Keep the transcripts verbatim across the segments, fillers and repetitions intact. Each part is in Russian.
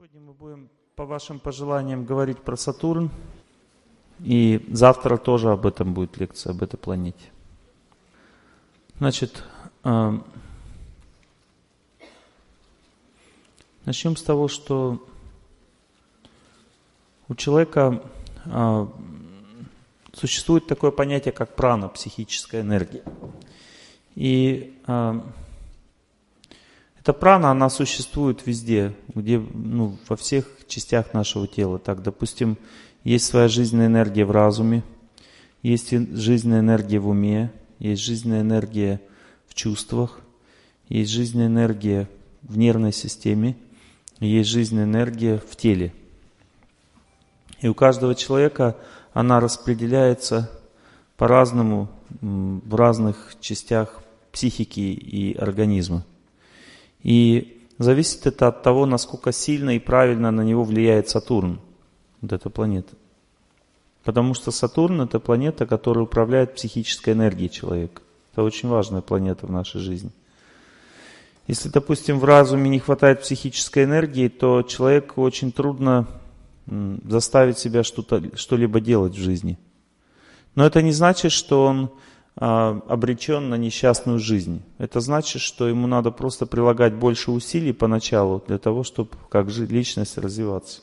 Сегодня мы будем по вашим пожеланиям говорить про Сатурн. И завтра тоже об этом будет лекция, об этой планете. Значит, начнем с того, что у человека существует такое понятие, как прана, психическая энергия. И эта прана, она существует везде, где, ну, во всех частях нашего тела. Так, допустим, есть своя жизненная энергия в разуме, есть жизненная энергия в уме, есть жизненная энергия в чувствах, есть жизненная энергия в нервной системе, есть жизненная энергия в теле. И у каждого человека она распределяется по-разному в разных частях психики и организма. И зависит это от того, насколько сильно и правильно на него влияет Сатурн, вот эта планета. Потому что Сатурн — это планета, которая управляет психической энергией человека. Это очень важная планета в нашей жизни. Если, допустим, в разуме не хватает психической энергии, то человеку очень трудно заставить себя что-то, что-либо делать в жизни. Но это не значит, что он а, обречен на несчастную жизнь. Это значит, что ему надо просто прилагать больше усилий поначалу для того, чтобы как личность развиваться.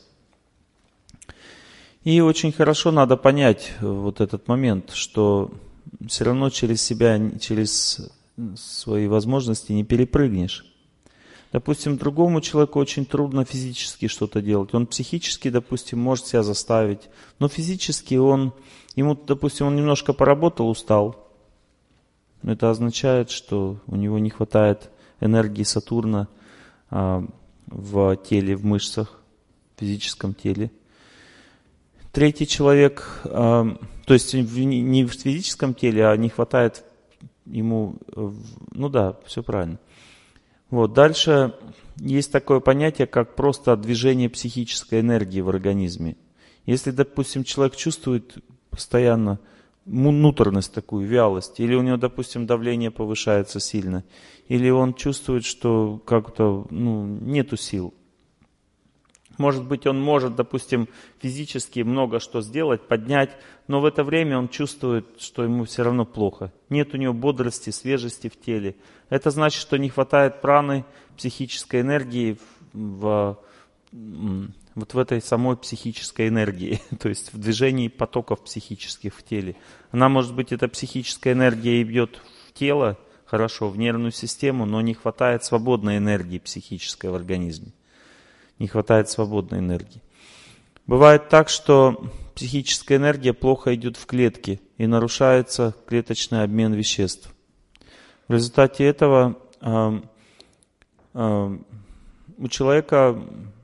И очень хорошо надо понять вот этот момент, что все равно через себя, через свои возможности не перепрыгнешь. Допустим, другому человеку очень трудно физически что-то делать. Он психически, допустим, может себя заставить, но физически он, ему, допустим, он немножко поработал, устал. Это означает, что у него не хватает энергии Сатурна а, в теле, в мышцах, в физическом теле. Третий человек, а, то есть не в физическом теле, а не хватает ему, ну да, все правильно. Вот, дальше есть такое понятие, как просто движение психической энергии в организме. Если, допустим, человек чувствует постоянно муторность такую, вялость, или у него, допустим, давление повышается сильно, или он чувствует, что как-то ну, нету сил. Может быть, он может, допустим, физически много что сделать, поднять, но в это время он чувствует, что ему все равно плохо. Нет у него бодрости, свежести в теле. Это значит, что не хватает праны, психической энергии в, вот в этой самой психической энергии, то есть в движении потоков психических в теле. Она, может быть, эта психическая энергия идет в тело, хорошо, в нервную систему, но не хватает свободной энергии психической в организме. Не хватает свободной энергии. Бывает так, что психическая энергия плохо идет в клетки и нарушается клеточный обмен веществ. В результате этого э, э, у человека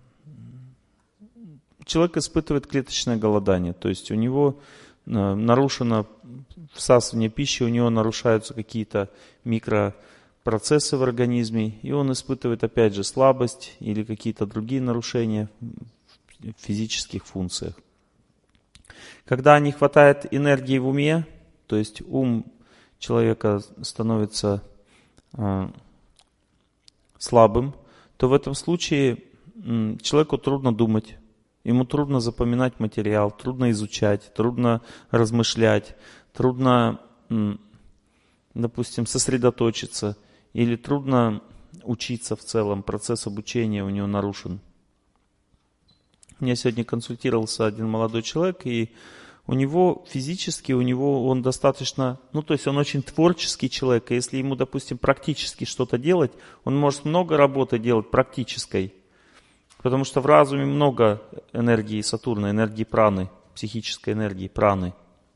человек испытывает клеточное голодание, то есть у него э, нарушено всасывание пищи, у него нарушаются какие-то микро процессы в организме, и он испытывает опять же слабость или какие-то другие нарушения в физических функциях. Когда не хватает энергии в уме, то есть ум человека становится э, слабым, то в этом случае э, человеку трудно думать, ему трудно запоминать материал, трудно изучать, трудно размышлять, трудно, э, допустим, сосредоточиться. Или трудно учиться в целом, процесс обучения у него нарушен. У меня сегодня консультировался один молодой человек, и у него физически, у него он достаточно, ну то есть он очень творческий человек, и если ему, допустим, практически что-то делать, он может много работы делать практической, потому что в разуме много энергии Сатурна, энергии праны, психической энергии праны.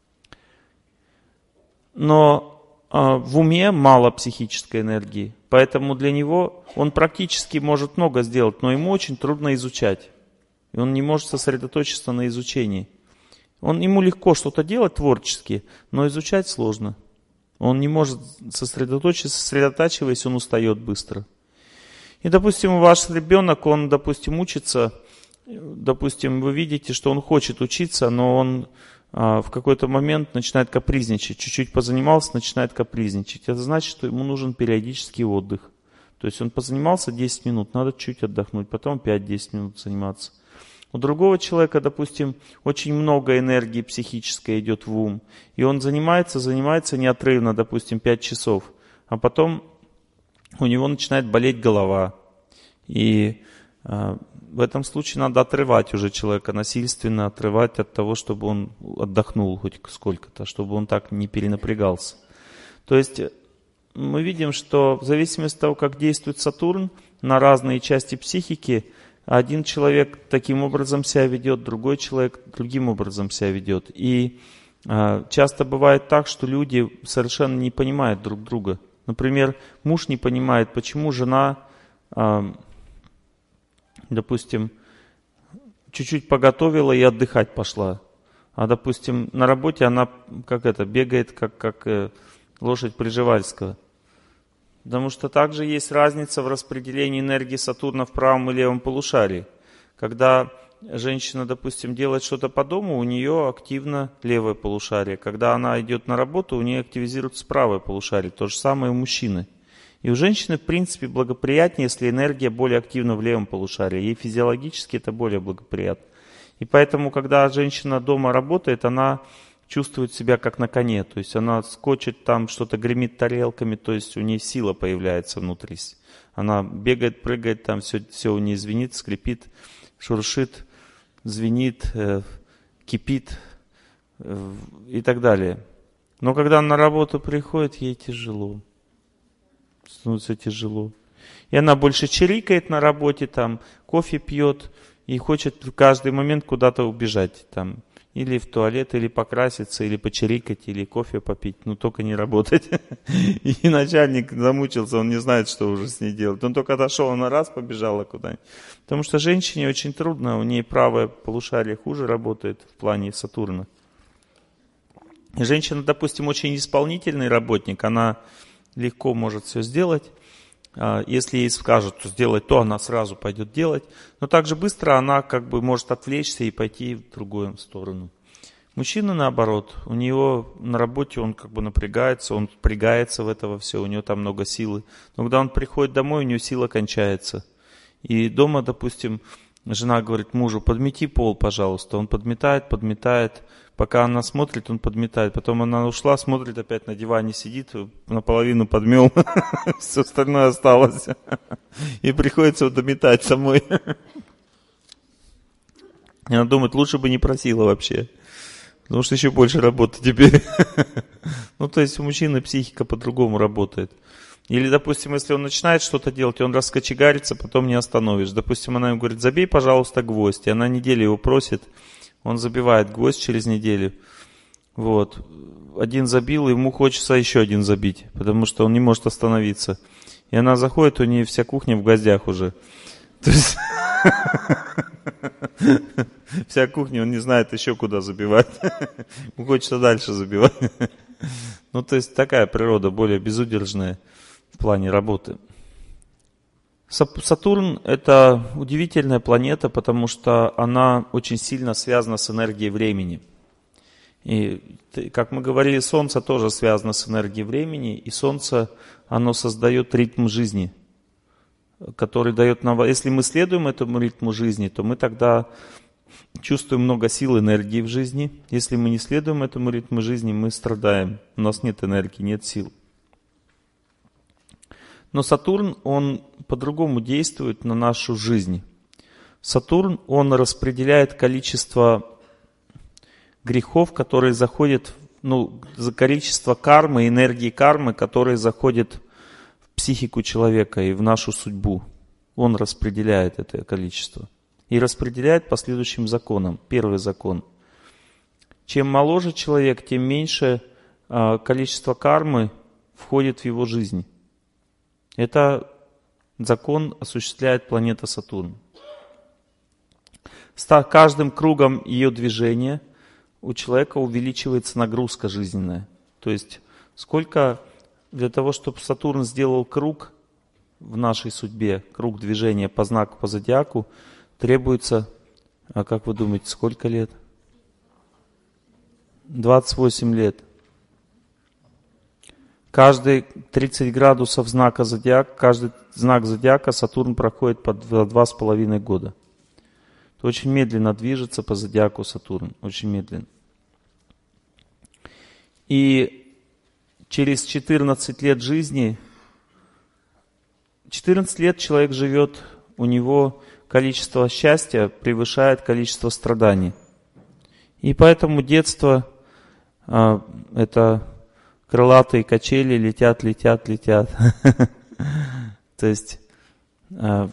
Но в уме мало психической энергии, поэтому для него он практически может много сделать, но ему очень трудно изучать. И он не может сосредоточиться на изучении. Он, ему легко что-то делать творчески, но изучать сложно. Он не может сосредоточиться, сосредотачиваясь, он устает быстро. И, допустим, ваш ребенок, он, допустим, учится, допустим, вы видите, что он хочет учиться, но он в какой-то момент начинает капризничать, чуть-чуть позанимался, начинает капризничать. Это значит, что ему нужен периодический отдых. То есть он позанимался десять минут, надо чуть отдохнуть, потом пять-десять минут заниматься. У другого человека, допустим, очень много энергии психической идет в ум, и он занимается, занимается неотрывно, допустим, пять часов, а потом у него начинает болеть голова. И э, в этом случае надо отрывать уже человека, насильственно отрывать от того, чтобы он отдохнул хоть сколько-то, чтобы он так не перенапрягался. То есть мы видим, что в зависимости от того, как действует Сатурн на разные части психики, один человек таким образом себя ведет, другой человек другим образом себя ведет. И э, часто бывает так, что люди совершенно не понимают друг друга. Например, муж не понимает, почему жена, э, допустим, чуть-чуть поготовила и отдыхать пошла. А, допустим, на работе она как это, бегает, как, как э, лошадь Пржевальского. Потому что также есть разница в распределении энергии Сатурна в правом и левом полушарии. Когда женщина, допустим, делает что-то по дому, у нее активно левое полушарие. Когда она идет на работу, у нее активизируется правое полушарие. То же самое у мужчины. И у женщины, в принципе, благоприятнее, если энергия более активна в левом полушарии. Ей физиологически это более благоприятно. И поэтому, когда женщина дома работает, она чувствует себя как на коне, то есть она скочит там, что-то гремит тарелками, то есть у нее сила появляется внутри. Она бегает, прыгает, там все, все у нее звенит, скрипит, шуршит, звенит, э, кипит э, и так далее. Но когда она на работу приходит, ей тяжело, становится тяжело. И она больше чирикает на работе, там, кофе пьет и хочет в каждый момент куда-то убежать, там, или в туалет, или покраситься, или почирикать, или кофе попить. Ну, только не работать. И начальник замучился, он не знает, что уже с ней делать. Он только отошел, она раз побежала куда-нибудь. Потому что женщине очень трудно, у нее правое полушарие хуже работает в плане Сатурна. И женщина, допустим, очень исполнительный работник, она легко может все сделать. Если ей скажут сделать то, она сразу пойдет делать. Но также быстро она как бы может отвлечься и пойти в другую сторону. Мужчина наоборот, у него на работе он как бы напрягается, он впрягается в это все, у него там много силы. Но когда он приходит домой, у него сила кончается. И дома, допустим, жена говорит мужу: подмети пол, пожалуйста. Он подметает, подметает. Пока она смотрит, он подметает. Потом она ушла, смотрит, опять на диване сидит, наполовину подмел, все остальное осталось. И приходится дометать самой. И она думает, лучше бы не просила вообще. Потому что еще больше работы теперь. Ну, то есть у мужчины психика по-другому работает. Или, допустим, если он начинает что-то делать, и он раскочегарится, потом не остановишь. Допустим, она ему говорит: забей, пожалуйста, гвоздь. И она неделю его просит. Он забивает гвоздь через неделю. Вот. Один забил, ему хочется еще один забить, потому что он не может остановиться. И она заходит, у нее вся кухня в гвоздях уже. То есть вся кухня, он не знает еще куда забивать. Ему хочется дальше забивать. Ну, то есть такая природа более безудержная в плане работы. Сатурн – это удивительная планета, потому что она очень сильно связана с энергией времени. И, как мы говорили, Солнце тоже связано с энергией времени, и Солнце, оно создает ритм жизни, который дает нам… Если мы следуем этому ритму жизни, то мы тогда чувствуем много сил, энергии в жизни. Если мы не следуем этому ритму жизни, мы страдаем, у нас нет энергии, нет сил. Но Сатурн, он по-другому действует на нашу жизнь. Сатурн, он распределяет количество грехов, которые заходят, ну, за количество кармы, энергии кармы, которые заходят в психику человека и в нашу судьбу. Он распределяет это количество. И распределяет по следующим законам. Первый закон. Чем моложе человек, тем меньше а, количество кармы входит в его жизнь. Это закон осуществляет планета Сатурн. С каждым кругом ее движения у человека увеличивается нагрузка жизненная. То есть сколько для того, чтобы Сатурн сделал круг в нашей судьбе, круг движения по знаку, по зодиаку, требуется, а как вы думаете, сколько лет? двадцать восемь лет. Каждые тридцать градусов знака зодиака, каждый знак зодиака Сатурн проходит по два с половиной года. Очень медленно движется по зодиаку Сатурн, очень медленно. И через четырнадцать лет жизни, четырнадцать лет человек живет, у него количество счастья превышает количество страданий. И поэтому детство а, это крылатые качели, летят, летят, летят. То есть а,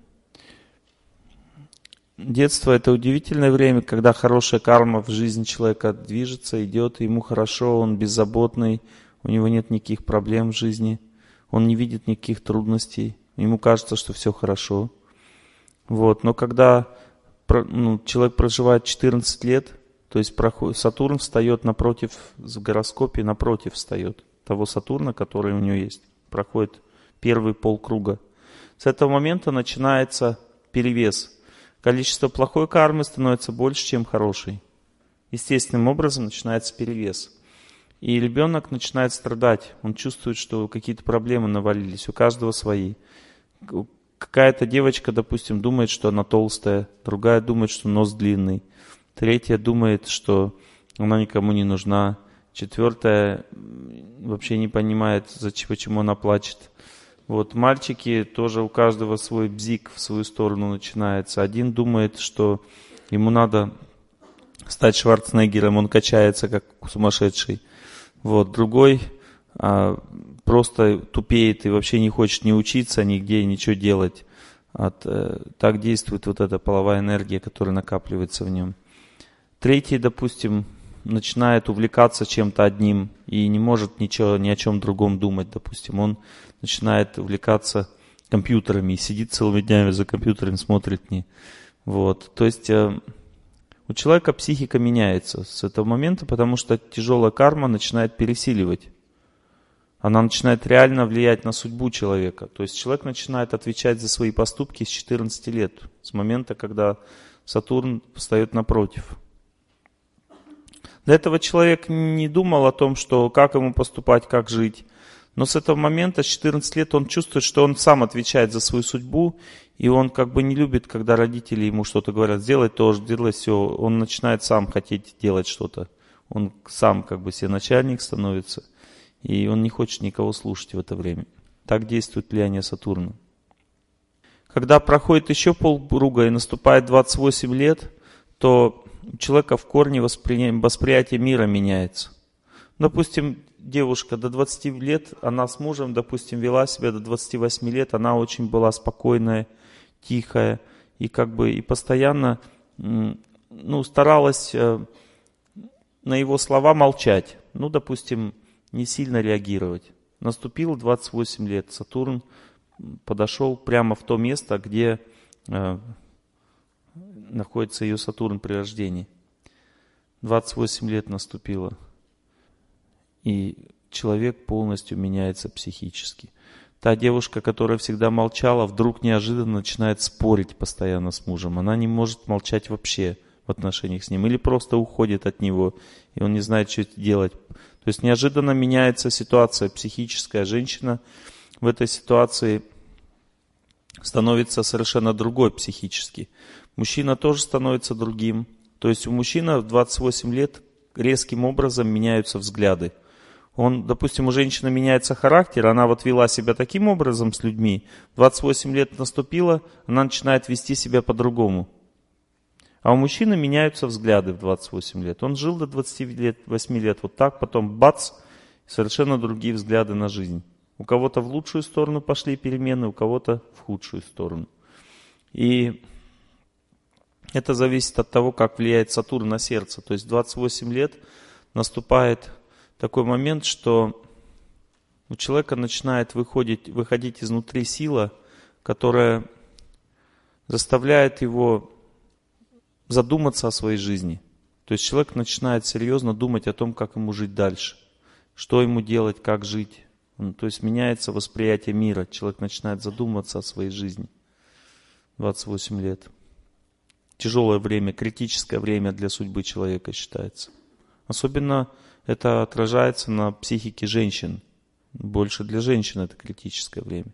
детство это удивительное время, когда хорошая карма в жизни человека движется, идет, ему хорошо, он беззаботный, у него нет никаких проблем в жизни, он не видит никаких трудностей, ему кажется, что все хорошо. Вот. Но когда ну, человек проживает четырнадцать лет, то есть проходит, Сатурн встает напротив, в гороскопе напротив встает того Сатурна, который у него есть, проходит первый полкруга. С этого момента начинается перевес. Количество плохой кармы становится больше, чем хорошей. Естественным образом начинается перевес. И ребенок начинает страдать. Он чувствует, что какие-то проблемы навалились. У каждого свои. Какая-то девочка, допустим, думает, что она толстая. Другая думает, что нос длинный. Третья думает, что она никому не нужна. Четвертая вообще не понимает, почему она плачет. Вот мальчики, тоже у каждого свой бзик в свою сторону начинается. Один думает, что ему надо стать Шварценеггером, он качается как сумасшедший. Вот другой а, просто тупеет и вообще не хочет ни учиться, нигде, ничего делать. От, э, так действует вот эта половая энергия, которая накапливается в нем. Третий, допустим, начинает увлекаться чем-то одним и не может ничего, ни о чем другом думать, допустим. Он начинает увлекаться компьютерами и сидит целыми днями за компьютером, смотрит не. Вот. То есть э, у человека психика меняется с этого момента, потому что тяжелая карма начинает пересиливать. Она начинает реально влиять на судьбу человека. То есть человек начинает отвечать за свои поступки с четырнадцати лет, с момента, когда Сатурн встает напротив. До этого человек не думал о том, что как ему поступать, как жить. Но с этого момента, с четырнадцати лет, он чувствует, что он сам отвечает за свою судьбу, и он как бы не любит, когда родители ему что-то говорят, сделай то, сделай все. Он начинает сам хотеть делать что-то. Он сам как бы себе начальник становится, и он не хочет никого слушать в это время. Так действует влияние Сатурна. Когда проходит еще полкруга и наступает двадцать восемь лет, то у человека в корне воспри... восприятие мира меняется. Допустим, девушка до двадцати лет, она с мужем, допустим, вела себя до двадцати восьми лет, она очень была спокойная, тихая и как бы и постоянно ну, старалась на его слова молчать. Ну, допустим, не сильно реагировать. Наступило двадцать восемь лет, Сатурн подошел прямо в то место, где находится ее Сатурн при рождении. двадцать восемь лет наступило. И человек полностью меняется психически. Та девушка, которая всегда молчала, вдруг неожиданно начинает спорить постоянно с мужем. Она не может молчать вообще в отношениях с ним. Или просто уходит от него, и он не знает, что делать. То есть неожиданно меняется ситуация психическая. Женщина в этой ситуации становится совершенно другой психически. Мужчина тоже становится другим. То есть у мужчины в двадцать восемь лет резким образом меняются взгляды. Он, допустим, у женщины меняется характер, она вот вела себя таким образом с людьми. двадцать восемь лет наступило, она начинает вести себя по-другому. А у мужчины меняются взгляды в двадцать восемь лет. Он жил до двадцати восьми лет вот так, потом бац, совершенно другие взгляды на жизнь. У кого-то в лучшую сторону пошли перемены, у кого-то в худшую сторону. И это зависит от того, как влияет Сатурн на сердце. То есть в двадцать восемь лет наступает такой момент, что у человека начинает выходить, выходить изнутри сила, которая заставляет его задуматься о своей жизни. То есть человек начинает серьезно думать о том, как ему жить дальше, что ему делать, как жить. То есть меняется восприятие мира, человек начинает задумываться о своей жизни. двадцать восемь лет. Тяжелое время, критическое время для судьбы человека считается. Особенно это отражается на психике женщин. Больше для женщин это критическое время.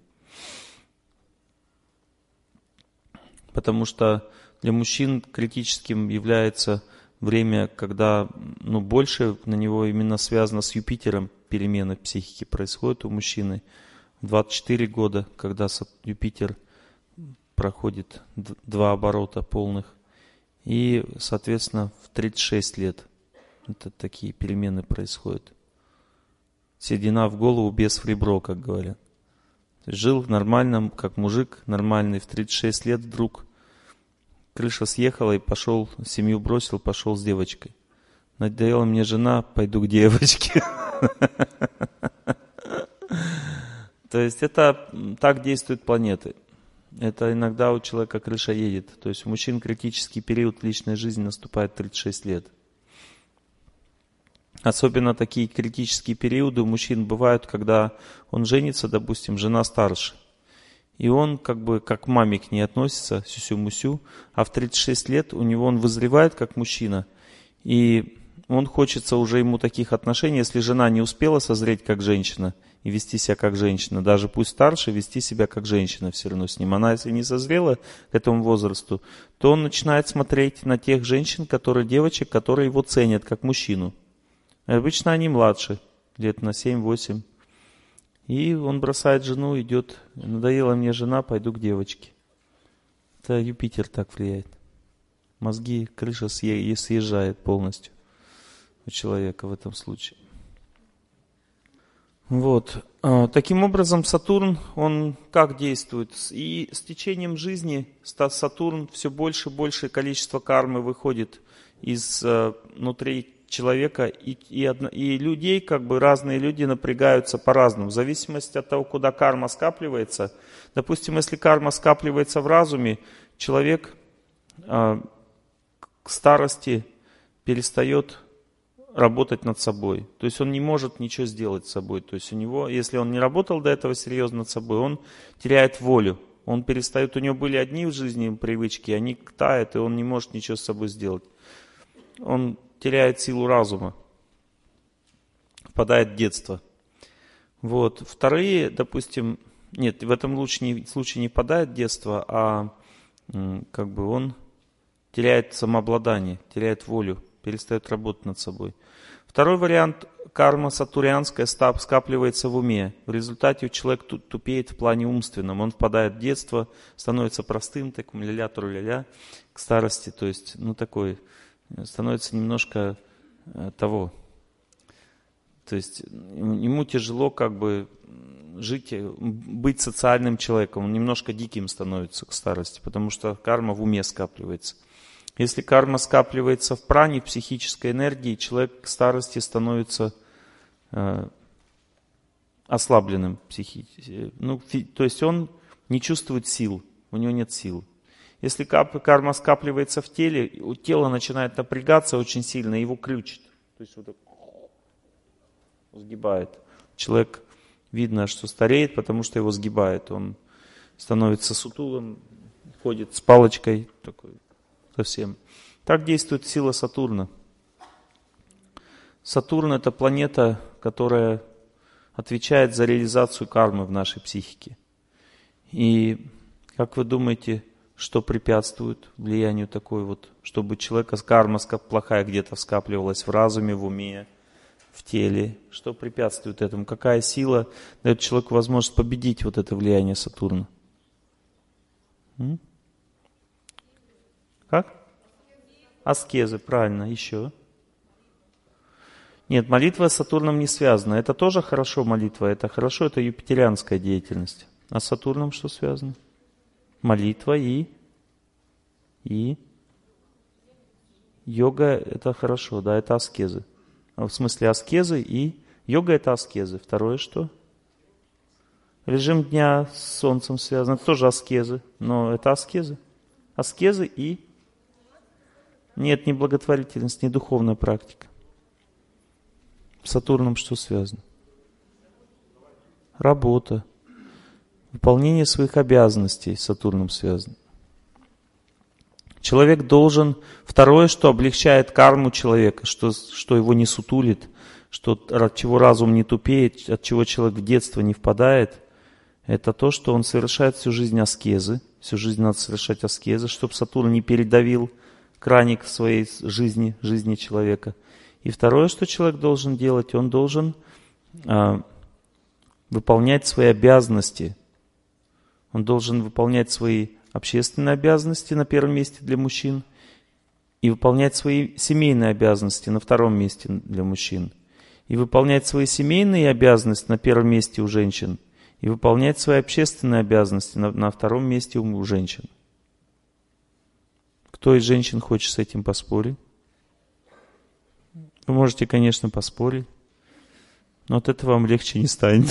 Потому что для мужчин критическим является время, когда ну, больше на него именно связано с Юпитером, перемены в психике происходят у мужчины. В двадцать четыре года, когда Юпитер проходит два оборота полных. И, соответственно, в тридцать шесть лет это такие перемены происходят. Седина в голову, без в ребро, как говорят. Жил нормально, как мужик нормальный, в тридцать шесть лет вдруг крыша съехала и пошел, семью бросил, пошел с девочкой. Надоела мне жена, пойду к девочке. То есть это так действуют планеты. Это иногда у человека крыша едет. То есть у мужчин критический период личной жизни наступает в тридцать шесть лет. Особенно такие критические периоды у мужчин бывают, когда он женится, допустим, жена старше. И он как бы как к маме к ней относится, сюсю-мусю, а в тридцать шесть лет у него он вызревает как мужчина. И он хочется уже ему таких отношений, если жена не успела созреть как женщина и вести себя как женщина, даже пусть старше, вести себя как женщина все равно с ним. Она если не созрела к этому возрасту, то он начинает смотреть на тех женщин, которые, девочек, которые его ценят как мужчину. И обычно они младше, лет на семь-восемь. И он бросает жену, идет, надоела мне жена, пойду к девочке. Это Юпитер так влияет. Мозги, крыша съезжает полностью у человека в этом случае. Вот. Таким образом, Сатурн, он как действует? И с течением жизни Сатурн все больше и большее количество кармы выходит из внутри человека, и, и, одно, и людей, как бы разные люди напрягаются по-разному, в зависимости от того, куда карма скапливается. Допустим, если карма скапливается в разуме, человек э, к старости перестает работать над собой. То есть он не может ничего сделать с собой. То есть у него, если он не работал до этого серьезно над собой, он теряет волю. Он перестает, у него были одни в жизни привычки, они тают, и он не может ничего с собой сделать. Он теряет силу разума, впадает в детство. Вот. Вторые, допустим, нет, в этом случае не впадает в детство, а как бы он теряет самообладание, теряет волю, перестает работать над собой. Второй вариант, карма сатурнианская скапливается в уме. В результате человек тупеет в плане умственном. Он впадает в детство, становится простым, таким ля-ля-тру-ля-ля к старости. То есть, ну такой, становится немножко того. То есть ему тяжело как бы жить, быть социальным человеком. Он немножко диким становится к старости, потому что карма в уме скапливается. Если карма скапливается в пране, в психической энергии, человек к старости становится э, ослабленным психически. Ну, фи, то есть он не чувствует сил, у него нет сил. Если карма скапливается в теле, у тела начинает напрягаться очень сильно, его крючит. То есть вот так сгибает. Человек, видно, что стареет, потому что его сгибает. Он становится сутулым, ходит с палочкой такой. Совсем. Так действует сила Сатурна. Сатурн — это планета, которая отвечает за реализацию кармы в нашей психике. И как вы думаете, что препятствует влиянию такой вот, чтобы человека карма плохая где-то скапливалась в разуме, в уме, в теле? Что препятствует этому? Какая сила дает человеку возможность победить вот это влияние Сатурна? М? Как? Аскезы, правильно. Еще? Нет, молитва с Сатурном не связана. Это тоже хорошо молитва, это хорошо, это юпитерианская деятельность. А с Сатурном что связано? Молитва и... И... Йога это хорошо, да, это аскезы. В смысле аскезы и... Йога это аскезы. Второе что? Режим дня с солнцем связан, это тоже аскезы, но это аскезы. Аскезы и... Нет, не благотворительность, не духовная практика. С Сатурном что связано? Работа. Выполнение своих обязанностей с Сатурном связано. Человек должен, второе, что облегчает карму человека, что, что его не сутулит, что от чего разум не тупеет, от чего человек в детство не впадает, это то, что он совершает всю жизнь аскезы, всю жизнь надо совершать аскезы, чтобы Сатурн не передавил краник в своей жизни, жизни человека. И второе, что человек должен делать, он должен а, выполнять свои обязанности. Он должен выполнять свои общественные обязанности на первом месте для мужчин и выполнять свои семейные обязанности на втором месте для мужчин. И выполнять свои семейные обязанности на первом месте у женщин, и выполнять свои общественные обязанности на, на втором месте у женщин. Кто из женщин хочет с этим поспорить? Вы можете, конечно, поспорить, но от этого вам легче не станет.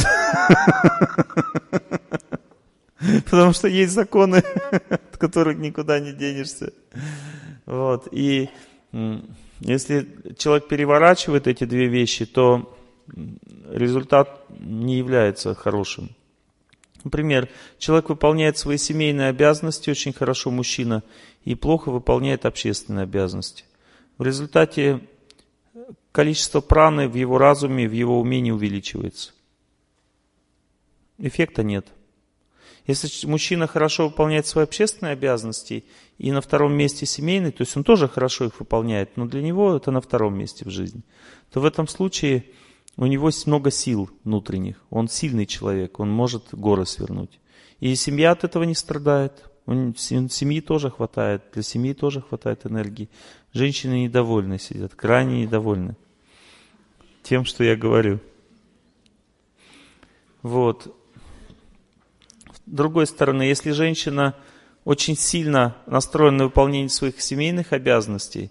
Потому что есть законы, от которых никуда не денешься. Вот. И если человек переворачивает эти две вещи, то результат не является хорошим. Например, человек выполняет свои семейные обязанности очень хорошо, мужчина, и плохо выполняет общественные обязанности. В результате количество праны в его разуме, в его уме не увеличивается. Эффекта нет. Если мужчина хорошо выполняет свои общественные обязанности и на втором месте семейный, то есть он тоже хорошо их выполняет, но для него это на втором месте в жизни, то в этом случае у него есть много сил внутренних. Он сильный человек, он может горы свернуть. И семья от этого не страдает. Он, семьи тоже хватает, для семьи тоже хватает энергии. Женщины недовольны сидят, крайне недовольны тем, что я говорю. Вот. С другой стороны, если женщина очень сильно настроена на выполнение своих семейных обязанностей,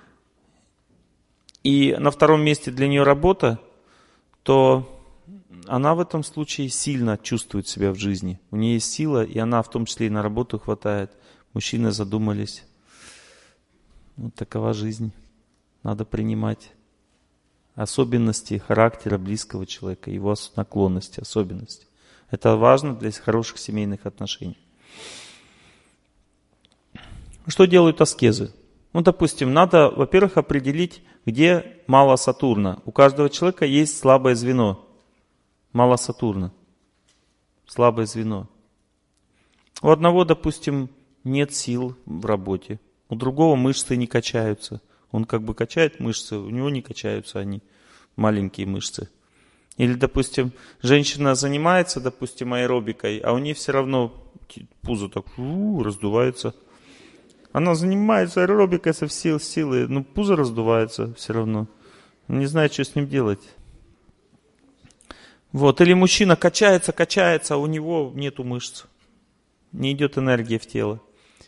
и на втором месте для нее работа, то она в этом случае сильно чувствует себя в жизни. У нее есть сила, и она в том числе и на работу хватает. Мужчины задумались. Вот такова жизнь. Надо принимать особенности характера близкого человека, его наклонности, особенности. Это важно для хороших семейных отношений. Что делают аскезы? Ну, допустим, надо, во-первых, определить, где мало Сатурна. У каждого человека есть слабое звено. Мало Сатурна. Слабое звено. У одного, допустим, нет сил в работе. У другого мышцы не качаются. Он как бы качает мышцы, у него не качаются они, маленькие мышцы. Или, допустим, женщина занимается, допустим, аэробикой, а у нее все равно пузо так у-у, раздувается. Она занимается аэробикой со всей силы, но пузо раздувается все равно. Не знает, что с ним делать. Вот. Или мужчина качается, качается, а у него нету мышц. Не идет энергия в тело.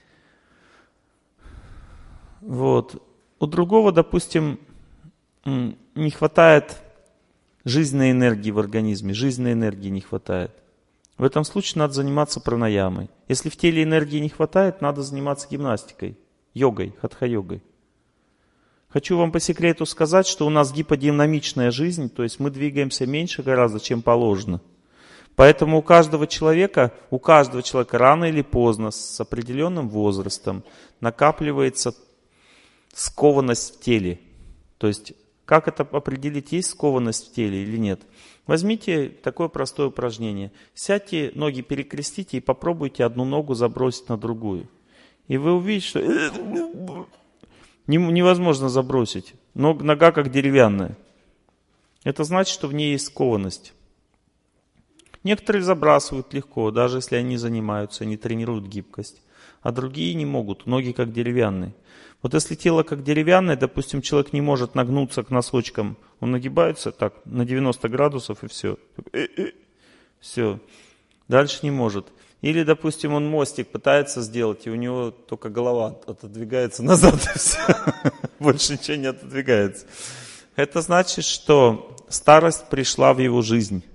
Вот. У другого, допустим, не хватает жизненной энергии в организме, жизненной энергии не хватает. В этом случае надо заниматься пранаямой. Если в теле энергии не хватает, надо заниматься гимнастикой, йогой, хатха-йогой. Хочу вам по секрету сказать, что у нас гиподинамичная жизнь, то есть мы двигаемся меньше гораздо, чем положено. Поэтому у каждого человека, у каждого человека рано или поздно, с определенным возрастом, накапливается скованность в теле. То есть, как это определить, есть скованность в теле или нет? Возьмите такое простое упражнение. Сядьте, ноги перекрестите и попробуйте одну ногу забросить на другую. И вы увидите, что невозможно забросить. Нога как деревянная. Это значит, что в ней есть скованность. Некоторые забрасывают легко, даже если они занимаются, они тренируют гибкость. А другие не могут, ноги как деревянные. Вот если тело как деревянное, допустим, человек не может нагнуться к носочкам, он нагибается так на девяносто градусов и все. Все. Дальше не может. Или, допустим, он мостик пытается сделать, и у него только голова отодвигается назад, и все. Больше ничего не отодвигается. Это значит, что старость пришла в его жизнь.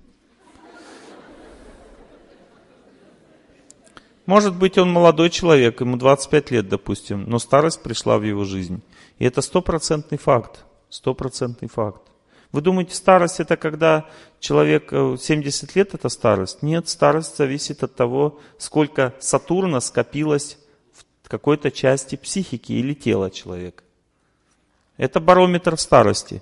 Может быть, он молодой человек, ему двадцать пять лет, допустим, но старость пришла в его жизнь. И это стопроцентный факт. Стопроцентный факт. Вы думаете, старость это когда человек семьдесят лет, это старость? Нет, старость зависит от того, сколько Сатурна скопилось в какой-то части психики или тела человека. Это барометр старости.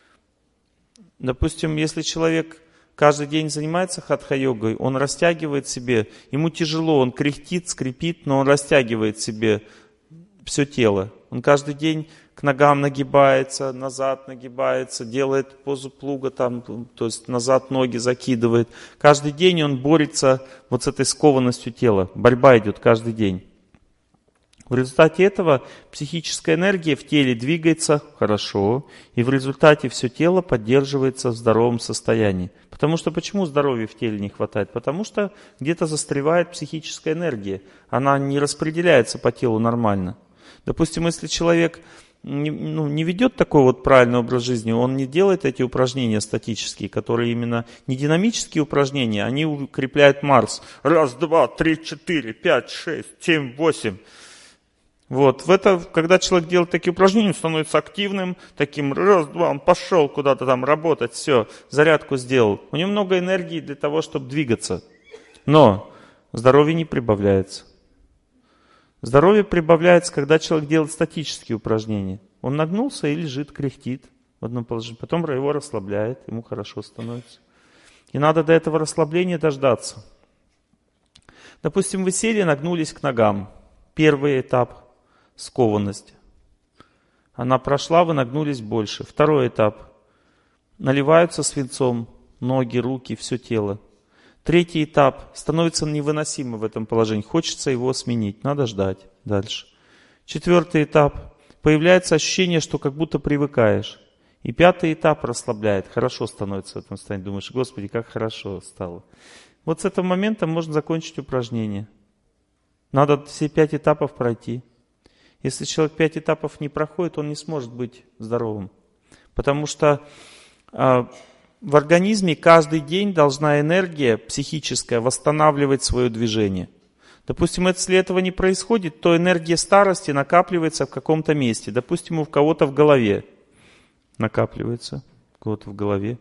Допустим, если человек каждый день занимается хатха-йогой, он растягивает себе, ему тяжело, он кряхтит, скрипит, но он растягивает себе все тело. Он каждый день к ногам нагибается, назад нагибается, делает позу плуга, там, то есть назад ноги закидывает. Каждый день он борется вот с этой скованностью тела. Борьба идет каждый день. В результате этого психическая энергия в теле двигается хорошо, и в результате все тело поддерживается в здоровом состоянии. Потому что почему здоровья в теле не хватает? Потому что где-то застревает психическая энергия. Она не распределяется по телу нормально. Допустим, если человек не, ну, не ведет такой вот правильный образ жизни, он не делает эти упражнения статические, которые именно не динамические упражнения, они укрепляют Марс. Раз, два, три, четыре, пять, шесть, семь, восемь. Вот, в это, когда человек делает такие упражнения, он становится активным, таким раз, два, он пошел куда-то там работать, все, зарядку сделал. У него много энергии для того, чтобы двигаться. Но здоровье не прибавляется. Здоровье прибавляется, когда человек делает статические упражнения. Он нагнулся и лежит, кряхтит в одном положении. Потом его расслабляет, ему хорошо становится. И надо до этого расслабления дождаться. Допустим, вы сели, нагнулись к ногам. Первый этап – скованность. Она прошла, вы нагнулись больше. Второй этап – наливаются свинцом ноги, руки, все тело. Третий этап становится невыносимо в этом положении. Хочется его сменить. Надо ждать дальше. Четвертый этап. Появляется ощущение, что как будто привыкаешь. И пятый этап расслабляет. Хорошо становится в этом состоянии. Думаешь, Господи, как хорошо стало. Вот с этого момента можно закончить упражнение. Надо все пять этапов пройти. Если человек пять этапов не проходит, он не сможет быть здоровым. Потому что а, в организме каждый день должна энергия психическая восстанавливать свое движение. Допустим, если этого не происходит, то энергия старости накапливается в каком-то месте. Допустим, у кого-то в голове накапливается. У кого-то в голове.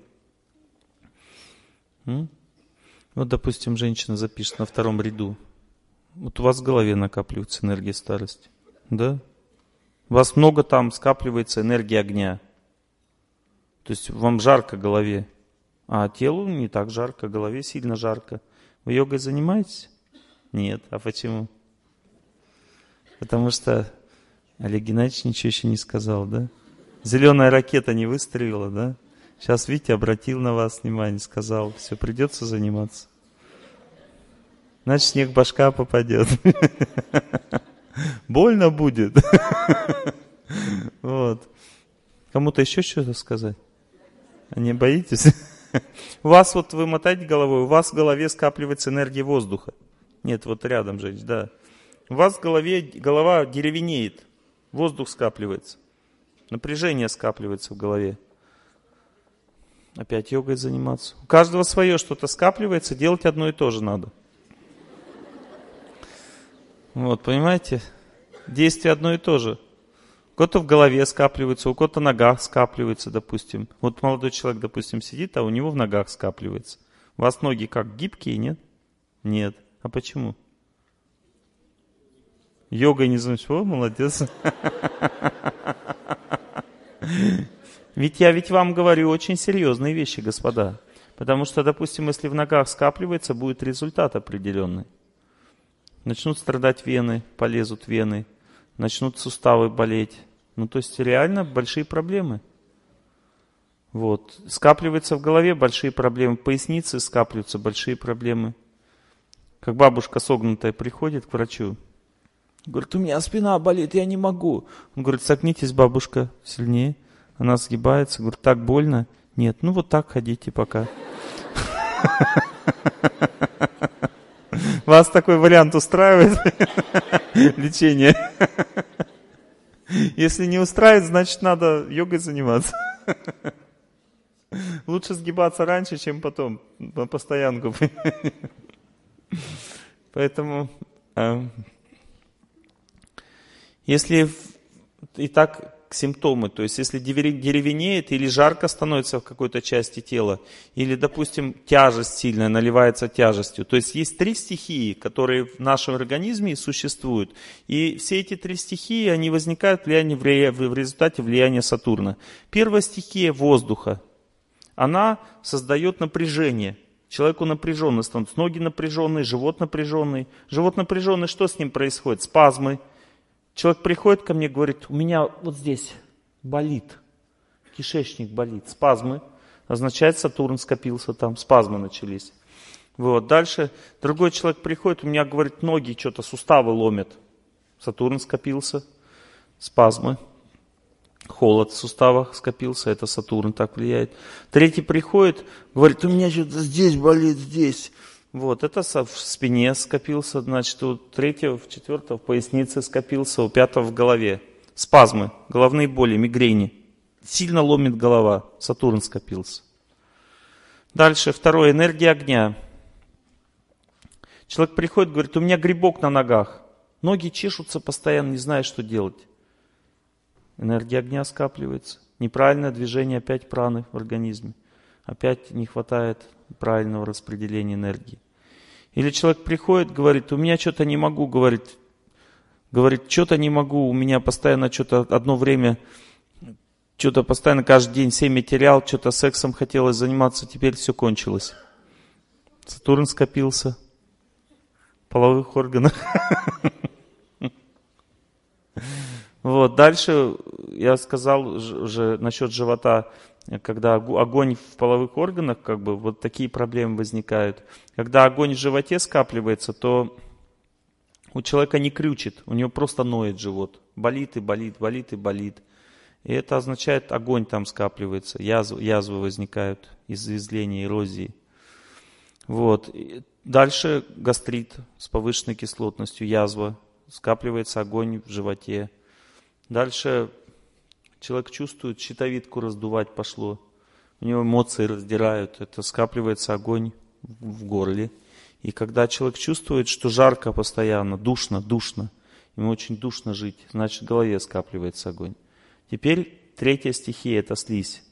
М? Вот, допустим, женщина запишет на втором ряду. Вот у вас в голове накапливается энергия старости. Да? У вас много там скапливается энергии огня. То есть вам жарко в голове, а телу не так жарко, голове сильно жарко. Вы йогой занимаетесь? Нет. А почему? Потому что Олег Геннадьевич ничего еще не сказал, да? Зеленая ракета не выстрелила, да? Сейчас, видите, обратил на вас внимание, сказал, все, придется заниматься. Значит, снег в башка попадет. Больно будет. Вот. Кому-то еще что-то сказать? Не боитесь? У вас вот вы мотаете головой, у вас в голове скапливается энергия воздуха. Нет, вот рядом, женщина, да. У вас в голове голова деревенеет, воздух скапливается, напряжение скапливается в голове. Опять йогой заниматься. У каждого свое что-то скапливается, делать одно и то же надо. Вот, понимаете? Действие одно и то же. У кого-то в голове скапливается, у кого-то в ногах скапливается, допустим. Вот молодой человек, допустим, сидит, а у него в ногах скапливается. У вас ноги как, гибкие, нет? Нет. А почему? Йогой не знаешь. О, молодец. Ведь я ведь вам говорю очень серьезные вещи, господа. Потому что, допустим, если в ногах скапливается, будет результат определенный. Начнут страдать вены, полезут вены, начнут суставы болеть. Ну, то есть реально большие проблемы. Вот. Скапливается в голове большие проблемы, в пояснице скапливаются большие проблемы. Как бабушка согнутая приходит к врачу, говорит, у меня спина болит, я не могу. Он говорит, согнитесь, бабушка, сильнее. Она сгибается, говорит, так больно? Нет, ну вот так ходите пока. Вас такой вариант устраивает? Лечение. Если не устраивает, значит надо йогой заниматься. Лучше сгибаться раньше, чем потом, на постоянку. Поэтому, э, если и так симптомы. То есть, если деревенеет или жарко становится в какой-то части тела, или, допустим, тяжесть сильная, наливается тяжестью. То есть, есть три стихии, которые в нашем организме существуют. И все эти три стихии, они возникают в, влиянии, в результате влияния Сатурна. Первая стихия воздуха. Она создает напряжение. Человеку напряженно становится. Ноги напряженные, живот напряженный. Живот напряженный, что с ним происходит? Спазмы. Человек приходит ко мне и говорит, у меня вот здесь болит, кишечник болит, спазмы. Означает, Сатурн скопился там, спазмы начались. Вот. Дальше другой человек приходит, у меня, говорит, ноги что-то, суставы ломят. Сатурн скопился, спазмы. Холод в суставах скопился, это Сатурн так влияет. Третий приходит, говорит, у меня что-то здесь болит, здесь. Вот, это в спине скопился, значит, у третьего, в четвертого в пояснице скопился, у пятого в голове. Спазмы, головные боли, мигрени. Сильно ломит голова, Сатурн скопился. Дальше, второе, энергия огня. Человек приходит, говорит, у меня грибок на ногах. Ноги чешутся постоянно, не знаю, что делать. Энергия огня скапливается. Неправильное движение опять праны в организме. Опять не хватает правильного распределения энергии. Или человек приходит, говорит, у меня что-то не могу, говорит, говорит, что-то не могу, у меня постоянно что-то одно время, что-то постоянно каждый день семя терял, что-то сексом хотелось заниматься, теперь все кончилось. Сатурн скопился в половых органах. Вот, дальше я сказал уже насчет живота, когда огонь в половых органах, как бы вот такие проблемы возникают. Когда огонь в животе скапливается, то у человека не крючит, у него просто ноет живот. Болит и болит, болит и болит. И это означает, огонь там скапливается, язвы, язвы возникают из-за изления, эрозии. Вот. Дальше гастрит с повышенной кислотностью, язва, скапливается огонь в животе. Дальше человек чувствует, щитовидку раздувать пошло. У него эмоции раздирают, это скапливается огонь в горле. И когда человек чувствует, что жарко постоянно, душно, душно, ему очень душно жить, значит в голове скапливается огонь. Теперь третья стихия – это слизь.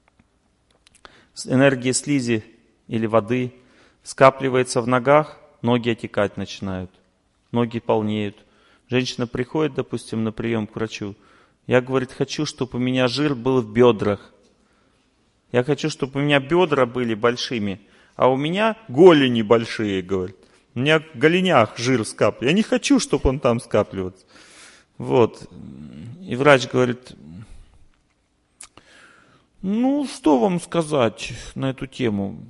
Энергия слизи или воды скапливается в ногах, ноги отекать начинают, ноги полнеют. Женщина приходит, допустим, на прием к врачу. Я, говорит, хочу, чтобы у меня жир был в бедрах. Я хочу, чтобы у меня бедра были большими, а у меня голени большие, говорит. У меня в голенях жир скапливается. Я не хочу, чтобы он там скапливался. Вот. И врач говорит, ну, что вам сказать на эту тему?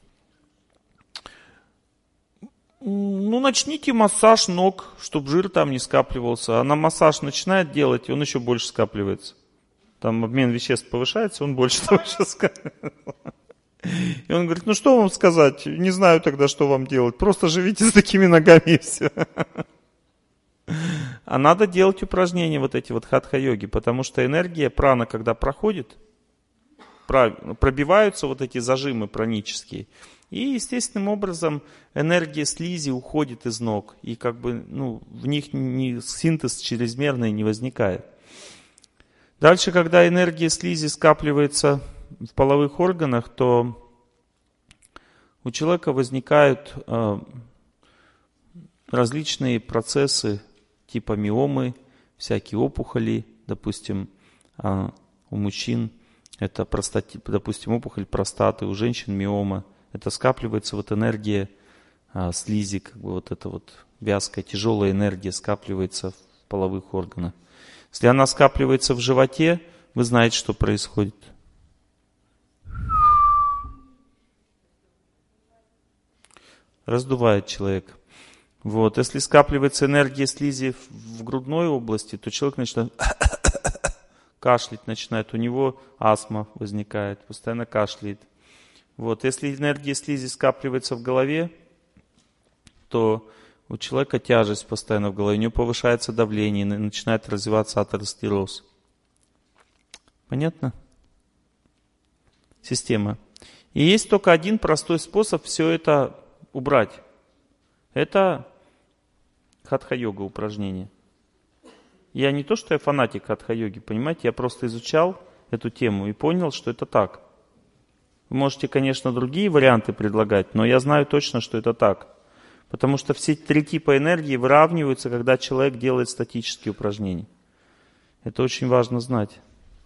Ну, начните массаж ног, чтобы жир там не скапливался. Она массаж начинает делать, и он еще больше скапливается. Там обмен веществ повышается, он больше больше скапливается. И он говорит, ну что вам сказать? Не знаю тогда, что вам делать. Просто живите с такими ногами и все. А надо делать упражнения вот эти вот хатха-йоги, потому что энергия прана, когда проходит, пробиваются вот эти зажимы пранические. И естественным образом энергия слизи уходит из ног. И как бы ну, в них не, синтез чрезмерный не возникает. Дальше, когда энергия слизи скапливается в половых органах, то у человека возникают э, различные процессы типа миомы, всякие опухоли. Допустим, э, у мужчин это, простати, допустим, опухоль простаты, у женщин миома. Это скапливается вот энергия а, слизи, как бы вот эта вот вязкая, тяжелая энергия скапливается в половых органах. Если она скапливается в животе, вы знаете, что происходит. Раздувает человек. Вот. Если скапливается энергия слизи в грудной области, то человек начинает кашлять, начинает, у него астма возникает, постоянно кашляет. Вот. Если энергия слизи скапливается в голове, то у человека тяжесть постоянно в голове, у него повышается давление, начинает развиваться атеросклероз. Понятно? Система. И есть только один простой способ все это убрать. Это хатха-йога упражнение. Я не то, что я фанатик хатха-йоги, понимаете, я просто изучал эту тему и понял, что это так. Вы можете, конечно, другие варианты предлагать, но я знаю точно, что это так. Потому что все три типа энергии выравниваются, когда человек делает статические упражнения. Это очень важно знать.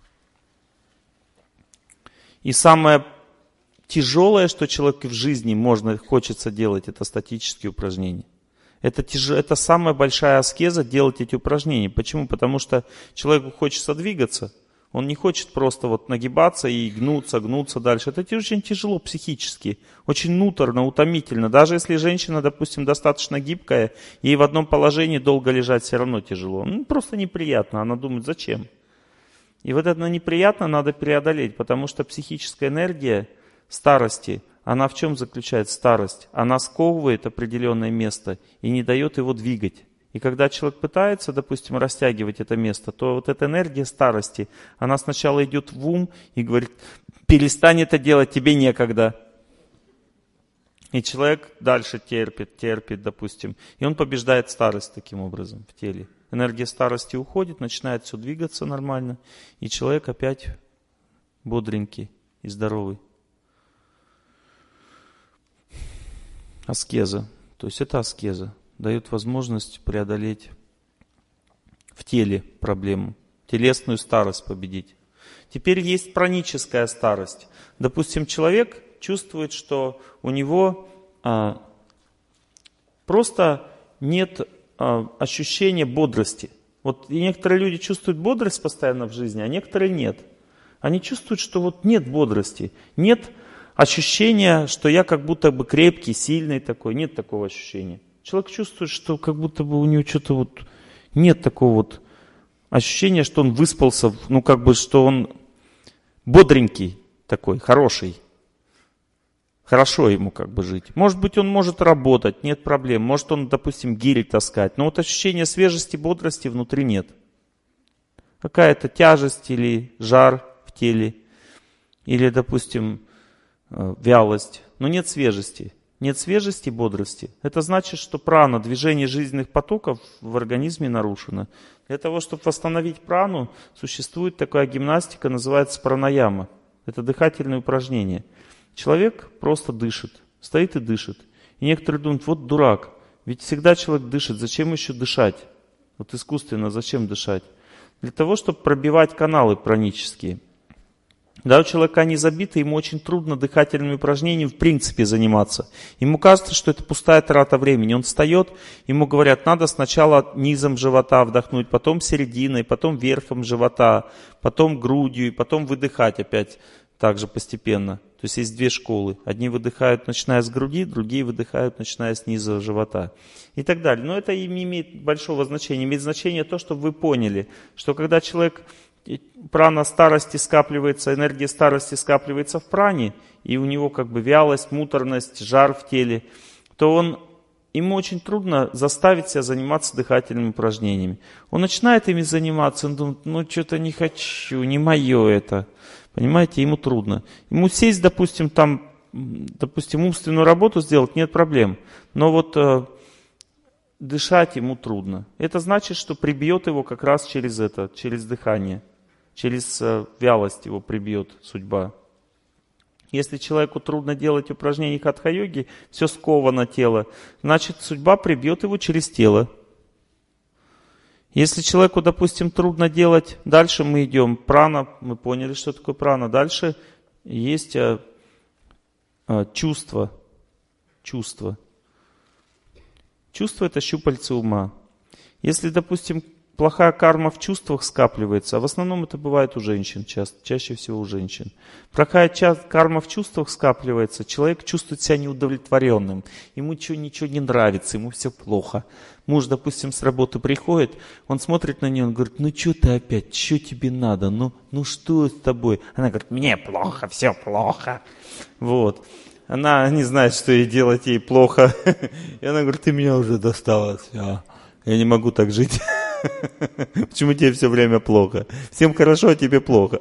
И самое тяжелое, что человеку в жизни можно, хочется делать, это статические упражнения. Это, тяж... это самая большая аскеза делать эти упражнения. Почему? Потому что человеку хочется двигаться. Он не хочет просто вот нагибаться и гнуться, гнуться дальше. Это очень тяжело психически, очень муторно, утомительно. Даже если женщина, допустим, достаточно гибкая, ей в одном положении долго лежать все равно тяжело. Ну, просто неприятно. Она думает, зачем? И вот это неприятно надо преодолеть, потому что психическая энергия старости, она в чем заключается старость? Она сковывает определенное место и не дает его двигать. И когда человек пытается, допустим, растягивать это место, то вот эта энергия старости, она сначала идет в ум и говорит, перестань это делать, тебе некогда. И человек дальше терпит, терпит, допустим. И он побеждает старость таким образом в теле. Энергия старости уходит, начинает все двигаться нормально. И человек опять бодренький и здоровый. Аскеза. То есть это аскеза. Дает возможность преодолеть в теле проблему, телесную старость победить. Теперь есть праническая старость. Допустим, человек чувствует, что у него а, просто нет а, ощущения бодрости. Вот и некоторые люди чувствуют бодрость постоянно в жизни, а некоторые нет. Они чувствуют, что вот нет бодрости, нет ощущения, что я как будто бы крепкий, сильный такой, нет такого ощущения. Человек чувствует, что как будто бы у него что-то вот нет такого вот ощущения, что он выспался, ну как бы, что он бодренький такой, хороший. Хорошо ему как бы жить. Может быть, он может работать, нет проблем. Может, он, допустим, гири таскать. Но вот ощущения свежести, бодрости внутри нет. Какая-то тяжесть или жар в теле. Или, допустим, вялость. Но нет свежести. Нет свежести, бодрости. Это значит, что прана, движение жизненных потоков в организме нарушено. Для того, чтобы восстановить прану, существует такая гимнастика, называется пранаяма. Это дыхательное упражнение. Человек просто дышит, стоит и дышит. И некоторые думают, вот дурак, ведь всегда человек дышит, зачем еще дышать? Вот искусственно зачем дышать? Для того, чтобы пробивать каналы пранические. Когда у человека они забиты, ему очень трудно дыхательными упражнениями в принципе заниматься. Ему кажется, что это пустая трата времени. Он встает, ему говорят, надо сначала низом живота вдохнуть, потом серединой, потом верхом живота, потом грудью, и потом выдыхать опять также постепенно. То есть есть две школы. Одни выдыхают, начиная с груди, другие выдыхают, начиная с низа живота. И так далее. Но это не имеет большого значения. Имеет значение то, чтобы вы поняли, что когда человек... Прана старости скапливается, энергия старости скапливается в пране, и у него как бы вялость, муторность, жар в теле, то он, ему очень трудно заставить себя заниматься дыхательными упражнениями. Он начинает ими заниматься, он думает, ну что-то не хочу, не мое это. Понимаете, ему трудно. Ему сесть, допустим, там, допустим, умственную работу сделать, нет проблем. Но вот э, дышать ему трудно. Это значит, что прибьет его как раз через это, через дыхание. Через э, вялость его прибьет судьба. Если человеку трудно делать упражнения хатха-йоги, все сковано тело, значит судьба прибьет его через тело. Если человеку, допустим, трудно делать, дальше мы идем, прана, мы поняли, что такое прана. Дальше есть э, э, чувство. Чувство. Чувство – это щупальце ума. Если, допустим, плохая карма в чувствах скапливается, а в основном это бывает у женщин, ча- чаще всего у женщин. Плохая ча- карма в чувствах скапливается, человек чувствует себя неудовлетворенным, ему ничего, ничего не нравится, ему все плохо. Муж, допустим, с работы приходит, он смотрит на нее, он говорит, ну что ты опять, что тебе надо, ну, ну что с тобой? Она говорит, мне плохо, все плохо. Вот. Она не знает, что ей делать, ей плохо. И она говорит, ты меня уже достала, все. Я не могу так жить. Почему тебе все время плохо? Всем хорошо, а тебе плохо.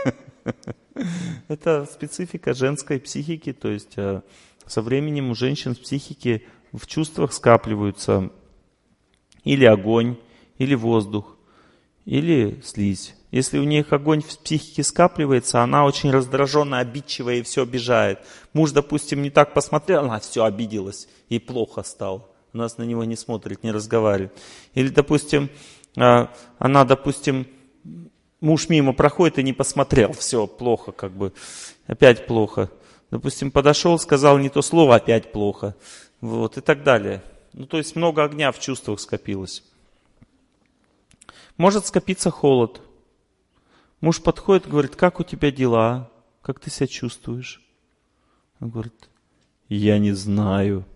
Это специфика женской психики, то есть со временем у женщин в психике в чувствах скапливаются или огонь, или воздух, или слизь. Если у них огонь в психике скапливается, она очень раздраженная, обидчивая и все обижает. Муж, допустим, не так посмотрел, она все обиделась, ей плохо стало. У нас на него не смотрит, не разговаривает. Или, допустим, она, допустим, муж мимо проходит и не посмотрел, все, плохо как бы, опять плохо. Допустим, подошел, сказал не то слово, опять плохо. Вот, и так далее. Ну, то есть много огня в чувствах скопилось. Может скопиться холод. Муж подходит и говорит, как у тебя дела? Как ты себя чувствуешь? Он говорит, я не знаю.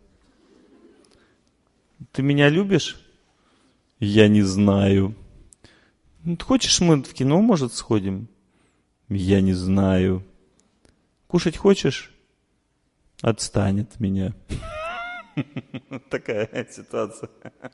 Ты меня любишь? Я не знаю. Ну, хочешь, мы в кино, может, сходим? Я не знаю. Кушать хочешь? Отстань от меня. Такая ситуация.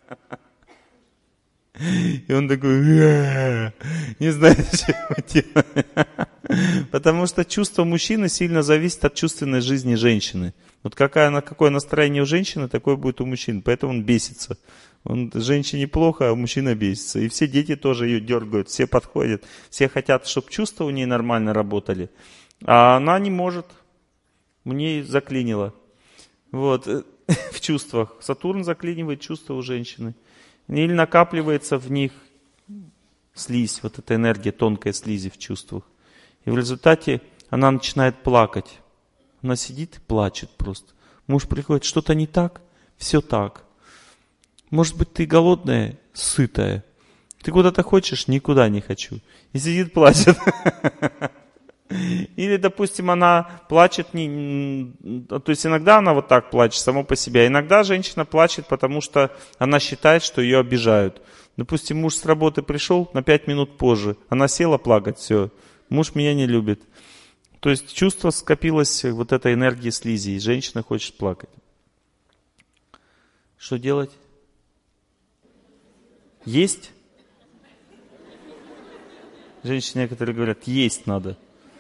И он такой, не знает, что делать. Потому что чувство мужчины сильно зависит от чувственной жизни женщины. Вот какая, какое настроение у женщины, такое будет у мужчин. Поэтому он бесится. Он, женщине плохо, а мужчина бесится. И все дети тоже ее дергают, все подходят. Все хотят, чтобы чувства у нее нормально работали. А она не может. Мне заклинило. Вот. В чувствах. Сатурн заклинивает чувства у женщины. Или накапливается в них слизь, вот эта энергия тонкой слизи в чувствах. И в результате она начинает плакать. Она сидит и плачет просто. Муж приходит, что-то не так? Все так. Может быть, ты голодная, сытая. Ты куда-то хочешь? Никуда не хочу. И сидит, плачет. Или, допустим, она плачет, не, то есть иногда она вот так плачет само по себе, а иногда женщина плачет, потому что она считает, что ее обижают. Допустим, муж с работы пришел на пять минут позже, она села плакать, все, муж меня не любит. То есть чувство скопилось, вот этой энергии слизи, и женщина хочет плакать. Что делать? Есть? Женщины некоторые говорят, есть надо.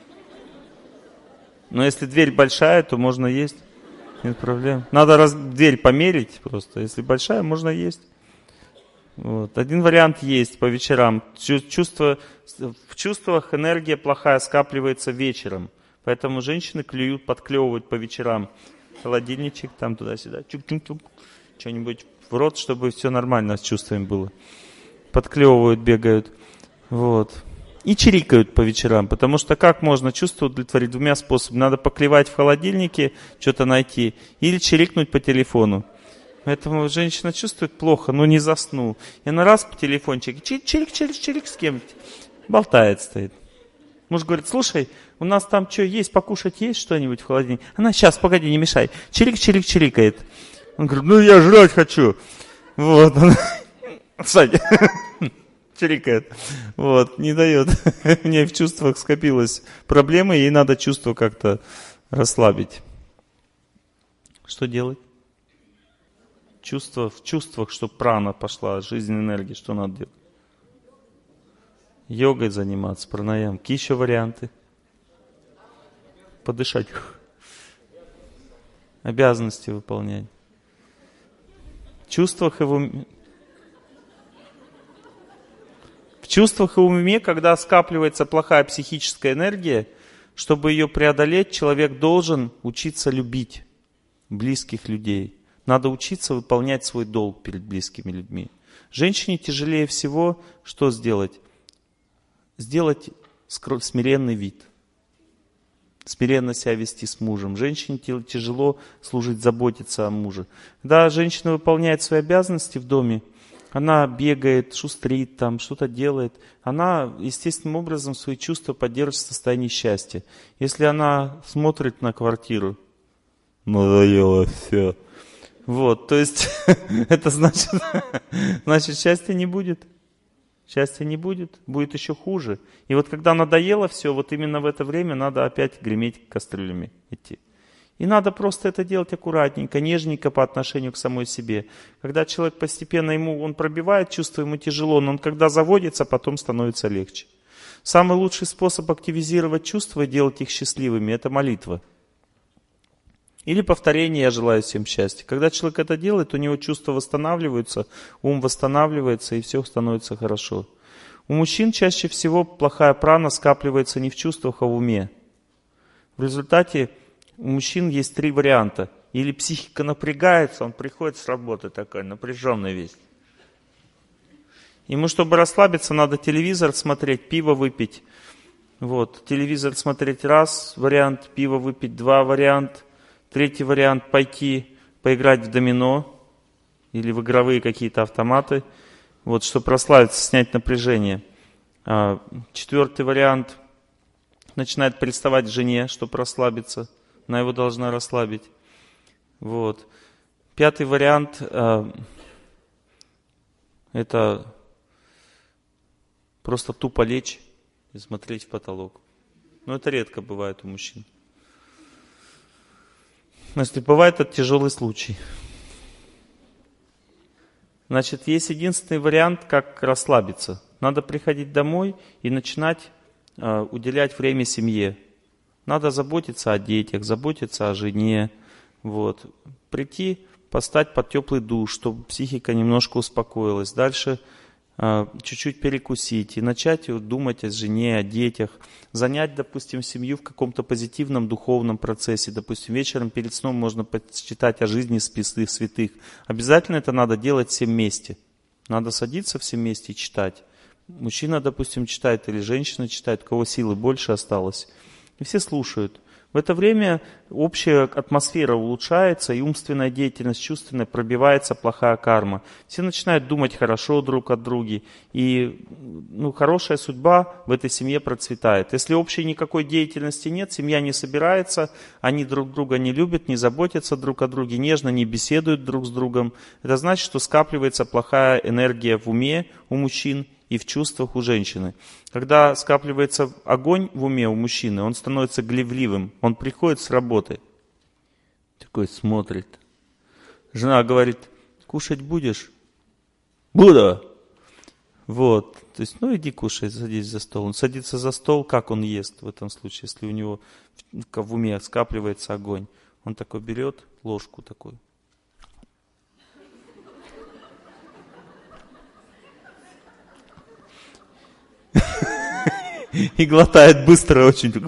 Но если дверь большая, то можно есть. Нет проблем. Надо раз, дверь померить просто. Если большая, можно есть. Вот. Один вариант есть по вечерам. Чувство, в чувствах энергия плохая скапливается вечером. Поэтому женщины клюют, подклевывают по вечерам. Холодильничек там туда-сюда. Чук-чук-чук. Что-нибудь в рот, чтобы все нормально с чувствами было. Подклевывают, бегают. Вот. И чирикают по вечерам, потому что как можно чувство удовлетворить двумя способами? Надо поклевать в холодильнике, что-то найти, или чирикнуть по телефону. Поэтому женщина чувствует плохо, но не заснул. И она раз по телефончику, чирик-чирик-чирик с кем-то, болтает стоит. Муж говорит, слушай, у нас там что, есть, покушать есть что-нибудь в холодильнике? Она, сейчас, погоди, не мешай. Чирик-чирик-чирикает. Он говорит, ну я жрать хочу. Вот, она, Саня, чирикает. Вот, не дает. У нее в чувствах скопилась проблема, ей надо чувство как-то расслабить. Что делать? Чувство, в чувствах, чтобы прана пошла, жизненная энергия, что надо делать? Йогой заниматься, пранаям. Какие еще варианты? Подышать. Обязанности выполнять. В чувствах и в уме. В чувствах и уме, когда скапливается плохая психическая энергия, чтобы ее преодолеть, человек должен учиться любить близких людей. Надо учиться выполнять свой долг перед близкими людьми. Женщине тяжелее всего что сделать? Сделать смиренный вид. Смиренно себя вести с мужем. Женщине тяжело служить, заботиться о муже. Когда женщина выполняет свои обязанности в доме, она бегает, шустрит, там, что-то делает. Она естественным образом свои чувства поддерживает в состоянии счастья. Если она смотрит на квартиру, надоело все. Вот, то есть это значит, значит счастья не будет. Счастья не будет, будет еще хуже. И вот когда надоело все, вот именно в это время надо опять греметь кастрюлями идти. И надо просто это делать аккуратненько, нежненько по отношению к самой себе. Когда человек постепенно, ему, он пробивает чувство, ему тяжело, но он когда заводится, потом становится легче. Самый лучший способ активизировать чувства и делать их счастливыми – это молитва. Или повторение «Я желаю всем счастья». Когда человек это делает, у него чувства восстанавливаются, ум восстанавливается, и все становится хорошо. У мужчин чаще всего плохая прана скапливается не в чувствах, а в уме. В результате у мужчин есть три варианта. Или психика напрягается, он приходит с работы такой, напряженный весь. Ему, чтобы расслабиться, надо телевизор смотреть, пиво выпить. Вот, телевизор смотреть раз, вариант, пиво выпить два, вариант. Третий вариант, пойти поиграть в домино или в игровые какие-то автоматы. Вот, чтобы расслабиться, снять напряжение. А, четвертый вариант, начинает приставать к жене, чтобы расслабиться. Она его должна расслабить. Вот. Пятый вариант, а, это просто тупо лечь и смотреть в потолок. Но это редко бывает у мужчин. Но если бывает, это тяжелый случай. Значит, есть единственный вариант, как расслабиться. Надо приходить домой и начинать э, уделять время семье. Надо заботиться о детях, заботиться о жене. Вот. Прийти, постать под теплый душ, чтобы психика немножко успокоилась. Дальше э, чуть-чуть перекусить и начать думать о жене, о детях. Занять, допустим, семью в каком-то позитивном духовном процессе. Допустим, вечером перед сном можно почитать о жизни святых, святых. Обязательно это надо делать всем вместе. Надо садиться всем вместе и читать. Мужчина, допустим, читает или женщина читает, у кого силы больше осталось. И все слушают. В это время общая атмосфера улучшается, и умственная деятельность, чувственная, пробивается плохая карма. Все начинают думать хорошо друг о друге, и ну, хорошая судьба в этой семье процветает. Если общей никакой деятельности нет, семья не собирается, они друг друга не любят, не заботятся друг о друге, нежно не беседуют друг с другом. Это значит, что скапливается плохая энергия в уме у мужчин и в чувствах у женщины. Когда скапливается огонь в уме у мужчины, он становится гневливым. Он приходит с работы, такой смотрит. Жена говорит: кушать будешь? Буду. Вот. То есть, ну иди кушай, садись за стол. Он садится за стол, как он ест в этом случае, если у него в уме скапливается огонь. Он такой берет ложку такой. И глотает быстро очень.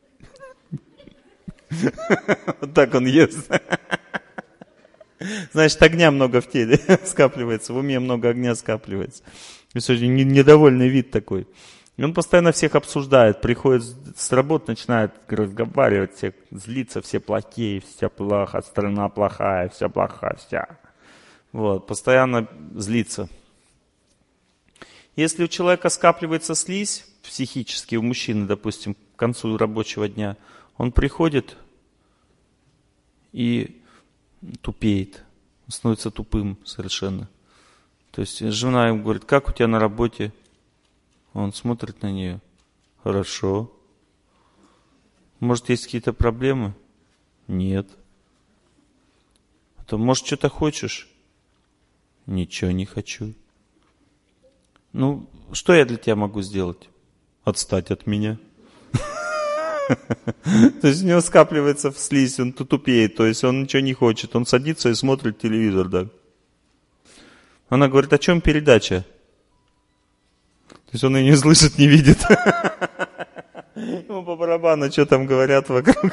Вот так он ест. Значит, огня много в теле скапливается, в уме много огня скапливается. То есть очень недовольный вид такой. И он постоянно всех обсуждает, приходит с работы, начинает разговаривать, всех, злиться, все плохие, все плохо, страна плохая, все плохая, вся. Вот, постоянно злится. Если у человека скапливается слизь, психически у мужчины, допустим, к концу рабочего дня, он приходит и тупеет, становится тупым совершенно. То есть жена ему говорит: как у тебя на работе? Он смотрит на нее: хорошо. Может, есть какие-то проблемы? Нет. А то, может, что-то хочешь? Ничего не хочу. Ну, что я для тебя могу сделать? Отстать от меня. То есть у него скапливается в слизь, он тупеет, то есть он ничего не хочет, он садится и смотрит телевизор, да. Она говорит: о чем передача? То есть он ее не слышит, не видит. Ему по барабану, что там говорят вокруг.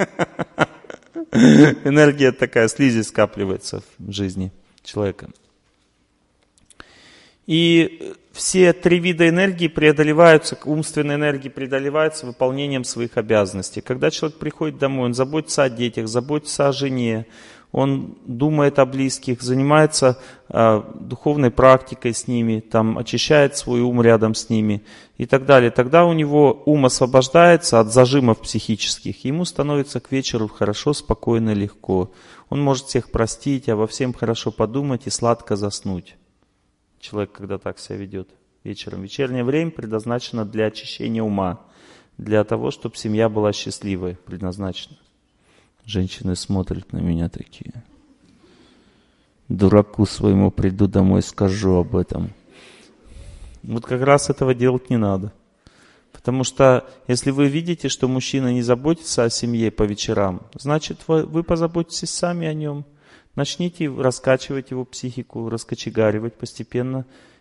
Энергия такая, слизи скапливается в жизни человека. И все три вида энергии преодолеваются, умственной энергии преодолеваются выполнением своих обязанностей. Когда человек приходит домой, он заботится о детях, заботится о жене, он думает о близких, занимается э, духовной практикой с ними, там, очищает свой ум рядом с ними и так далее. Тогда у него ум освобождается от зажимов психических, ему становится к вечеру хорошо, спокойно, легко. Он может всех простить, обо всем хорошо подумать и сладко заснуть. Человек, когда так себя ведет вечером. Вечернее время предназначено для очищения ума, для того, чтобы семья была счастливой, предназначено. Женщины смотрят на меня такие: дураку своему приду домой, скажу об этом. Вот как раз этого делать не надо. Потому что если вы видите, что мужчина не заботится о семье по вечерам, значит вы, вы позаботитесь сами о нем. Начните раскачивать его психику, раскочегаривать постепенно,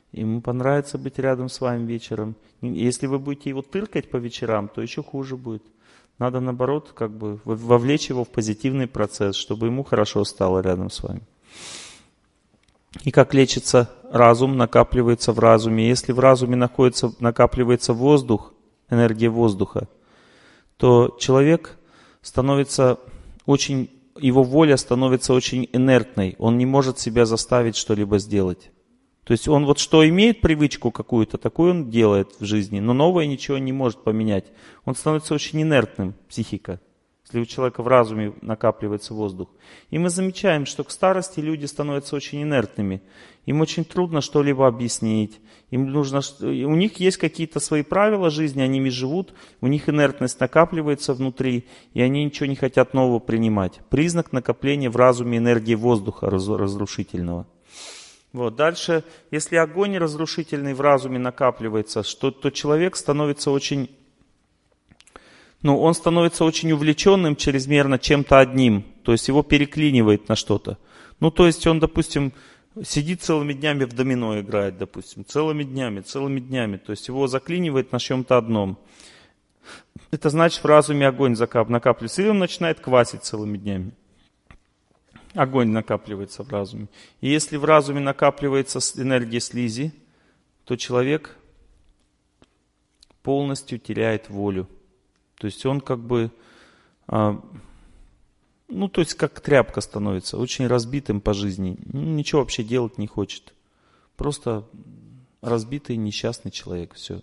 Ему понравится быть рядом с вами вечером. Если вы будете его тыркать по вечерам, то еще хуже будет. Надо, наоборот, как бы вовлечь его в позитивный процесс, чтобы ему хорошо стало рядом с вами. И как лечится разум, накапливается в разуме. Если в разуме находится, накапливается воздух, энергия воздуха, то человек становится очень, его воля становится очень инертной. Он не может себя заставить что-либо сделать. То есть он вот что имеет привычку какую-то, такую он делает в жизни, но новое ничего не может поменять. Он становится очень инертным, психика, если у человека в разуме накапливается воздух. И мы замечаем, что к старости люди становятся очень инертными. Им очень трудно что-либо объяснить. Им нужно, у них есть какие-то свои правила жизни, они ими живут, у них инертность накапливается внутри, и они ничего не хотят нового принимать. Признак накопления в разуме энергии воздуха разрушительного. Вот. Дальше, если огонь разрушительный в разуме накапливается, что, то человек становится очень, ну, он становится очень увлеченным чрезмерно чем-то одним, то есть его переклинивает на что-то. Ну, то есть он, допустим, сидит целыми днями в домино играет, допустим, целыми днями, целыми днями, то есть его заклинивает на чем-то одном. Это значит, в разуме огонь накапливается, и он начинает квасить целыми днями. Огонь накапливается в разуме. И если в разуме накапливается энергия слизи, то человек полностью теряет волю. То есть он как бы, а, ну то есть как тряпка становится, очень разбитым по жизни. Ничего вообще делать не хочет. Просто разбитый, несчастный человек. Все.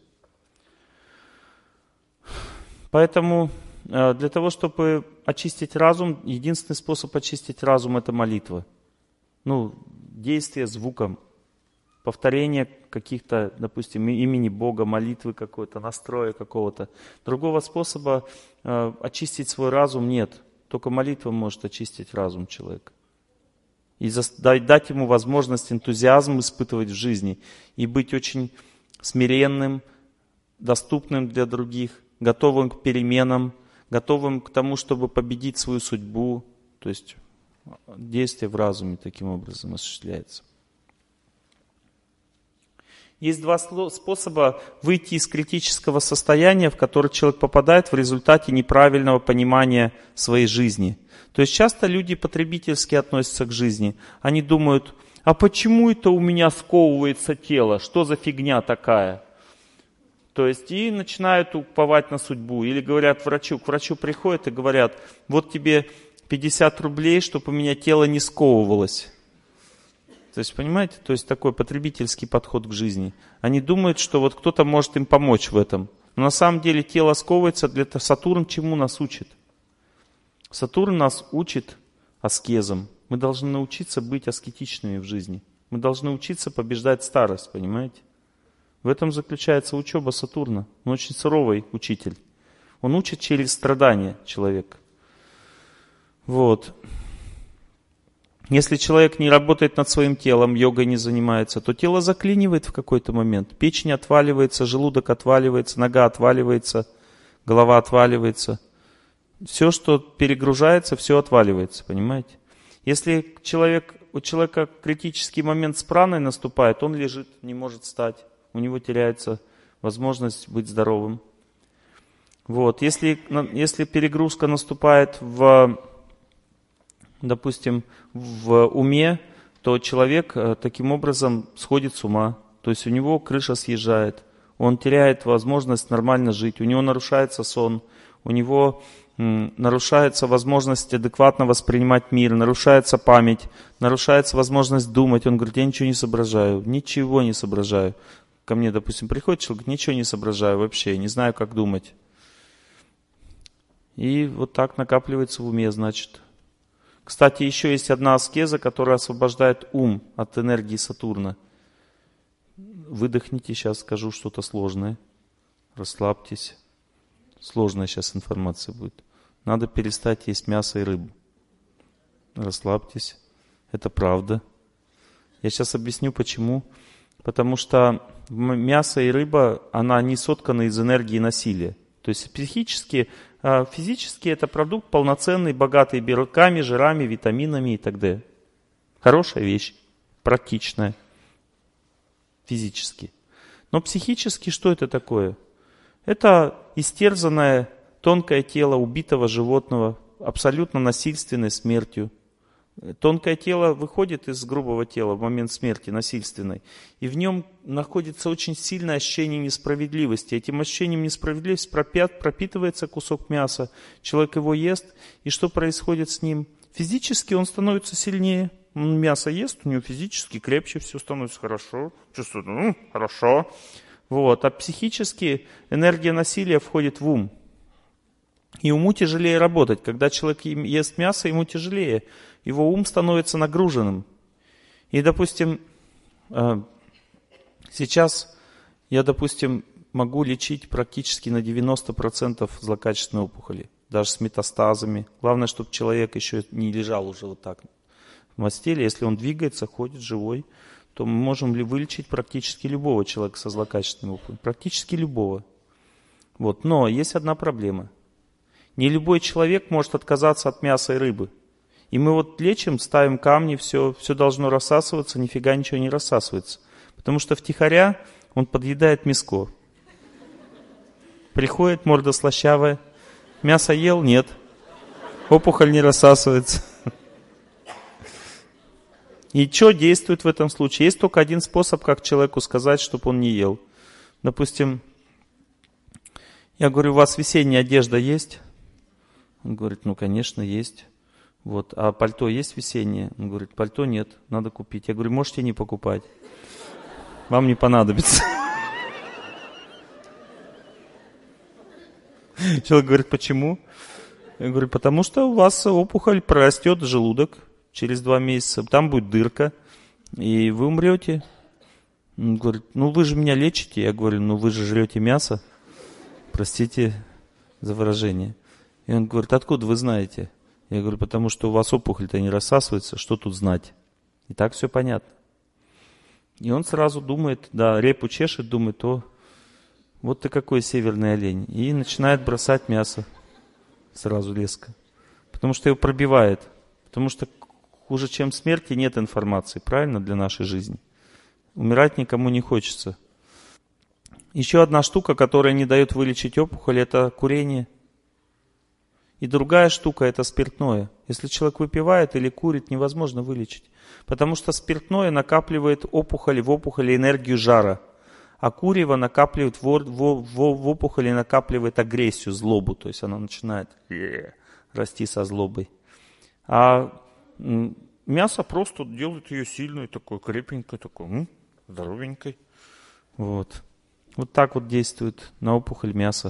Поэтому для того, чтобы очистить разум, единственный способ очистить разум – это молитва. Ну, действие звуком, повторение каких-то, допустим, имени Бога, молитвы какой-то, настроя какого-то. Другого способа э, очистить свой разум нет. Только молитва может очистить разум человека. И за, дать ему возможность энтузиазм испытывать в жизни. И быть очень смиренным, доступным для других, готовым к переменам, готовым к тому, чтобы победить свою судьбу. То есть действие в разуме таким образом осуществляется. Есть два способа выйти из критического состояния, в которое человек попадает в результате неправильного понимания своей жизни. То есть часто люди потребительски относятся к жизни. Они думают, а почему это у меня сковывается тело? Что за фигня такая? То есть и начинают уповать на судьбу. Или говорят врачу, к врачу приходят и говорят, вот тебе пятьдесят рублей, чтобы у меня тело не сковывалось. То есть, понимаете, то есть такой потребительский подход к жизни. Они думают, что вот кто-то может им помочь в этом. Но на самом деле тело сковывается, для того. Сатурн чему нас учит? Сатурн нас учит аскезам. Мы должны научиться быть аскетичными в жизни. Мы должны учиться побеждать старость, понимаете? В этом заключается учеба Сатурна. Он очень суровый учитель. Он учит через страдания человека. Вот. Если человек не работает над своим телом, йогой не занимается, то тело заклинивает в какой-то момент. Печень отваливается, желудок отваливается, нога отваливается, голова отваливается. Все, что перегружается, все отваливается, понимаете? Если человек, у человека критический момент с праной наступает, он лежит, не может встать. У него теряется возможность быть здоровым. Вот. Если, если перегрузка наступает в, допустим, в уме, то человек таким образом сходит с ума. То есть у него крыша съезжает, он теряет возможность нормально жить, у него нарушается сон, у него м, нарушается возможность адекватно воспринимать мир, нарушается память, нарушается возможность думать. Он говорит, я ничего не соображаю, ничего не соображаю. Ко мне, допустим, приходит человек, говорит, ничего не соображаю вообще, не знаю, как думать. И вот так накапливается в уме, значит. Кстати, еще есть одна аскеза, которая освобождает ум от энергии Сатурна. Выдохните, сейчас скажу что-то сложное. Расслабьтесь. Сложная сейчас информация будет. Надо перестать есть мясо и рыбу. Расслабьтесь. Это правда. Я сейчас объясню, почему. Потому что мясо и рыба, она не соткана из энергии насилия. То есть психически, физически это продукт полноценный, богатый белками, жирами, витаминами и так далее. Хорошая вещь, практичная. физически. Но психически что это такое? Это истерзанное тонкое тело убитого животного, абсолютно насильственной смертью. Тонкое тело выходит из грубого тела в момент смерти насильственной, и в нем находится очень сильное ощущение несправедливости. Этим ощущением несправедливости пропят, пропитывается кусок мяса, человек его ест, и что происходит с ним? Физически он становится сильнее, он мясо ест, у него физически крепче, все становится хорошо, чувствует, ну, хорошо. Вот. А психически энергия насилия входит в ум. И уму тяжелее работать. Когда человек ест мясо, ему тяжелее. Его ум становится нагруженным. И, допустим, сейчас я, допустим, могу лечить практически на девяносто процентов злокачественной опухоли. Даже с метастазами. Главное, чтобы человек еще не лежал уже вот так в постели. Если он двигается, ходит живой, то мы можем ли вылечить практически любого человека со злокачественной опухолью. Практически любого. Вот. Но есть одна проблема. Не любой человек может отказаться от мяса и рыбы. И мы вот лечим, ставим камни, все, все должно рассасываться, нифига ничего не рассасывается. Потому что втихаря он подъедает мяско. Приходит, морда слащавая. Мясо ел? Нет. Опухоль не рассасывается. И что действует в этом случае? Есть только один способ, как человеку сказать, чтобы он не ел. Допустим, я говорю, у вас весенняя одежда есть? Он говорит, ну, конечно, есть. Вот. А пальто есть весеннее? Он говорит, пальто нет, надо купить. Я говорю, можете не покупать. Вам не понадобится. Человек говорит, почему? Я говорю, потому что у вас опухоль прорастет в желудок через два месяца. Там будет дырка, и вы умрете. Он говорит, ну вы же меня лечите. Я говорю, ну вы же жрете мясо. Простите за выражение. И он говорит, откуда вы знаете? Я говорю, потому что у вас опухоль-то не рассасывается, что тут знать? И так все понятно. И он сразу думает, да, репу чешет, думает, о, вот ты какой северный олень. И начинает бросать мясо сразу резко. Потому что его пробивает. Потому что хуже, чем смерти, нет информации, правильно, для нашей жизни. Умирать никому не хочется. Еще одна штука, которая не дает вылечить опухоль, это курение. И другая штука – это спиртное. Если человек выпивает или курит, невозможно вылечить. Потому что спиртное накапливает опухоль, в опухоли энергию жара. А курево накапливает в, в, в, в опухоли накапливает агрессию, злобу. То есть она начинает расти со злобой. А мясо просто делает ее сильной, такой крепенькой, такой м, здоровенькой. Вот. Вот так вот действует на опухоль мясо.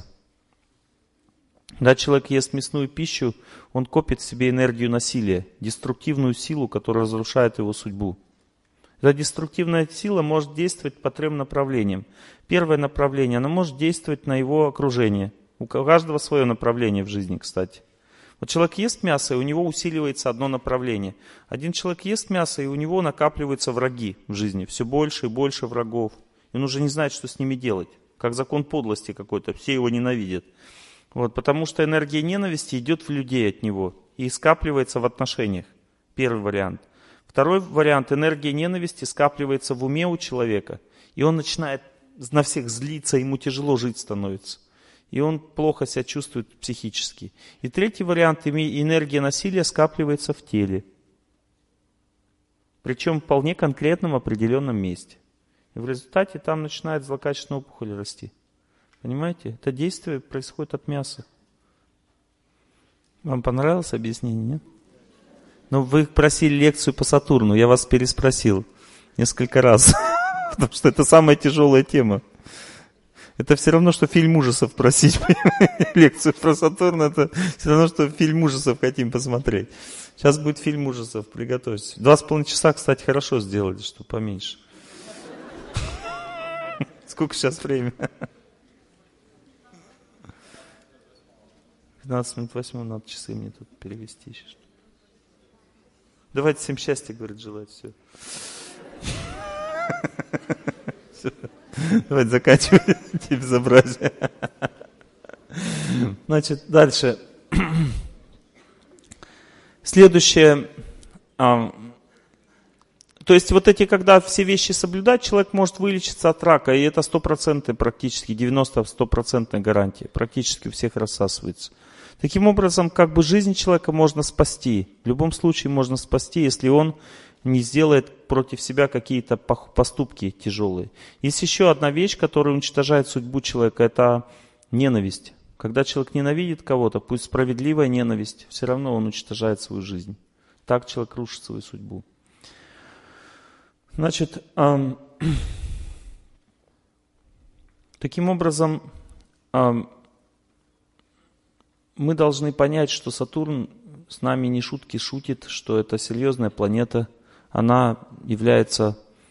Когда человек ест мясную пищу, он копит в себе энергию насилия, деструктивную силу, которая разрушает его судьбу. Эта деструктивная сила может действовать по трем направлениям. Первое направление, она может действовать на его окружение. У каждого свое направление в жизни, кстати. Вот человек ест мясо, и у него усиливается одно направление. Один человек ест мясо, и у него накапливаются враги в жизни. Все больше и больше врагов. И он уже не знает, что с ними делать. Как закон подлости какой-то, все его ненавидят. Вот, потому что энергия ненависти идет в людей от него и скапливается в отношениях. Первый вариант. Второй вариант. Энергия ненависти скапливается в уме у человека. И он начинает на всех злиться, ему тяжело жить становится. И он плохо себя чувствует психически. И третий вариант. Энергия насилия скапливается в теле. Причем в вполне конкретном определенном месте. И в результате там начинает злокачественная опухоль расти. Понимаете? Это действие происходит от мяса. Вам понравилось объяснение, нет? Ну, вы просили лекцию по Сатурну, я вас переспросил несколько раз. Потому что это самая тяжелая тема. Это все равно, что фильм ужасов просить. Лекцию про Сатурн, это все равно, что фильм ужасов хотим посмотреть. Сейчас будет фильм ужасов, приготовьтесь. Два с половиной часа, кстати, хорошо сделали, что поменьше. Сколько сейчас время? пятнадцать минут восьмого, надо часы мне тут перевести еще. Давайте всем счастья, говорит, желать. Все. Все. Давайте заканчивать эти безобразия. Значит, дальше. Следующее. То есть вот эти, когда все вещи соблюдать, человек может вылечиться от рака, и это стопроцентная практически, девяносто-стопроцентная гарантия, практически у всех рассасывается. Таким образом, как бы жизнь человека можно спасти, в любом случае можно спасти, если он не сделает против себя какие-то поступки тяжелые. Есть еще одна вещь, которая уничтожает судьбу человека, это ненависть. Когда человек ненавидит кого-то, пусть справедливая ненависть, все равно он уничтожает свою жизнь. Так человек рушит свою судьбу. Значит, эм, таким образом, эм, мы должны понять, что Сатурн с нами не шутки шутит, что это серьезная планета. Она является,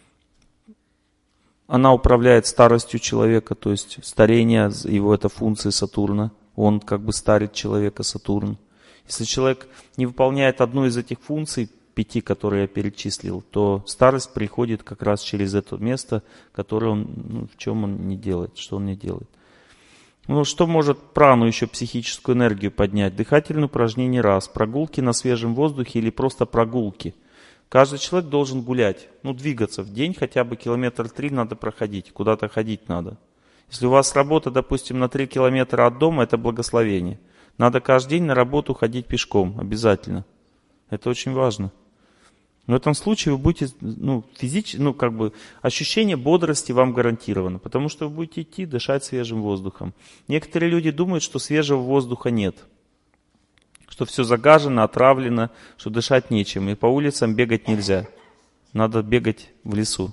она управляет старостью человека, то есть старение его — это функции Сатурна. Он как бы старит человека, Сатурн. Если человек не выполняет одну из этих функций, пяти, которые я перечислил, то старость приходит как раз через это место, которое он, ну, в чем он не делает, что он не делает. Ну, что может прану, еще психическую энергию поднять? Дыхательные упражнения раз, прогулки на свежем воздухе или просто прогулки. Каждый человек должен гулять, ну, двигаться в день, хотя бы километр три надо проходить, куда-то ходить надо. Если у вас работа, допустим, на три километра от дома, это благословение. Надо каждый день на работу ходить пешком, обязательно. Это очень важно. В этом случае вы будете, ну, физически, ну, как бы, ощущение бодрости вам гарантировано, потому что вы будете идти, дышать свежим воздухом. Некоторые люди думают, что свежего воздуха нет, что все загажено, отравлено, что дышать нечем, и по улицам бегать нельзя. Надо бегать в лесу.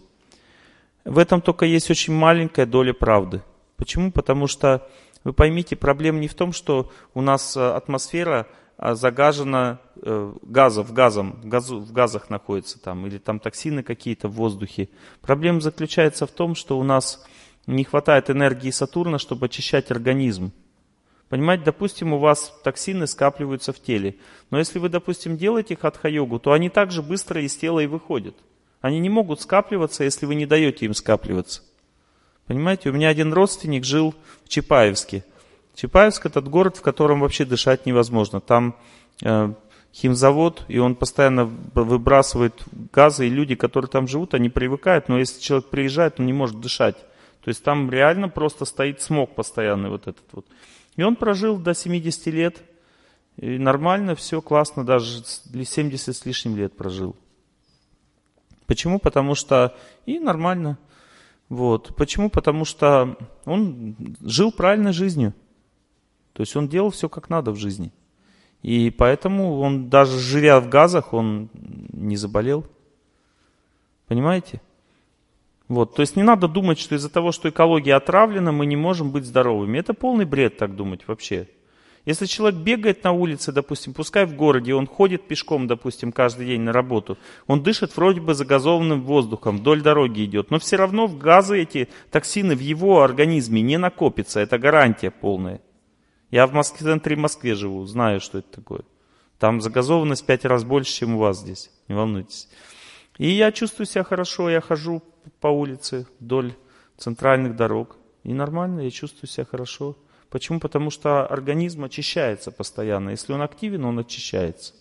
В этом только есть очень маленькая доля правды. Почему? Потому что, вы поймите, проблема не в том, что у нас атмосфера загажена э, газов, газом, газу, в газах находится там, или там токсины какие-то в воздухе. Проблема заключается в том, что у нас не хватает энергии Сатурна, чтобы очищать организм. Понимаете, допустим, у вас токсины скапливаются в теле, но если вы, допустим, делаете хатха-йогу, то они также быстро из тела и выходят. Они не могут скапливаться, если вы не даете им скапливаться. Понимаете, у меня один родственник жил в Чапаевске. Чапаевск — это город, в котором вообще дышать невозможно. Там э, химзавод, и он постоянно выбрасывает газы, и люди, которые там живут, они привыкают, но если человек приезжает, он не может дышать. То есть там реально просто стоит смог постоянный вот этот вот. И он прожил до семидесяти лет, и нормально, все классно, даже семьдесят с лишним лет прожил. Почему? Потому что и нормально. Вот. Почему? Потому что он жил правильной жизнью. То есть он делал все как надо в жизни. И поэтому он, даже живя в газах, он не заболел. Понимаете? Вот. То есть не надо думать, что из-за того, что экология отравлена, мы не можем быть здоровыми. Это полный бред так думать вообще. Если человек бегает на улице, допустим, пускай в городе, он ходит пешком, допустим, каждый день на работу, он дышит вроде бы загазованным воздухом, вдоль дороги идет, но все равно в газы эти токсины в его организме не накопятся, это гарантия полная. Я в Москве, в центре Москвы живу, знаю, что это такое. Там загазованность пять раз больше, чем у вас здесь, не волнуйтесь. И я чувствую себя хорошо, я хожу по улице вдоль центральных дорог, и нормально, я чувствую себя хорошо. Почему? Потому что организм очищается постоянно. Если он активен, он очищается.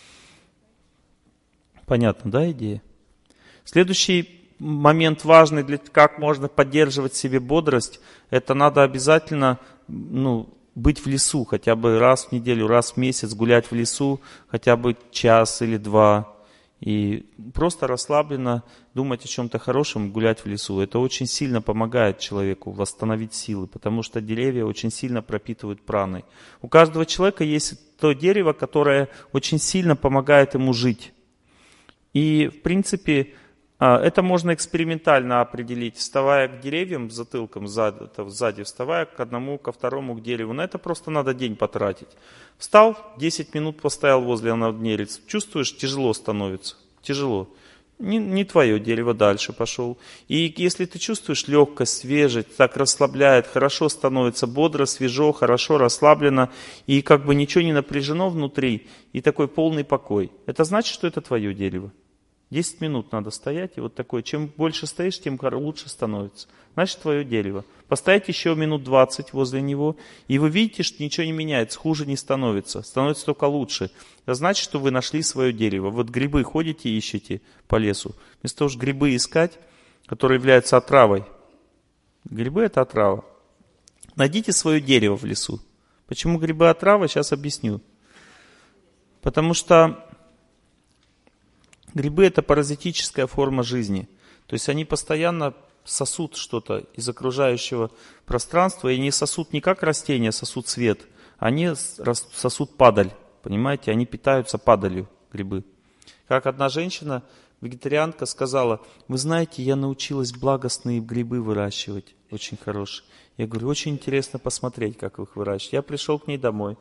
Понятно, да, идея? Следующий момент важный, для как можно поддерживать в себе бодрость, это надо обязательно, ну, быть в лесу хотя бы раз в неделю, раз в месяц, гулять в лесу хотя бы час или два. И просто расслабленно думать о чем-то хорошем, гулять в лесу. Это очень сильно помогает человеку восстановить силы, потому что деревья очень сильно пропитывают праной. У каждого человека есть то дерево, которое очень сильно помогает ему жить. И, в принципе, это можно экспериментально определить, вставая к деревьям затылком, сзади, сзади вставая к одному, ко второму, к дереву. На это просто надо день потратить. Встал, десять минут постоял возле одного дерева. Чувствуешь, тяжело становится. Тяжело. Не, не твое дерево, дальше пошел. И если ты чувствуешь легкость, свежесть, так расслабляет, хорошо становится, бодро, свежо, хорошо, расслаблено, и как бы ничего не напряжено внутри, и такой полный покой. Это значит, что это твое дерево. десять минут надо стоять, и вот такое. Чем больше стоишь, тем лучше становится. Значит, твое дерево. Поставить еще минут двадцать возле него, и вы видите, что ничего не меняется, хуже не становится, становится только лучше. Это значит, что вы нашли свое дерево. Вот грибы ходите и ищете по лесу. Вместо того, чтобы грибы искать, которые являются отравой. Грибы – это отрава. Найдите свое дерево в лесу. Почему грибы отрава, сейчас объясню. Потому что грибы – это паразитическая форма жизни. То есть они постоянно сосут что-то из окружающего пространства, и не сосут не как растения, сосут свет, они сосут падаль. Понимаете, они питаются падалью, грибы. Как одна женщина, вегетарианка, сказала: вы знаете, я научилась благостные грибы выращивать, очень хорошие. Я говорю, очень интересно посмотреть, как вы их выращиваете. Я пришел к ней домой.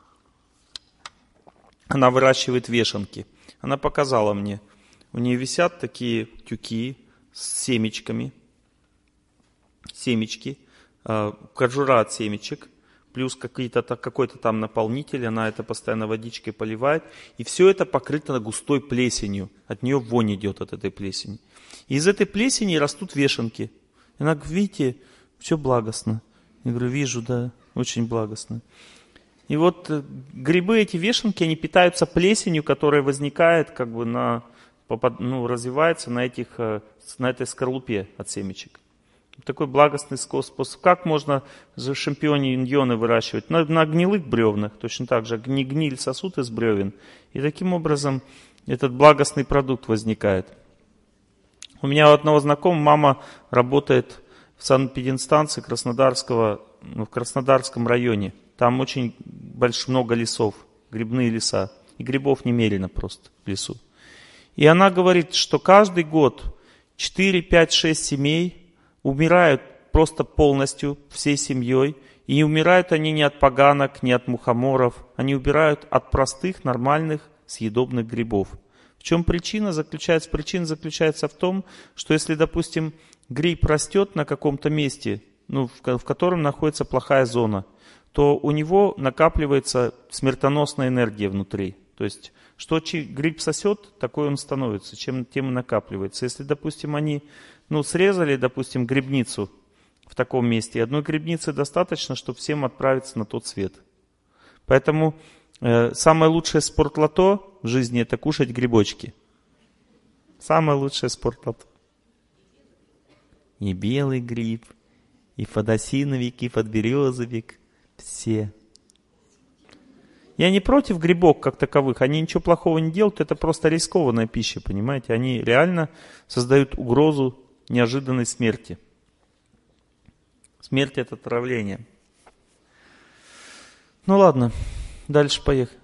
Она выращивает вешенки. Она показала мне. У нее висят такие тюки с семечками. Семечки. Кожура от семечек. Плюс какие-то, какой-то там наполнитель. Она это постоянно водичкой поливает. И все это покрыто густой плесенью. От нее вонь идет, от этой плесени. И из этой плесени растут вешенки. И она говорит, видите, все благостно. Я говорю, вижу, да, очень благостно. И вот грибы, эти вешенки, они питаются плесенью, которая возникает, как бы на, ну, развивается на, этих, на этой скорлупе от семечек. Такой благостный способ. Как можно шампиньоны выращивать? На, на гнилых бревнах, точно так же. Гниль сосут из бревен. И таким образом этот благостный продукт возникает. У меня у одного знакомого мама работает в санэпидемстанции Краснодарского, ну, в Краснодарском районе. Там очень больш, много лесов, грибные леса. И грибов немерено просто в лесу. И она говорит, что каждый год четыре, пять, шесть семей умирают просто полностью, всей семьей. И умирают они не от поганок, не от мухоморов. Они умирают от простых, нормальных, съедобных грибов. В чем причина заключается? Причина заключается в том, что если, допустим, гриб растет на каком-то месте, ну, в, в котором находится плохая зона, то у него накапливается смертоносная энергия внутри. То есть, что гриб сосет, такой он становится, чем тем и накапливается. Если, допустим, они ну, срезали, допустим, грибницу в таком месте, и одной грибницы достаточно, чтобы всем отправиться на тот свет. Поэтому э, самое лучшее спортлото в жизни – это кушать грибочки. Самое лучшее спортлото. И белый гриб, и подосиновик, и подберезовик. Все. Я не против грибов как таковых, они ничего плохого не делают, это просто рискованная пища, понимаете? Они реально создают угрозу неожиданной смерти. Смерть – это отравление. Ну ладно, дальше поехали.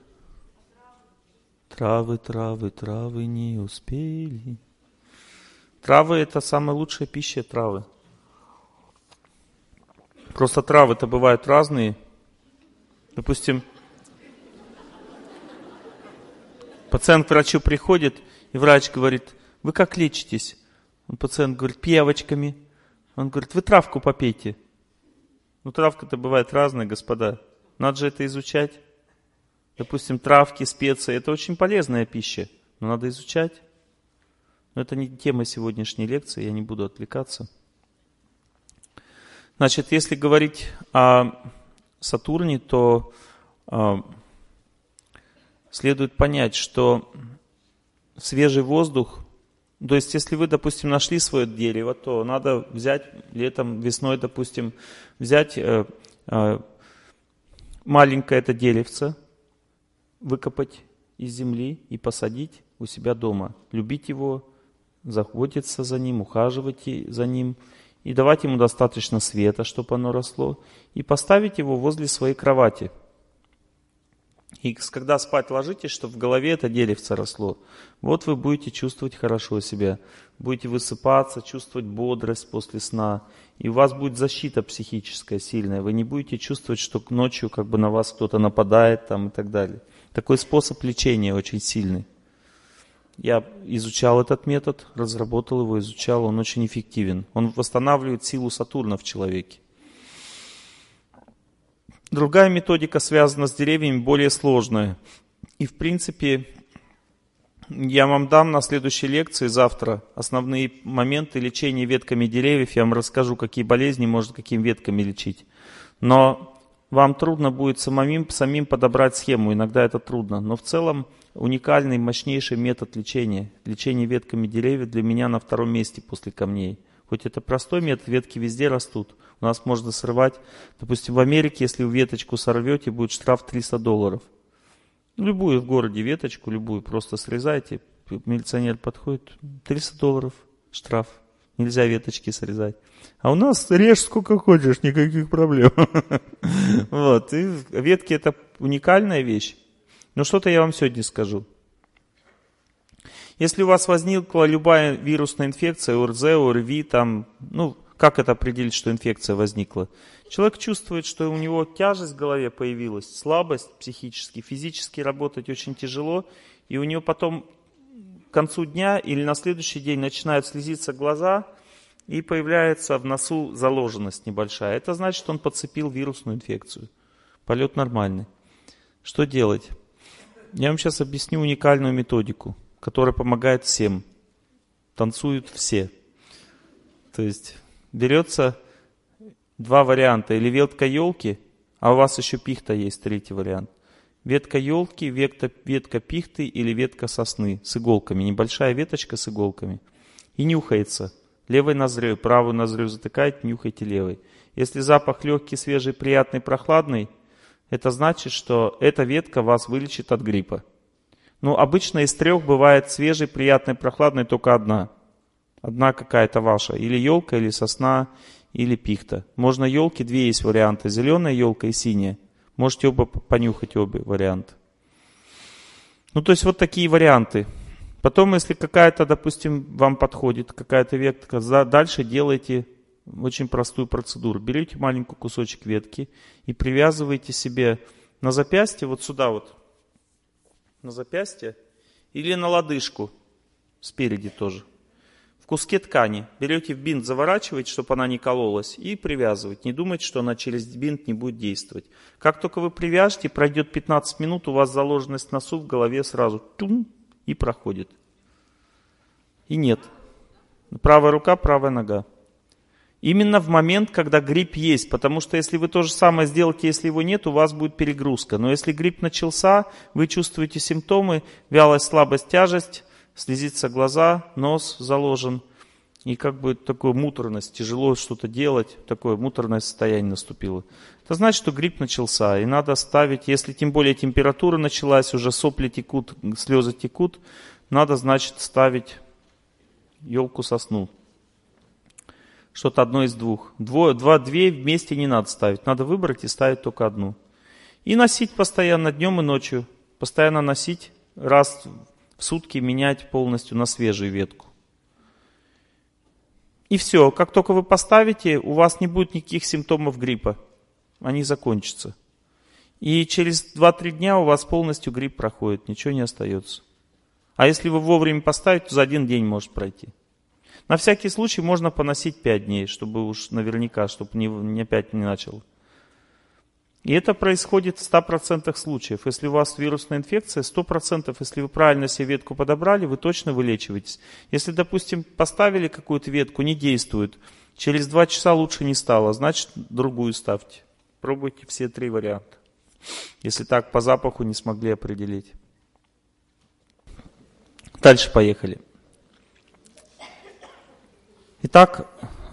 Травы, травы, травы не успели. Травы – это самая лучшая пища, травы. Просто травы-то бывают разные. Допустим, пациент к врачу приходит, и врач говорит, вы как лечитесь? Пациент говорит, пиявочками. Он говорит, вы травку попейте. Ну, травка-то бывает разная, господа. Надо же это изучать. Допустим, травки, специи, это очень полезная пища, но надо изучать. Но это не тема сегодняшней лекции, я не буду отвлекаться. Значит, если говорить о Сатурне, то э, следует понять, что свежий воздух, то есть если вы, допустим, нашли свое дерево, то надо взять летом, весной, допустим, взять э, э, маленькое это деревце, выкопать из земли и посадить у себя дома. Любить его, заботиться за ним, ухаживать за ним. И давать ему достаточно света, чтобы оно росло. И поставить его возле своей кровати. И когда спать ложитесь, чтобы в голове это деревце росло. Вот вы будете чувствовать хорошо себя. Будете высыпаться, чувствовать бодрость после сна. И у вас будет защита психическая сильная. Вы не будете чувствовать, что ночью как бы на вас кто-то нападает там, и так далее. Такой способ лечения очень сильный. Я изучал этот метод, разработал его, изучал, он очень эффективен. Он восстанавливает силу Сатурна в человеке. Другая методика связана с деревьями, более сложная. И в принципе Я вам дам на следующей лекции завтра основные моменты лечения ветками деревьев. Я вам расскажу, какие болезни можно какими ветками лечить. Но вам трудно будет самим, самим подобрать схему. Иногда это трудно. Но в целом уникальный, мощнейший метод лечения. Лечение ветками деревьев для меня на втором месте после камней. Хоть это простой метод, ветки везде растут. У нас можно срывать. Допустим, в Америке, если вы веточку сорвете, будет штраф триста долларов. Любую в городе веточку, любую, просто срезайте. Милиционер подходит, триста долларов штраф. Нельзя веточки срезать. А у нас режь сколько хочешь, никаких проблем. Вот. И ветки это уникальная вещь. Но что-то я вам сегодня скажу. Если у вас возникла любая вирусная инфекция, ОРЗ, ОРВИ, там, ну, как это определить, что инфекция возникла? Человек чувствует, что у него тяжесть в голове появилась, слабость психически, физически работать очень тяжело, и у него потом к концу дня или на следующий день начинают слезиться глаза, и появляется в носу заложенность небольшая. Это значит, что он подцепил вирусную инфекцию. Полет нормальный. Что делать? Я вам сейчас объясню уникальную методику, которая помогает всем. Танцуют все. То есть берется два варианта. Или ветка елки, а у вас еще пихта есть, третий вариант. Ветка елки, ветка, ветка пихты или ветка сосны с иголками. Небольшая веточка с иголками. И нюхается. Левой ноздрёй, правую ноздрю затыкаете, нюхайте левой. Если запах легкий, свежий, приятный, прохладный, это значит, что эта ветка вас вылечит от гриппа. Ну, обычно из трех бывает свежий, приятный, прохладный только одна. Одна какая-то ваша. Или елка, или сосна, или пихта. Можно елки, две есть варианты. Зеленая елка и синяя. Можете оба понюхать, обе варианты. Ну, то есть вот такие варианты. Потом, если какая-то, допустим, вам подходит какая-то ветка, дальше делайте очень простую процедуру. Берете маленький кусочек ветки и привязываете себе на запястье, вот сюда вот, на запястье, или на лодыжку, спереди тоже. В куске ткани берете в бинт, заворачиваете, чтобы она не кололась, и привязываете. Не думайте, что она через бинт не будет действовать. Как только вы привяжете, пройдет пятнадцать минут, у вас заложенность носу в голове сразу тум, и проходит. И нет. Правая рука, правая нога. Именно в момент, когда грипп есть. Потому что если вы то же самое сделаете, если его нет, у вас будет перегрузка. Но если грипп начался, вы чувствуете симптомы, вялость, слабость, тяжесть, слезятся глаза, нос заложен. И как бы такая муторность, тяжело что-то делать, такое муторное состояние наступило. Это значит, что грипп начался. И надо ставить, если тем более температура началась, уже сопли текут, слезы текут, надо, значит, ставить елку, сосну. Что-то одно из двух. Двое, два, две вместе не надо ставить. Надо выбрать и ставить только одну. И носить постоянно днем и ночью. Постоянно носить, раз в сутки менять полностью на свежую ветку. И все. Как только вы поставите, у вас не будет никаких симптомов гриппа. Они закончатся. И через два-три дня у вас полностью грипп проходит. Ничего не остается. А если вы вовремя поставите, то за один день может пройти. На всякий случай можно поносить пять дней, чтобы уж наверняка, чтобы не, не опять не начал. И это происходит в ста процентах случаев. Если у вас вирусная инфекция, сто процентов, если вы правильно себе ветку подобрали, вы точно вылечиваетесь. Если, допустим, поставили какую-то ветку, не действует, через два часа лучше не стало, значит другую ставьте. Пробуйте все три варианта. Если так по запаху не смогли определить. Дальше поехали. Итак,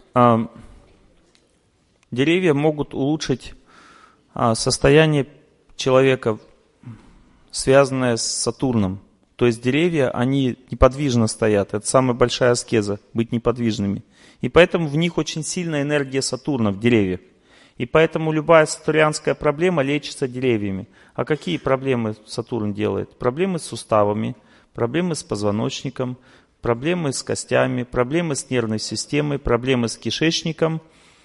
деревья могут улучшить состояние человека, связанное с Сатурном. То есть деревья, они неподвижно стоят. Это самая большая аскеза, быть неподвижными. И поэтому в них очень сильная энергия Сатурна, в деревьях. И поэтому любая сатурнианская проблема лечится деревьями. А какие проблемы Сатурн делает? Проблемы с суставами, проблемы с позвоночником, проблемы с костями, проблемы с нервной системой, проблемы с кишечником.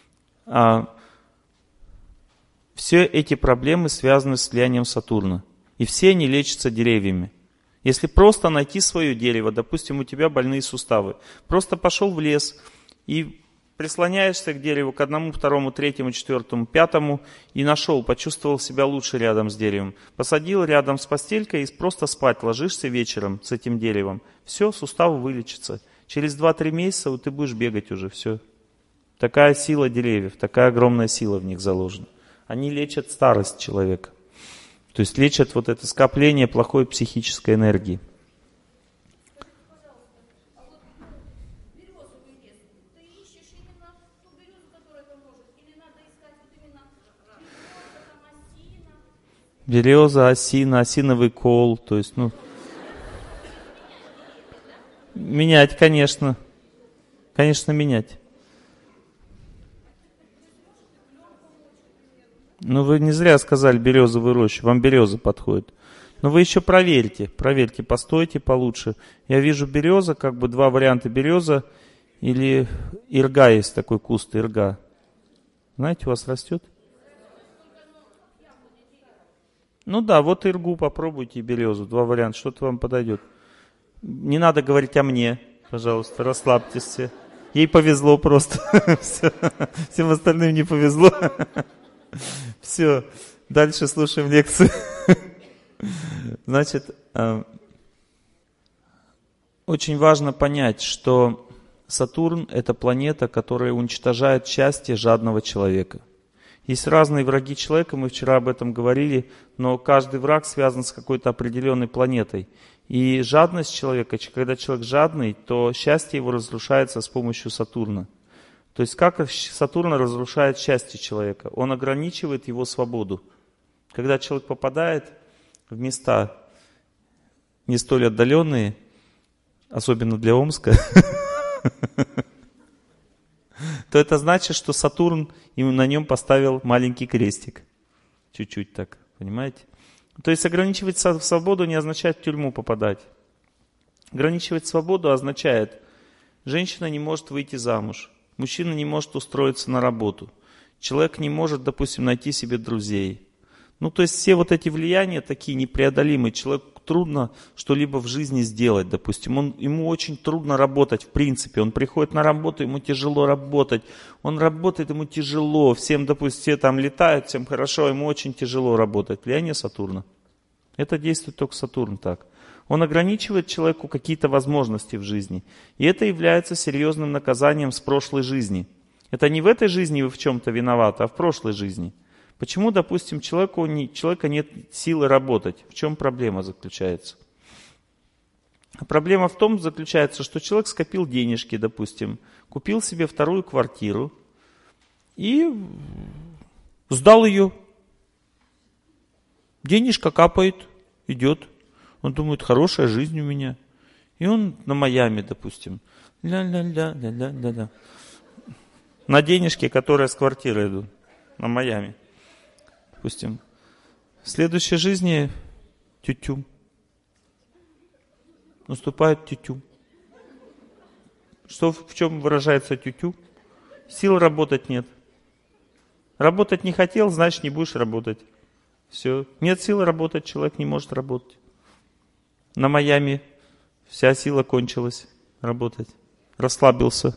Все эти проблемы связаны с влиянием Сатурна. И все они лечатся деревьями. Если просто найти свое дерево, допустим, у тебя больные суставы, просто пошел в лес и прислоняешься к дереву, к одному, второму, третьему, четвертому, пятому, и нашел, почувствовал себя лучше рядом с деревом. Посадил рядом с постелькой и просто спать ложишься вечером с этим деревом. Все, суставы вылечатся. Через два-три месяца вот ты будешь бегать уже, все. Такая сила деревьев, такая огромная сила в них заложена. Они лечат старость человека. То есть лечат вот это скопление плохой психической энергии. Береза, осина, осиновый кол, то есть, ну, менять, конечно, конечно, менять. Ну, вы не зря сказали березовую рощу, вам береза подходит. Но вы еще проверьте, проверьте, постойте получше. Я вижу береза, как бы два варианта береза или ирга есть такой куст, ирга. Знаете, у вас растет? Ну да, вот иргу попробуйте и березу. Два варианта, что-то вам подойдет. Не надо говорить о мне, пожалуйста, расслабьтесь все. Ей повезло просто. Всем остальным не повезло. Все, дальше слушаем лекцию. Значит, очень важно понять, что Сатурн – это планета, которая уничтожает счастье жадного человека. Есть разные враги человека, мы вчера об этом говорили, но каждый враг связан с какой-то определенной планетой. И жадность человека, когда человек жадный, то счастье его разрушается с помощью Сатурна. То есть как Сатурн разрушает счастье человека? Он ограничивает его свободу. Когда человек попадает в места не столь отдаленные, особенно для Омска, то это значит, что Сатурн ему на нем поставил маленький крестик. Чуть-чуть так, понимаете? То есть ограничивать свободу не означает в тюрьму попадать. Ограничивать свободу означает, женщина не может выйти замуж, мужчина не может устроиться на работу, человек не может, допустим, найти себе друзей. Ну, то есть все вот эти влияния такие непреодолимые. Человеку трудно что-либо в жизни сделать, допустим. Он, ему очень трудно работать, в принципе. Он приходит на работу, ему тяжело работать. Он работает, ему тяжело. Всем, допустим, все там летают, всем хорошо, ему очень тяжело работать. Влияние Сатурна. Это действует только Сатурн так. Он ограничивает человеку какие-то возможности в жизни. И это является серьезным наказанием с прошлой жизни. Это не в этой жизни вы в чем-то виноваты, а в прошлой жизни. Почему, допустим, человеку, не, человека нет силы работать? В чем проблема заключается? Проблема в том заключается, что человек скопил денежки, допустим, купил себе вторую квартиру и сдал ее. Денежка капает, идет. Он думает, хорошая жизнь у меня. И он на Майами, допустим. Ля-ля-ля-ля-ля-ля. На денежки, которые с квартиры идут. На Майами. Допустим, в следующей жизни тютю. Наступает тютю. Что, в чем выражается тютю? Сил работать нет. Работать не хотел, значит не будешь работать. Все. Нет сил работать, человек не может работать. На Майами вся сила кончилась работать. Расслабился.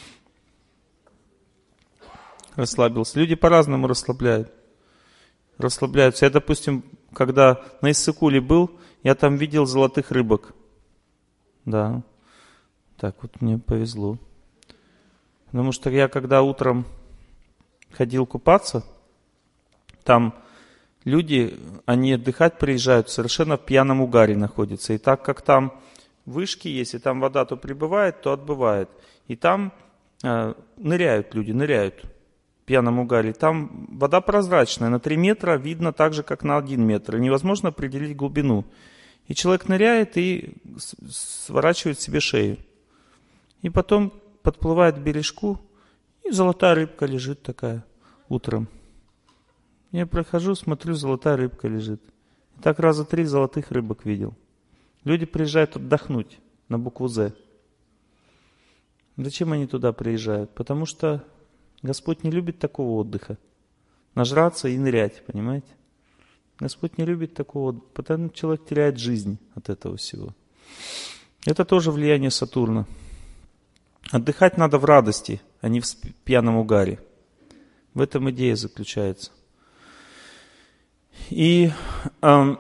Расслабился. Люди по-разному расслабляют. Расслабляются. Я, допустим, когда на Иссык-Куле был, я там видел золотых рыбок. Да. Так вот мне повезло. Потому что я, когда утром ходил купаться, там люди, они отдыхать приезжают, совершенно в пьяном угаре находятся. И так как там вышки есть, и там вода то прибывает, то отбывает. И там э, ныряют люди, ныряют. Пьяном угаре. Там вода прозрачная, на три метра видно так же, как на один метр. И невозможно определить глубину. И человек ныряет и сворачивает себе шею. И потом подплывает к бережку, и золотая рыбка лежит такая утром. Я прохожу, смотрю, золотая рыбка лежит. И так раза три золотых рыбок видел. Люди приезжают отдохнуть на букву «З». Зачем они туда приезжают? Потому что Господь не любит такого отдыха. Нажраться и нырять, понимаете? Господь не любит такого отдыха, потому что человек теряет жизнь от этого всего. Это тоже влияние Сатурна. Отдыхать надо в радости, а не в пьяном угаре. В этом идея заключается. И э,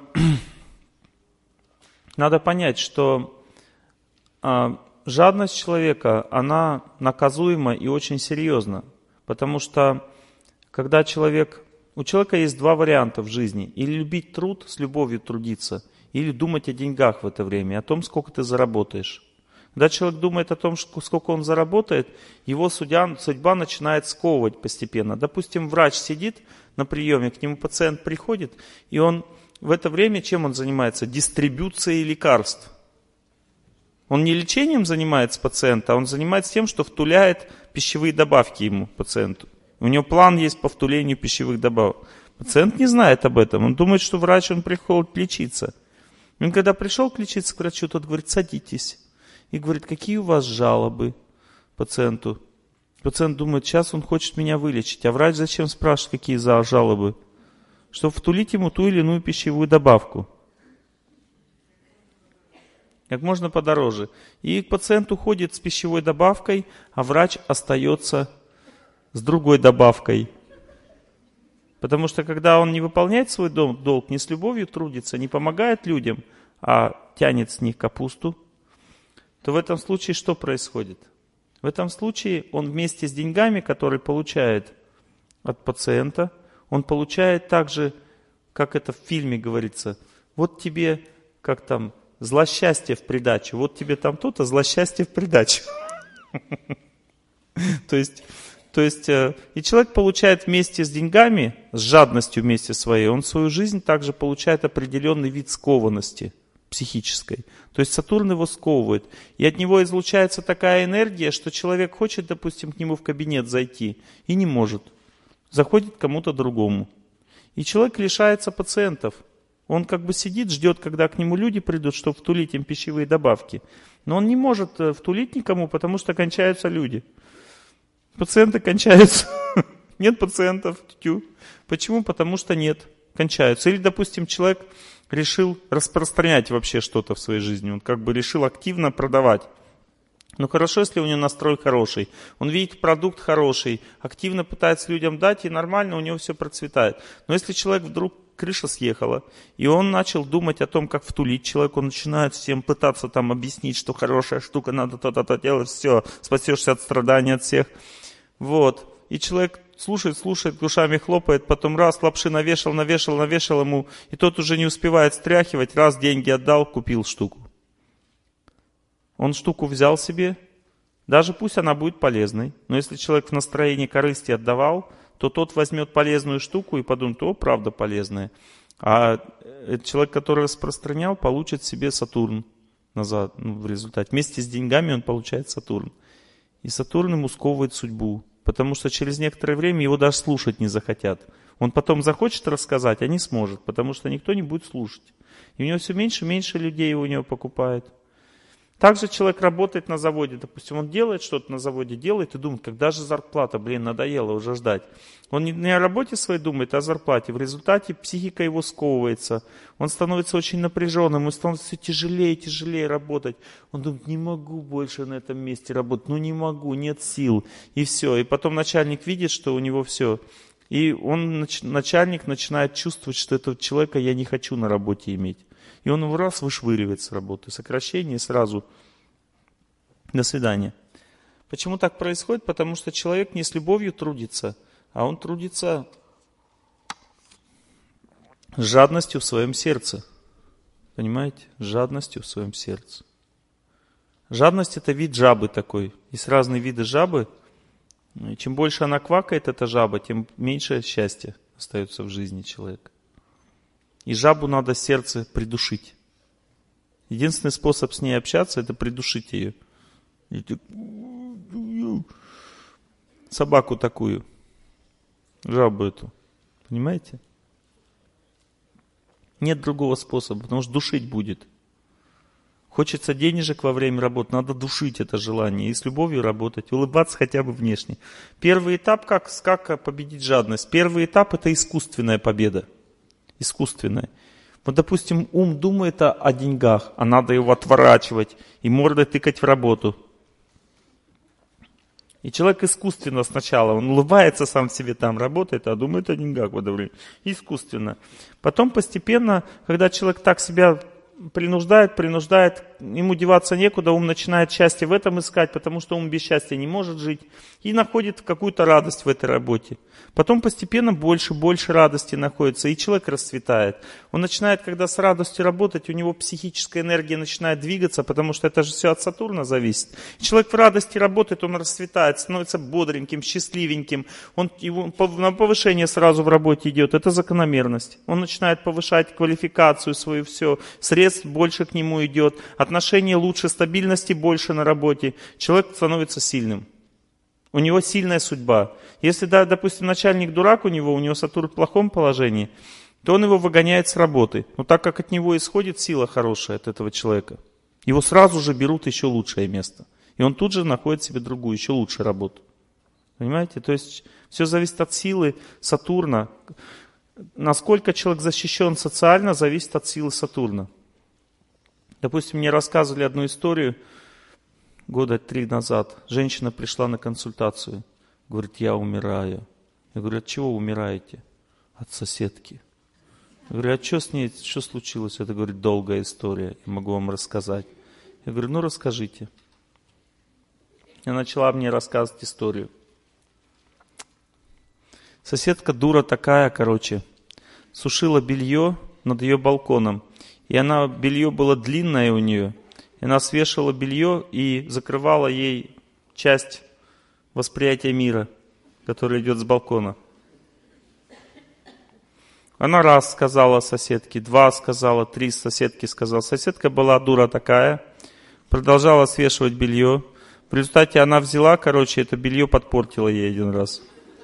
надо понять, что э, жадность человека, она наказуема и очень серьезна. Потому что, когда человек... У человека есть два варианта в жизни. Или любить труд, с любовью трудиться, или думать о деньгах в это время, о том, сколько ты заработаешь. Когда человек думает о том, сколько он заработает, его судья, судьба начинает сковывать постепенно. Допустим, врач сидит на приеме, к нему пациент приходит, и он в это время чем он занимается? Дистрибуцией лекарств. Он не лечением занимается пациента, а он занимается тем, что втуляет пищевые добавки ему, пациенту. У него план есть по втулению пищевых добавок. Пациент не знает об этом. Он думает, что врач, он приходит лечиться. Он когда пришел лечиться к врачу, тот говорит, садитесь. И говорит, какие у вас жалобы пациенту? Пациент думает, сейчас он хочет меня вылечить. А врач зачем спрашивает, какие за жалобы? Чтобы втулить ему ту или иную пищевую добавку. Как можно подороже. И пациент уходит с пищевой добавкой, а врач остается с другой добавкой. Потому что когда он не выполняет свой долг, не с любовью трудится, не помогает людям, а тянет с них капусту, то в этом случае что происходит? В этом случае он вместе с деньгами, которые получает от пациента, он получает также, как это в фильме говорится, вот тебе, как там, злосчастье в придачу, вот тебе там то-то, злосчастье в придачу. То есть... То есть, и человек получает вместе с деньгами, с жадностью вместе своей, он в свою жизнь также получает определенный вид скованности психической. То есть Сатурн его сковывает. И от него излучается такая энергия, что человек хочет, допустим, к нему в кабинет зайти и не может. Заходит к кому-то другому. И человек лишается пациентов. Он как бы сидит, ждет, когда к нему люди придут, чтобы втулить им пищевые добавки. Но он не может втулить никому, потому что кончаются люди. Пациенты кончаются. Нет пациентов. Тю. Почему? Потому что нет. Кончаются. Или, допустим, человек решил распространять вообще что-то в своей жизни. Он как бы решил активно продавать. Ну хорошо, если у него настрой хороший. Он видит продукт хороший, активно пытается людям дать, и нормально у него все процветает. Но если человек вдруг крыша съехала, и он начал думать о том, как втулить человека, он начинает всем пытаться там объяснить, что хорошая штука, надо то-то-то делать, все, спасешься от страданий от всех. Вот. И человек слушает, слушает, ушами хлопает, потом раз, лапши навешал, навешал, навешал ему, и тот уже не успевает стряхивать, раз, деньги отдал, купил штуку. Он штуку взял себе, даже пусть она будет полезной, но если человек в настроении корысти отдавал, то тот возьмет полезную штуку и подумает, о, правда полезная. А человек, который распространял, получит себе Сатурн назад, ну, в результате. Вместе с деньгами он получает Сатурн. И Сатурн ему сковывает судьбу, потому что через некоторое время его даже слушать не захотят. Он потом захочет рассказать, а не сможет, потому что никто не будет слушать. И у него все меньше и меньше людей у него покупает. Также человек работает на заводе, допустим, он делает что-то на заводе, делает и думает, когда же зарплата, блин, надоело уже ждать. Он не о работе своей думает, а о зарплате. В результате психика его сковывается, он становится очень напряженным, ему становится все тяжелее и тяжелее работать. Он думает, не могу больше на этом месте работать, ну не могу, нет сил, и все. И потом начальник видит, что у него все. И он, начальник начинает чувствовать, что этого человека я не хочу на работе иметь. И он его раз вышвыривает с работы. Сокращение сразу. До свидания. Почему так происходит? Потому что человек не с любовью трудится, а он трудится с жадностью в своем сердце. Понимаете? С жадностью в своем сердце. Жадность — это вид жабы такой. Есть разные виды жабы. И чем больше она квакает, эта жаба, тем меньше счастья остается в жизни человека. И жабу надо сердце придушить. Единственный способ с ней общаться — это придушить ее. Собаку такую, жабу эту. Понимаете? Нет другого способа, потому что душить будет. Хочется денежек во время работы, надо душить это желание и с любовью работать, улыбаться хотя бы внешне. Первый этап, как, как победить жадность? Первый этап — это искусственная победа. Искусственное. Вот, допустим, ум думает о, о деньгах, а надо его отворачивать и мордой тыкать в работу. И человек искусственно сначала, он улыбается сам себе там, работает, а думает о деньгах в это время. Искусственно. Потом постепенно, когда человек так себя принуждает, принуждает, ему деваться некуда, ум начинает счастье в этом искать, потому что ум без счастья не может жить, и находит какую-то радость в этой работе. Потом постепенно больше, больше радости находится, и человек расцветает. Он начинает, когда с радостью работать, у него психическая энергия начинает двигаться, потому что это же все от Сатурна зависит. И человек в радости работает, он расцветает, становится бодреньким, счастливеньким, он, его, на повышение сразу в работе идет, это закономерность. Он начинает повышать квалификацию свою, все, средств больше к нему идет, отношения лучше, стабильности больше на работе, человек становится сильным. У него сильная судьба. Если, да, допустим, начальник дурак у него, у него Сатурн в плохом положении, то он его выгоняет с работы. Но так как от него исходит сила хорошая от этого человека, его сразу же берут еще лучшее место. И он тут же находит себе другую, еще лучшую работу. Понимаете? То есть все зависит от силы Сатурна. Насколько человек защищен социально, зависит от силы Сатурна. Допустим, мне рассказывали одну историю. Года три назад женщина пришла на консультацию. Говорит, я умираю. Я говорю, от чего умираете? От соседки. Я говорю, а что с ней, что случилось? Это, говорит, долгая история, я могу вам рассказать. Я говорю, ну расскажите. Она начала мне рассказывать историю. Соседка дура такая, короче, сушила белье над ее балконом. И она, белье было длинное у нее. И она свешивала белье и закрывала ей часть восприятия мира, которая идет с балкона. Она раз сказала соседке, два сказала, три соседки сказала. Соседка была дура такая, продолжала свешивать белье. В результате она взяла, короче, это белье подпортила ей один раз.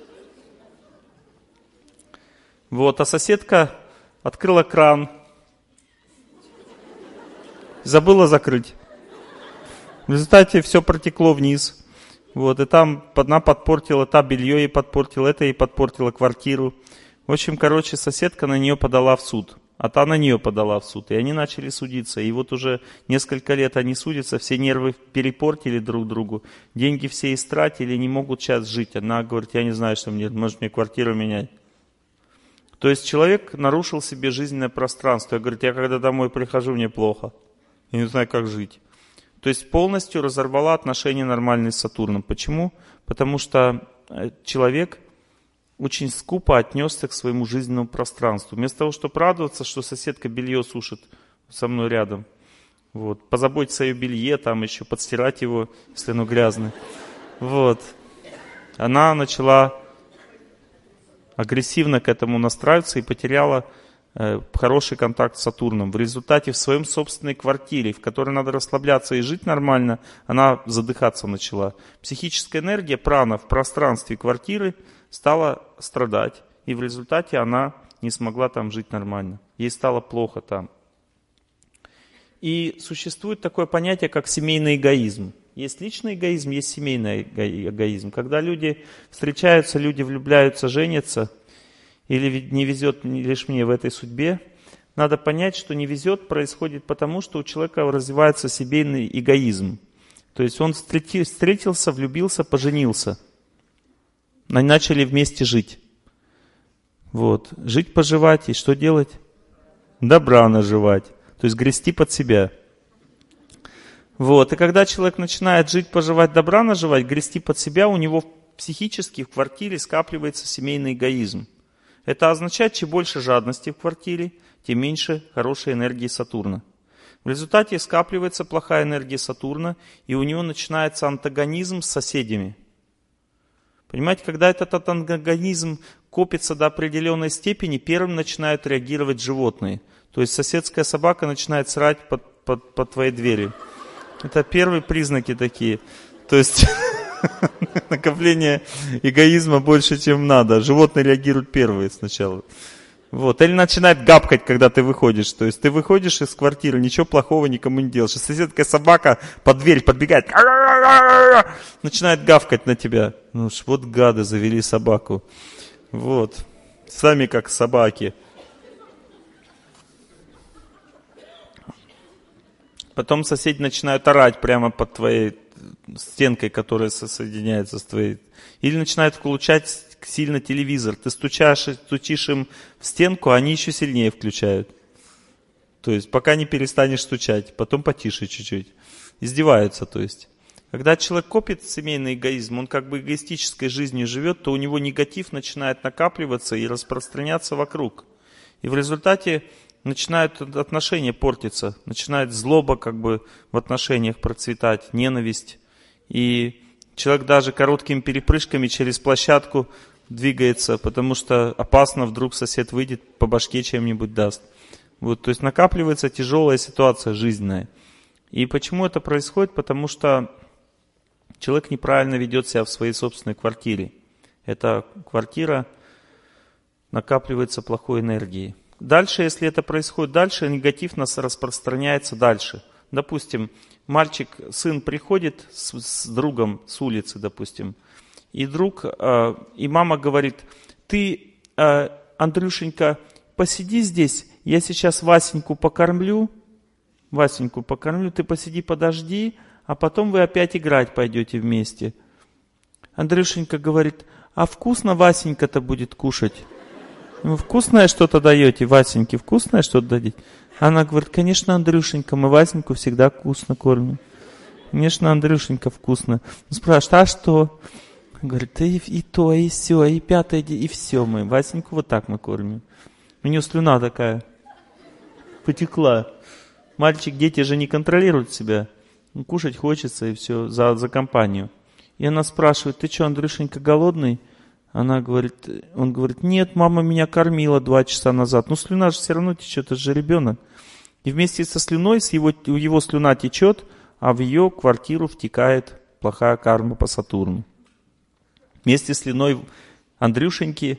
Вот, а соседка открыла кран, забыла закрыть. В результате все протекло вниз. Вот, и там одна подпортила, та белье ей подпортила, это ей подпортила квартиру. В общем, короче, соседка на нее подала в суд. А та на нее подала в суд. И они начали судиться. И вот уже несколько лет они судятся, все нервы перепортили друг другу. Деньги все истратили, не могут сейчас жить. Она говорит, я не знаю, что мне, может мне квартиру менять. То есть человек нарушил себе жизненное пространство. Я говорю, я когда домой прихожу, мне плохо. Я не знаю, как жить. То есть полностью разорвала отношения нормальные с Сатурном. Почему? Потому что человек очень скупо отнесся к своему жизненному пространству. Вместо того, чтобы радоваться, что соседка белье сушит со мной рядом, вот, позаботиться о ее белье, там еще подстирать его, если оно грязное. Вот. Она начала агрессивно к этому настраиваться и потеряла э, хороший контакт с Сатурном. В результате в своем собственной квартире, в которой надо расслабляться и жить нормально, она задыхаться начала. Психическая энергия, прана в пространстве квартиры стала страдать. И в результате она не смогла там жить нормально. Ей стало плохо там. И существует такое понятие, как семейный эгоизм. Есть личный эгоизм, есть семейный эгоизм. Когда люди встречаются, люди влюбляются, женятся, или не везет лишь мне в этой судьбе, надо понять, что не везет происходит потому, что у человека развивается семейный эгоизм. То есть он встретился, влюбился, поженился. Они начали вместе жить. Вот. Жить, поживать и что делать? Добра наживать. То есть грести под себя. Вот. И когда человек начинает жить, поживать, добра наживать, грести под себя, у него психически в квартире скапливается семейный эгоизм. Это означает, чем больше жадности в квартире, тем меньше хорошей энергии Сатурна. В результате скапливается плохая энергия Сатурна, и у него начинается антагонизм с соседями. Понимаете, когда этот антагонизм копится до определенной степени, первым начинают реагировать животные. То есть соседская собака начинает срать под, под, под твоей дверью. Это первые признаки такие. То есть накопление эгоизма больше, чем надо. Животные реагируют первые сначала. Вот. Или начинает гавкать, когда ты выходишь. То есть ты выходишь из квартиры, ничего плохого никому не делаешь. Соседская собака под дверь подбегает, начинает гавкать на тебя. Ну ж, вот гады завели собаку. Вот. Сами как собаки. Потом соседи начинают орать прямо под твоей стенкой, которая соединяется с твоей. Или начинают включать сильно телевизор. Ты стучишь, стучишь им в стенку, а они еще сильнее включают. То есть пока не перестанешь стучать, потом потише чуть-чуть. Издеваются, то есть. Когда человек копит семейный эгоизм, он как бы эгоистической жизнью живет, то у него негатив начинает накапливаться и распространяться вокруг. И в результате начинают отношения портиться, начинает злоба как бы в отношениях процветать, ненависть. И человек даже короткими перепрыжками через площадку двигается, потому что опасно, вдруг сосед выйдет, по башке чем-нибудь даст. Вот, то есть накапливается тяжелая ситуация жизненная. И почему это происходит? Потому что человек неправильно ведет себя в своей собственной квартире. Эта квартира накапливается плохой энергией. Дальше, если это происходит дальше, негатив нас распространяется дальше. Допустим, мальчик, сын приходит с, с другом с улицы, допустим, и друг, э, и мама говорит: ты, э, Андрюшенька, посиди здесь, я сейчас Васеньку покормлю, Васеньку покормлю, ты посиди, подожди, а потом вы опять играть пойдете вместе. Андрюшенька говорит: а вкусно Васенька-то будет кушать? Вы вкусное что-то даете, Васеньке, вкусное что-то дадите? Она говорит: конечно, Андрюшенька, мы Васеньку всегда вкусно кормим. Конечно, Андрюшенька, вкусно. Он спрашивает: а что? Говорит: и, и то, и все, и пятое, и все мы. Васеньку вот так мы кормим. У нее слюна такая потекла. Мальчик, дети же не контролируют себя. Ну, кушать хочется, и все, за, за компанию. И она спрашивает: ты что, Андрюшенька, голодный? Она говорит, он говорит: нет, мама меня кормила два часа назад. Ну, слюна же все равно течет, это же ребенок. И вместе со слюной, с его, его слюна течет, а в ее квартиру втекает плохая карма по Сатурну. Вместе с слюной Андрюшеньки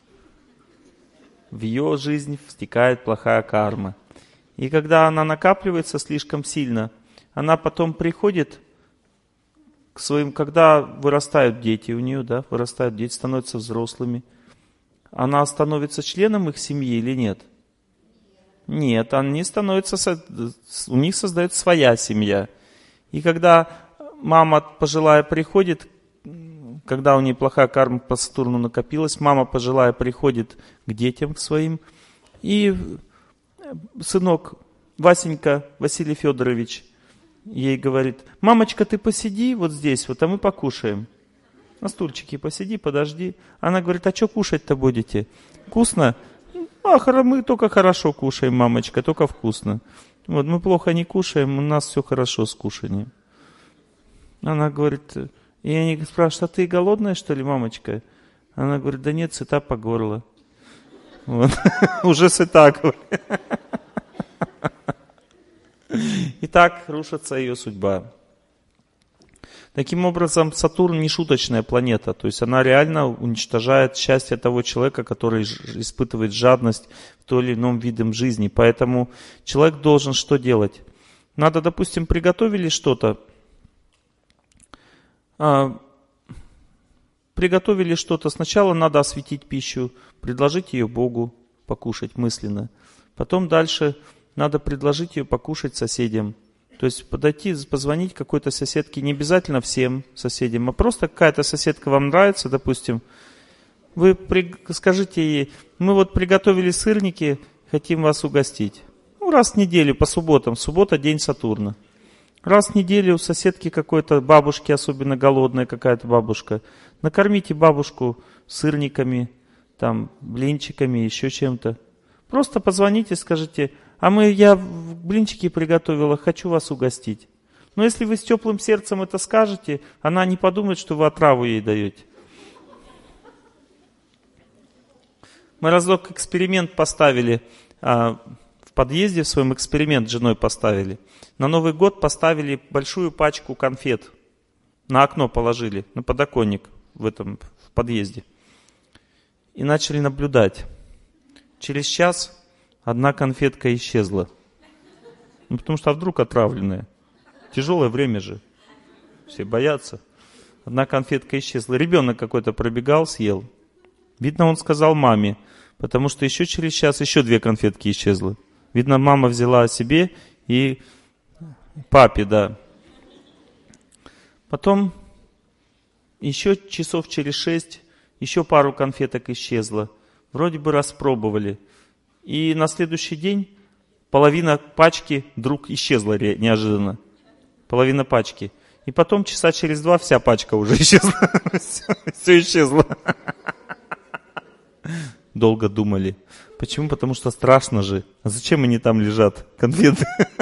в ее жизнь втекает плохая карма. И когда она накапливается слишком сильно, она потом приходит к своим, когда вырастают дети у нее, да, вырастают дети, становятся взрослыми, она становится членом их семьи или нет? Нет, они становятся, у них создается своя семья. И когда мама пожилая приходит, когда у нее плохая карма по Сатурну накопилась, мама пожилая приходит к детям к своим, и сынок Васенька, Василий Федорович, ей говорит: мамочка, ты посиди вот здесь, вот, а мы покушаем. На стульчике посиди, подожди. Она говорит: а что кушать-то будете? Вкусно? А, мы только хорошо кушаем, мамочка, только вкусно. Вот, мы плохо не кушаем, у нас все хорошо с кушанием. Она говорит, и они спрашивают: а ты голодная, что ли, мамочка? Она говорит: да нет, сыта по горло. Вот. Уже сыта, говорит. И так рушится ее судьба. Таким образом, Сатурн не шуточная планета, то есть она реально уничтожает счастье того человека, который испытывает жадность в том или ином виде жизни. Поэтому человек должен что делать? Надо, допустим, приготовили что-то, а, приготовили что-то, сначала надо осветить пищу, предложить ее Богу покушать мысленно. Потом дальше надо предложить ее покушать соседям. То есть подойти, позвонить какой-то соседке, не обязательно всем соседям, а просто какая-то соседка вам нравится, допустим. Вы при... скажите ей: мы вот приготовили сырники, хотим вас угостить. Ну, раз в неделю, по субботам. Суббота — день Сатурна. Раз в неделю у соседки какой-то бабушки, особенно голодная какая-то бабушка, накормите бабушку сырниками, там, блинчиками, еще чем-то. Просто позвоните, скажите: а мы, я блинчики приготовила, хочу вас угостить. Но если вы с теплым сердцем это скажете, она не подумает, что вы отраву ей даете. Мы разок эксперимент поставили, а, в подъезде в своем эксперимент с женой поставили. На Новый год поставили большую пачку конфет. На окно положили, на подоконник в этом в подъезде. И начали наблюдать. Через час одна конфетка исчезла. Ну, потому что а вдруг отравленная. Тяжелое время же. Все боятся. Одна конфетка исчезла. Ребенок какой-то пробегал, съел. Видно, он сказал маме. Потому что еще через час еще две конфетки исчезло. Видно, мама взяла себе и папе, да. Потом еще часов через шесть еще пару конфеток исчезло. Вроде бы распробовали. И на следующий день половина пачки вдруг исчезла неожиданно. Половина пачки. И потом часа через два вся пачка уже исчезла. Все, все исчезло. Долго думали. Почему? Потому что страшно же. А зачем они там лежат, конфеты?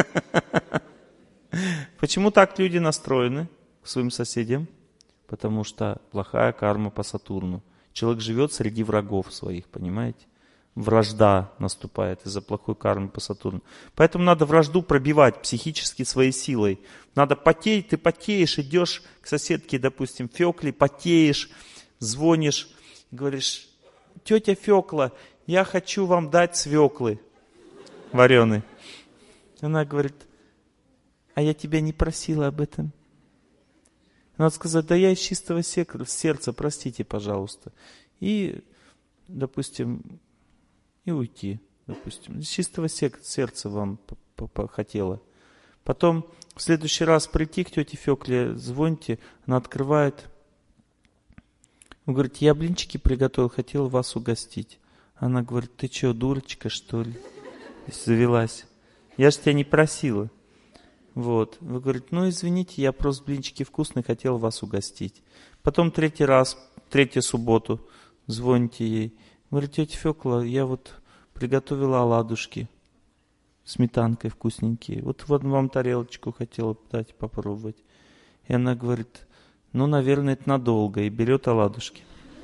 Почему так люди настроены к своим соседям? Потому что плохая карма по Сатурну. Человек живет среди врагов своих, понимаете? Вражда наступает из-за плохой кармы по Сатурну. Поэтому надо вражду пробивать психически своей силой. Надо потеть, ты потеешь, идешь к соседке, допустим, Фекле, потеешь, звонишь, говоришь: тетя Фекла, я хочу вам дать свеклы вареные. Она говорит: а я тебя не просила об этом. Надо сказать: да я из чистого сердца, простите, пожалуйста. И, допустим, и уйти, допустим. Из чистого сердца вам хотела. Потом в следующий раз прийти к тете Фекле, звоните, она открывает. Он говорит: я блинчики приготовил, хотел вас угостить. Она говорит: ты что, дурочка, что ли? Завелась. Я же тебя не просила. Вот. Вы говорите: ну извините, я просто блинчики вкусные, хотел вас угостить. Потом третий раз, третью субботу, звоните ей. Говорит: тетя Фекла, я вот приготовила оладушки, сметанкой вкусненькие. Вот, вот вам тарелочку хотела дать попробовать. И она говорит: ну, наверное, это надолго. И берет оладушки.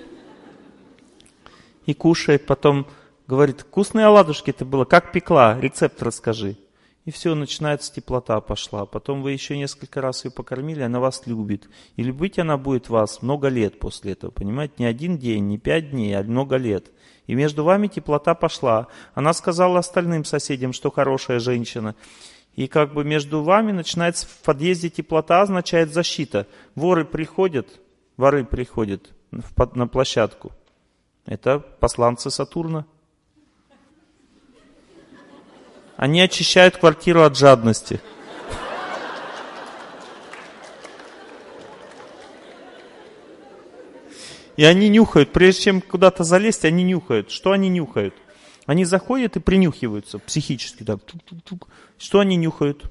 И кушает. Потом говорит: вкусные оладушки-то было, как пекла, рецепт расскажи. И все, начинается теплота пошла. Потом вы еще несколько раз ее покормили, она вас любит. И любить она будет вас много лет после этого, понимаете? Не один день, не пять дней, а много лет. И между вами теплота пошла. Она сказала остальным соседям, что хорошая женщина. И как бы между вами начинается в подъезде теплота, означает защита. Воры приходят, воры приходят на площадку. Это посланцы Сатурна. Они очищают квартиру от жадности. И они нюхают, прежде чем куда-то залезть, они нюхают. Что они нюхают? Они заходят и принюхиваются психически. Так, тук-тук-тук. Что они нюхают?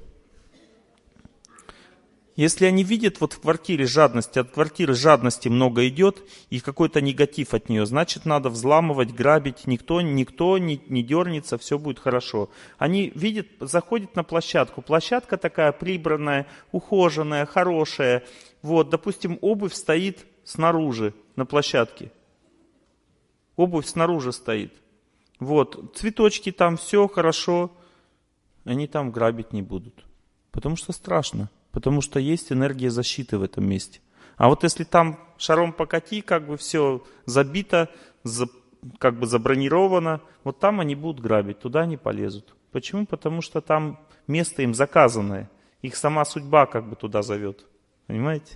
Если они видят вот в квартире жадности, от квартиры жадности много идет, и какой-то негатив от нее, значит, надо взламывать, грабить, никто, никто не, не дернется, все будет хорошо. Они видят, заходят на площадку. Площадка такая прибранная, ухоженная, хорошая. Вот, допустим, обувь стоит снаружи на площадке. Обувь снаружи стоит. Вот, цветочки там, все хорошо. Они там грабить не будут. Потому что страшно. Потому что есть энергия защиты в этом месте. А вот если там шаром покати, как бы все забито, за, как бы забронировано, вот там они будут грабить, туда они полезут. Почему? Потому что там место им заказанное. Их сама судьба как бы туда зовет. Понимаете?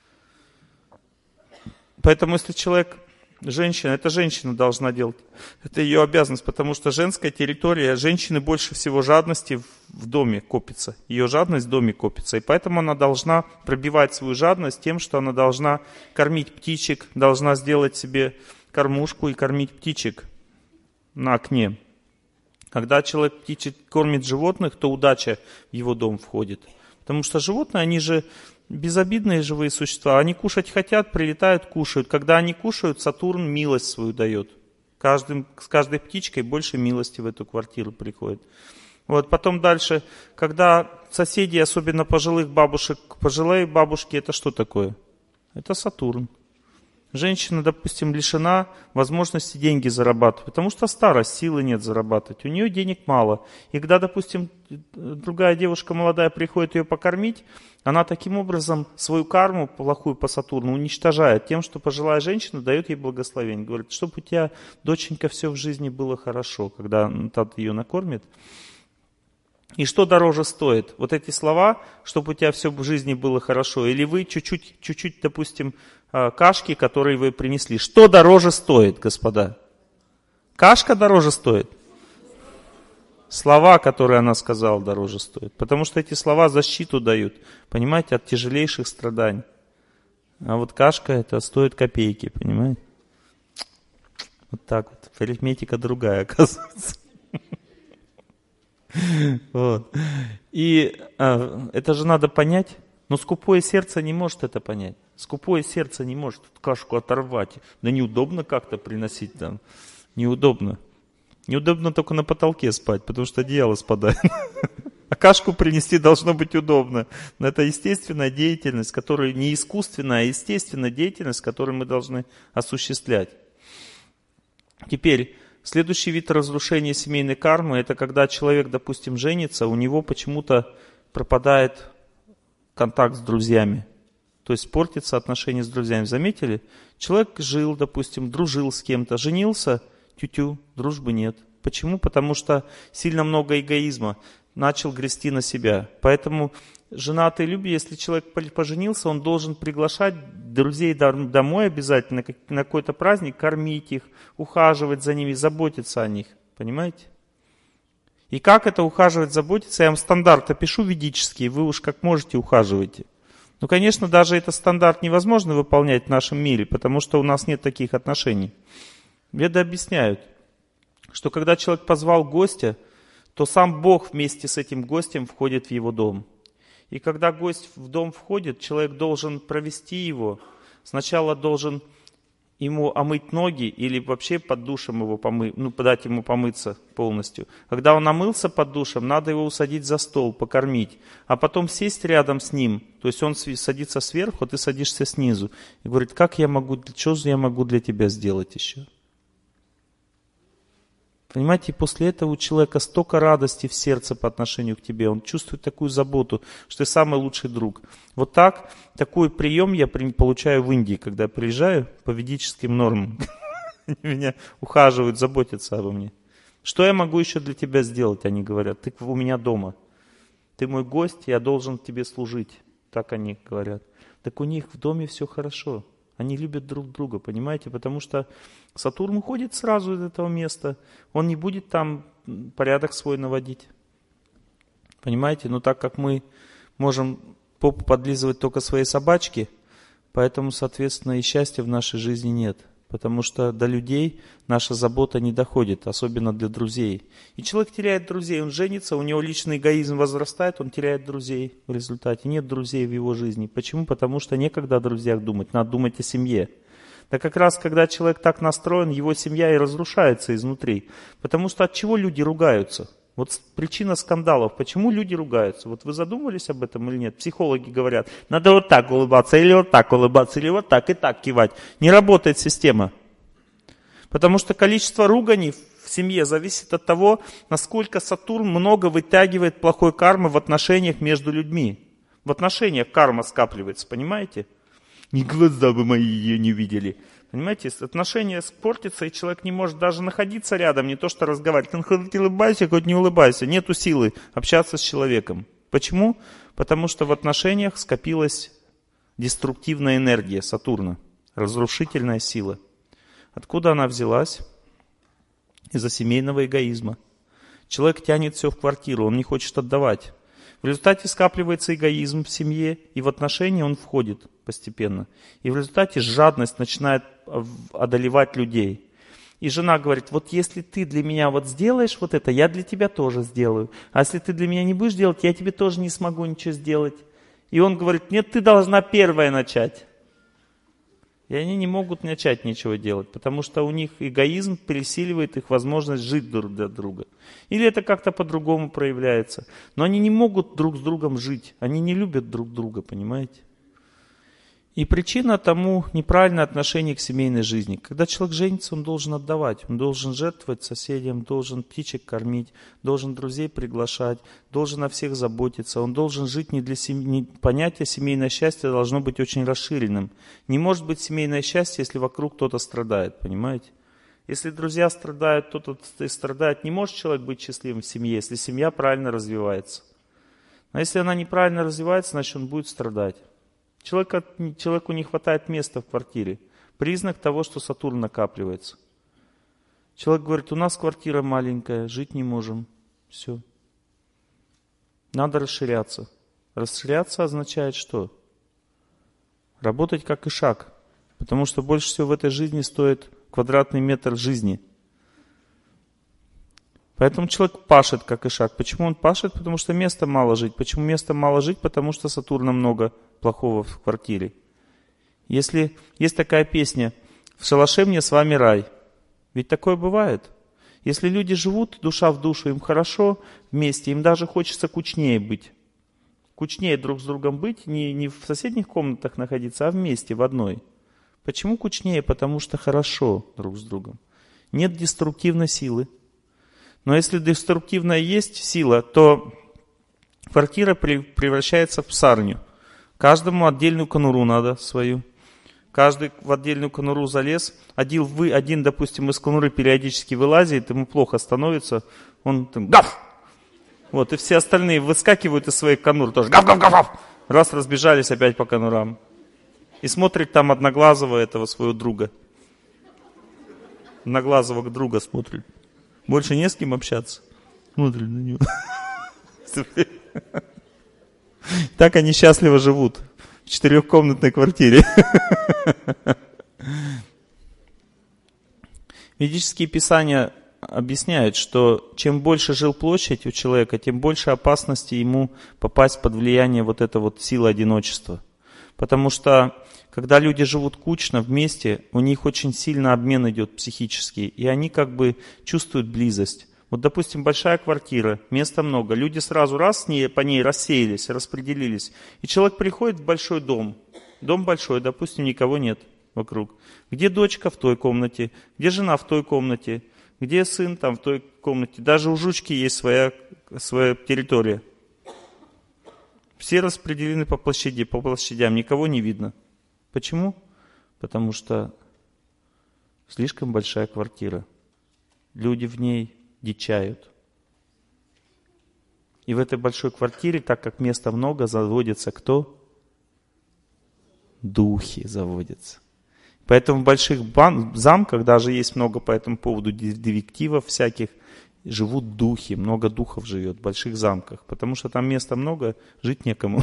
Поэтому если человек, женщина, это женщина должна делать. Это ее обязанность, потому что женская территория, женщины больше всего жадности в доме копится. Ее жадность в доме копится. И поэтому она должна пробивать свою жадность тем, что она должна кормить птичек, должна сделать себе кормушку и кормить птичек на окне. Когда человек птичек кормит животных, то удача в его дом входит. Потому что животные, они же безобидные живые существа. Они кушать хотят, прилетают, кушают. Когда они кушают, Сатурн милость свою дает. Каждым, с каждой птичкой больше милости в эту квартиру приходит. Вот, потом дальше, когда соседи, особенно пожилых бабушек, пожилые бабушки, это что такое? Это Сатурн. Женщина, допустим, лишена возможности деньги зарабатывать, потому что старость, силы нет зарабатывать, у нее денег мало. И когда, допустим, другая девушка молодая приходит ее покормить, она таким образом свою карму плохую по Сатурну уничтожает тем, что пожилая женщина дает ей благословение. Говорит: чтобы у тебя, доченька, все в жизни было хорошо, когда тот ее накормит. И что дороже стоит? Вот эти слова, чтобы у тебя все в жизни было хорошо, или вы чуть-чуть, чуть-чуть, допустим, кашки, которые вы принесли. Что дороже стоит, господа? Кашка дороже стоит? Слова, которые она сказала, дороже стоят. Потому что эти слова защиту дают, понимаете, от тяжелейших страданий. А вот кашка это стоит копейки, понимаете? Вот так вот. Арифметика другая, оказывается. Вот. И а, это же надо понять. Но скупое сердце не может это понять. Скупое сердце не может кашку оторвать. Да неудобно как-то приносить там. Неудобно. Неудобно только на потолке спать, потому что одеяло спадает. А кашку принести должно быть удобно. Но это естественная деятельность, которая не искусственная, а естественная деятельность, которую мы должны осуществлять. Теперь, следующий вид разрушения семейной кармы, это когда человек, допустим, женится, у него почему-то пропадает контакт с друзьями. То есть портится отношения с друзьями. Заметили? Человек жил, допустим, дружил с кем-то, женился, тю-тю, дружбы нет. Почему? Потому что сильно много эгоизма. Начал грести на себя. Поэтому женатые люди, если человек поженился, он должен приглашать друзей домой обязательно, на какой-то праздник, кормить их, ухаживать за ними, заботиться о них. Понимаете? И как это ухаживать, заботиться? Я вам стандарт опишу ведический, вы уж как можете ухаживайте. Ну, конечно, даже этот стандарт невозможно выполнять в нашем мире, потому что у нас нет таких отношений. Веды объясняют, что когда человек позвал гостя, то сам Бог вместе с этим гостем входит в его дом. И когда гость в дом входит, человек должен провести его. Сначала должен ему омыть ноги или вообще под душем его помыть, ну, подать ему помыться полностью. Когда он омылся под душем, надо его усадить за стол, покормить, а потом сесть рядом с ним. То есть он садится сверху, а ты садишься снизу. И говорит, как я могу, что же я могу для тебя сделать еще? Понимаете, после этого у человека столько радости в сердце по отношению к тебе. Он чувствует такую заботу, что ты самый лучший друг. Вот так, такой прием я получаю в Индии, когда приезжаю по ведическим нормам. Они меня ухаживают, заботятся обо мне. Что я могу еще для тебя сделать, они говорят. Ты у меня дома. Ты мой гость, я должен тебе служить. Так они говорят. Так у них в доме все хорошо. Они любят друг друга, понимаете? Потому что Сатурн уходит сразу из этого места. Он не будет там порядок свой наводить. Понимаете? Но так как мы можем попу подлизывать только своей собачке, поэтому, соответственно, и счастья в нашей жизни нет. Потому что до людей наша забота не доходит, особенно для друзей. И человек теряет друзей, он женится, у него личный эгоизм возрастает, он теряет друзей в результате. Нет друзей в его жизни. Почему? Потому что некогда о друзьях думать, надо думать о семье. Да как раз, когда человек так настроен, его семья и разрушается изнутри. Потому что от чего люди ругаются? Вот причина скандалов. Почему люди ругаются? Вот вы задумывались об этом или нет? Психологи говорят, надо вот так улыбаться, или вот так улыбаться, или вот так и так кивать. Не работает система. Потому что количество руганий в семье зависит от того, насколько Сатурн много вытягивает плохой кармы в отношениях между людьми. В отношениях карма скапливается, понимаете? Ни глаза бы мои ее не видели. Понимаете, отношения портятся, и человек не может даже находиться рядом, не то что разговаривать. Он хоть улыбайся, хоть не улыбайся. Нету силы общаться с человеком. Почему? Потому что в отношениях скопилась деструктивная энергия Сатурна, разрушительная сила. Откуда она взялась? Из-за семейного эгоизма. Человек тянет все в квартиру, он не хочет отдавать. В результате скапливается эгоизм в семье, и в отношения он входит постепенно. И в результате жадность начинает одолевать людей. И жена говорит, вот если ты для меня вот сделаешь вот это, я для тебя тоже сделаю. А если ты для меня не будешь делать, я тебе тоже не смогу ничего сделать. И он говорит, нет, ты должна первая начать. И они не могут начать ничего делать, потому что у них эгоизм пересиливает их возможность жить друг для друга. Или это как-то по-другому проявляется. Но они не могут друг с другом жить. Они не любят друг друга, понимаете? И причина тому неправильное отношение к семейной жизни. Когда человек женится, он должен отдавать. Он должен жертвовать соседям, должен птичек кормить, должен друзей приглашать, должен о всех заботиться. Он должен жить не для семьи. Понятие семейное счастье должно быть очень расширенным. Не может быть семейное счастье, если вокруг кто-то страдает, понимаете? Если друзья страдают, кто-то страдает, не может человек быть счастливым в семье, если семья правильно развивается. А если она неправильно развивается, значит он будет страдать. Человека, человеку не хватает места в квартире. Признак того, что Сатурн накапливается. Человек говорит, у нас квартира маленькая, жить не можем. Все. Надо расширяться. Расширяться означает что? Работать как ишак. Потому что больше всего в этой жизни стоит квадратный метр жизни. Поэтому человек пашет как ишак. Почему он пашет? Потому что места мало жить. Почему места мало жить? Потому что Сатурна много плохого в квартире. Если есть такая песня «В шалаше мне с вами рай». Ведь такое бывает. Если люди живут душа в душу, им хорошо вместе, им даже хочется кучнее быть. Кучнее друг с другом быть, не, не в соседних комнатах находиться, а вместе, в одной. Почему кучнее? Потому что хорошо друг с другом. Нет деструктивной силы. Но если деструктивная есть сила, то квартира превращается в псарню. Каждому отдельную конуру надо свою. Каждый в отдельную конуру залез. Один, вы, один, допустим, из конуры периодически вылазит, ему плохо становится. Он там гав! Вот, и все остальные выскакивают из своих конур тоже. Гав-гав-гав-гав! Раз разбежались опять по конурам. И смотрит там одноглазого этого своего друга. Одноглазого друга смотрит. Больше не с кем общаться. Смотрит на него. Так они счастливо живут. В четырехкомнатной квартире. Ведические писания объясняют, что чем больше жилплощадь у человека, тем больше опасности ему попасть под влияние вот этой вот силы одиночества. Потому что, когда люди живут кучно вместе, у них очень сильно обмен идет психический, и они как бы чувствуют близость. Вот, допустим, большая квартира, места много, люди сразу раз с ней, по ней рассеялись, распределились, и человек приходит в большой дом, дом большой, допустим, никого нет вокруг. Где дочка? В той комнате, где жена? В той комнате, где сын? Там в той комнате. Даже у жучки есть своя, своя территория. Все распределены по площади, по площадям, никого не видно. Почему? Потому что слишком большая квартира. Люди в ней дичают. И в этой большой квартире, так как места много, заводится кто? Духи заводятся. Поэтому в больших бан- замках, даже есть много по этому поводу детективов всяких, живут духи, много духов живет в больших замках. Потому что там места много, жить некому.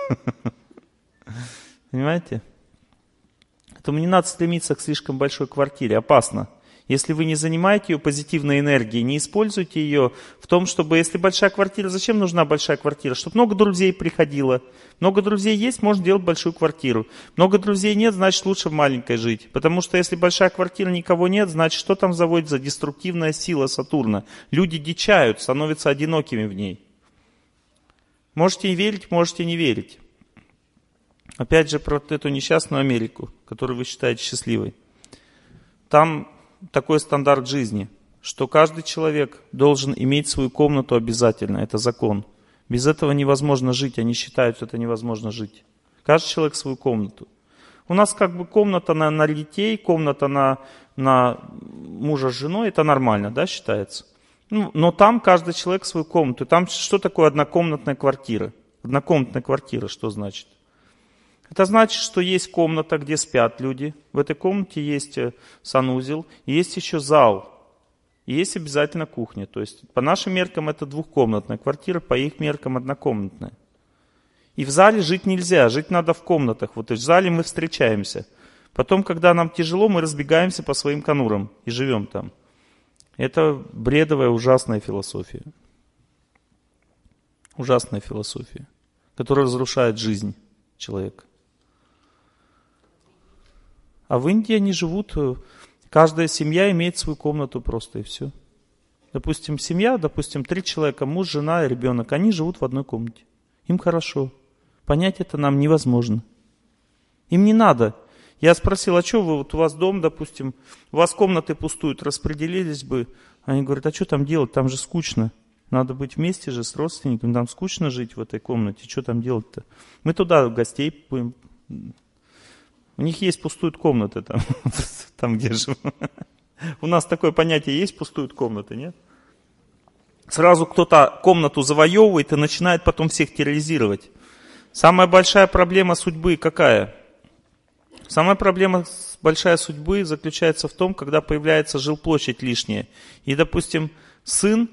Понимаете? Поэтому не надо стремиться к слишком большой квартире, опасно. Если вы не занимаете ее позитивной энергией, не используйте ее в том, чтобы, если большая квартира, зачем нужна большая квартира? Чтобы много друзей приходило. Много друзей есть, можно делать большую квартиру. Много друзей нет, значит лучше в маленькой жить. Потому что если большая квартира, никого нет, значит что там заводится? Деструктивная сила Сатурна. Люди дичают, становятся одинокими в ней. Можете верить, можете не верить. Опять же про эту несчастную Америку, которую вы считаете счастливой. Там такой стандарт жизни, что каждый человек должен иметь свою комнату обязательно. Это закон. Без этого невозможно жить. Они считают, что это невозможно жить. Каждый человек свою комнату. У нас как бы комната на, на детей, комната на, на мужа с женой. Это нормально, да, считается? Ну, но там каждый человек свою комнату. Там что такое однокомнатная квартира? Однокомнатная квартира, что значит? Это значит, что есть комната, где спят люди. В этой комнате есть санузел, и есть еще зал. И есть обязательно кухня. То есть по нашим меркам это двухкомнатная квартира, по их меркам однокомнатная. И в зале жить нельзя, жить надо в комнатах. Вот в зале мы встречаемся. Потом, когда нам тяжело, мы разбегаемся по своим конурам и живем там. Это бредовая, ужасная философия. Ужасная философия, которая разрушает жизнь человека. А в Индии они живут, каждая семья имеет свою комнату просто и все. Допустим, семья, допустим, три человека, муж, жена и ребенок, они живут в одной комнате. Им хорошо. Понять это нам невозможно. Им не надо. Я спросил, а что вы, вот у вас дом, допустим, у вас комнаты пустуют, распределились бы. Они говорят, а что там делать, там же скучно. Надо быть вместе же с родственниками, нам скучно жить в этой комнате, что там делать-то? Мы туда гостей будем... У них есть пустуют комнаты там, там где живут. У нас такое понятие есть, пустуют комнаты, нет? Сразу кто-то комнату завоевывает и начинает потом всех терроризировать. Самая большая проблема судьбы какая? Самая проблема большая судьбы заключается в том, когда появляется жилплощадь лишняя. И, допустим, сын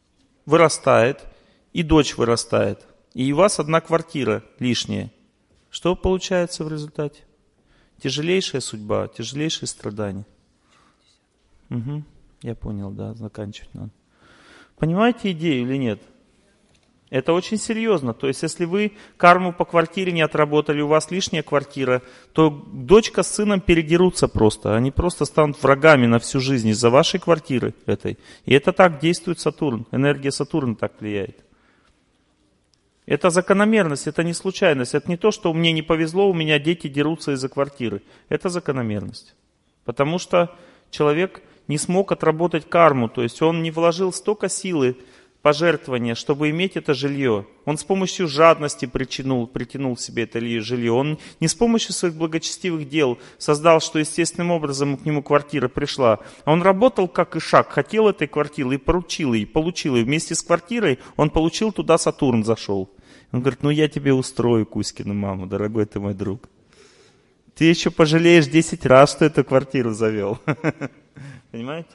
вырастает, и дочь вырастает. И у вас одна квартира лишняя. Что получается в результате? Тяжелейшая судьба, тяжелейшие страдания. Угу, я понял, да, заканчивать надо. Понимаете идею или нет? Это очень серьезно. То есть, если вы карму по квартире не отработали, у вас лишняя квартира, то дочка с сыном передерутся просто. Они просто станут врагами на всю жизнь из-за вашей квартиры этой. И это так действует Сатурн. Энергия Сатурна так влияет. Это закономерность, это не случайность. Это не то, что мне не повезло, у меня дети дерутся из-за квартиры. Это закономерность. Потому что человек не смог отработать карму. То есть он не вложил столько силы, пожертвования, чтобы иметь это жилье. Он с помощью жадности притянул, притянул себе это жилье. Он не с помощью своих благочестивых дел создал, что естественным образом к нему квартира пришла. Он работал как ишак, хотел этой квартиры и поручил ей, получил ее. Вместе с квартирой он получил, туда Сатурн зашел. Он говорит, ну я тебе устрою Кузькину маму, дорогой ты мой друг. Ты еще пожалеешь десять раз, что эту квартиру завел. Понимаете?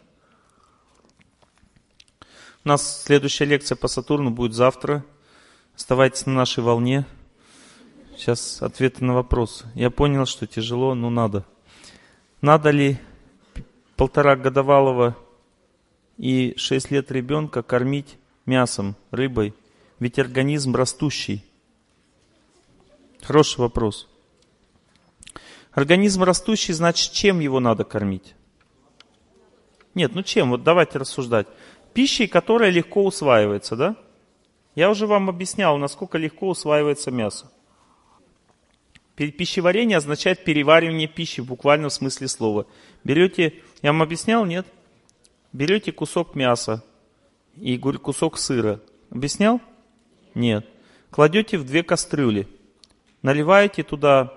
У нас следующая лекция по Сатурну будет завтра. Оставайтесь на нашей волне. Сейчас ответы на вопросы. Я понял, что тяжело, но надо. Надо ли полтора годовалого и шесть лет ребенка кормить мясом, рыбой? Ведь организм растущий. Хороший вопрос. Организм растущий, значит, чем его надо кормить? Нет, ну чем? Вот давайте рассуждать. Пищей, которая легко усваивается, да? Я уже вам объяснял, насколько легко усваивается мясо. Пищеварение означает переваривание пищи в буквальном смысле слова. Берете, я вам объяснял, нет? Берете кусок мяса и кусок сыра. Объяснял? Нет. Кладете в две кастрюли. Наливаете туда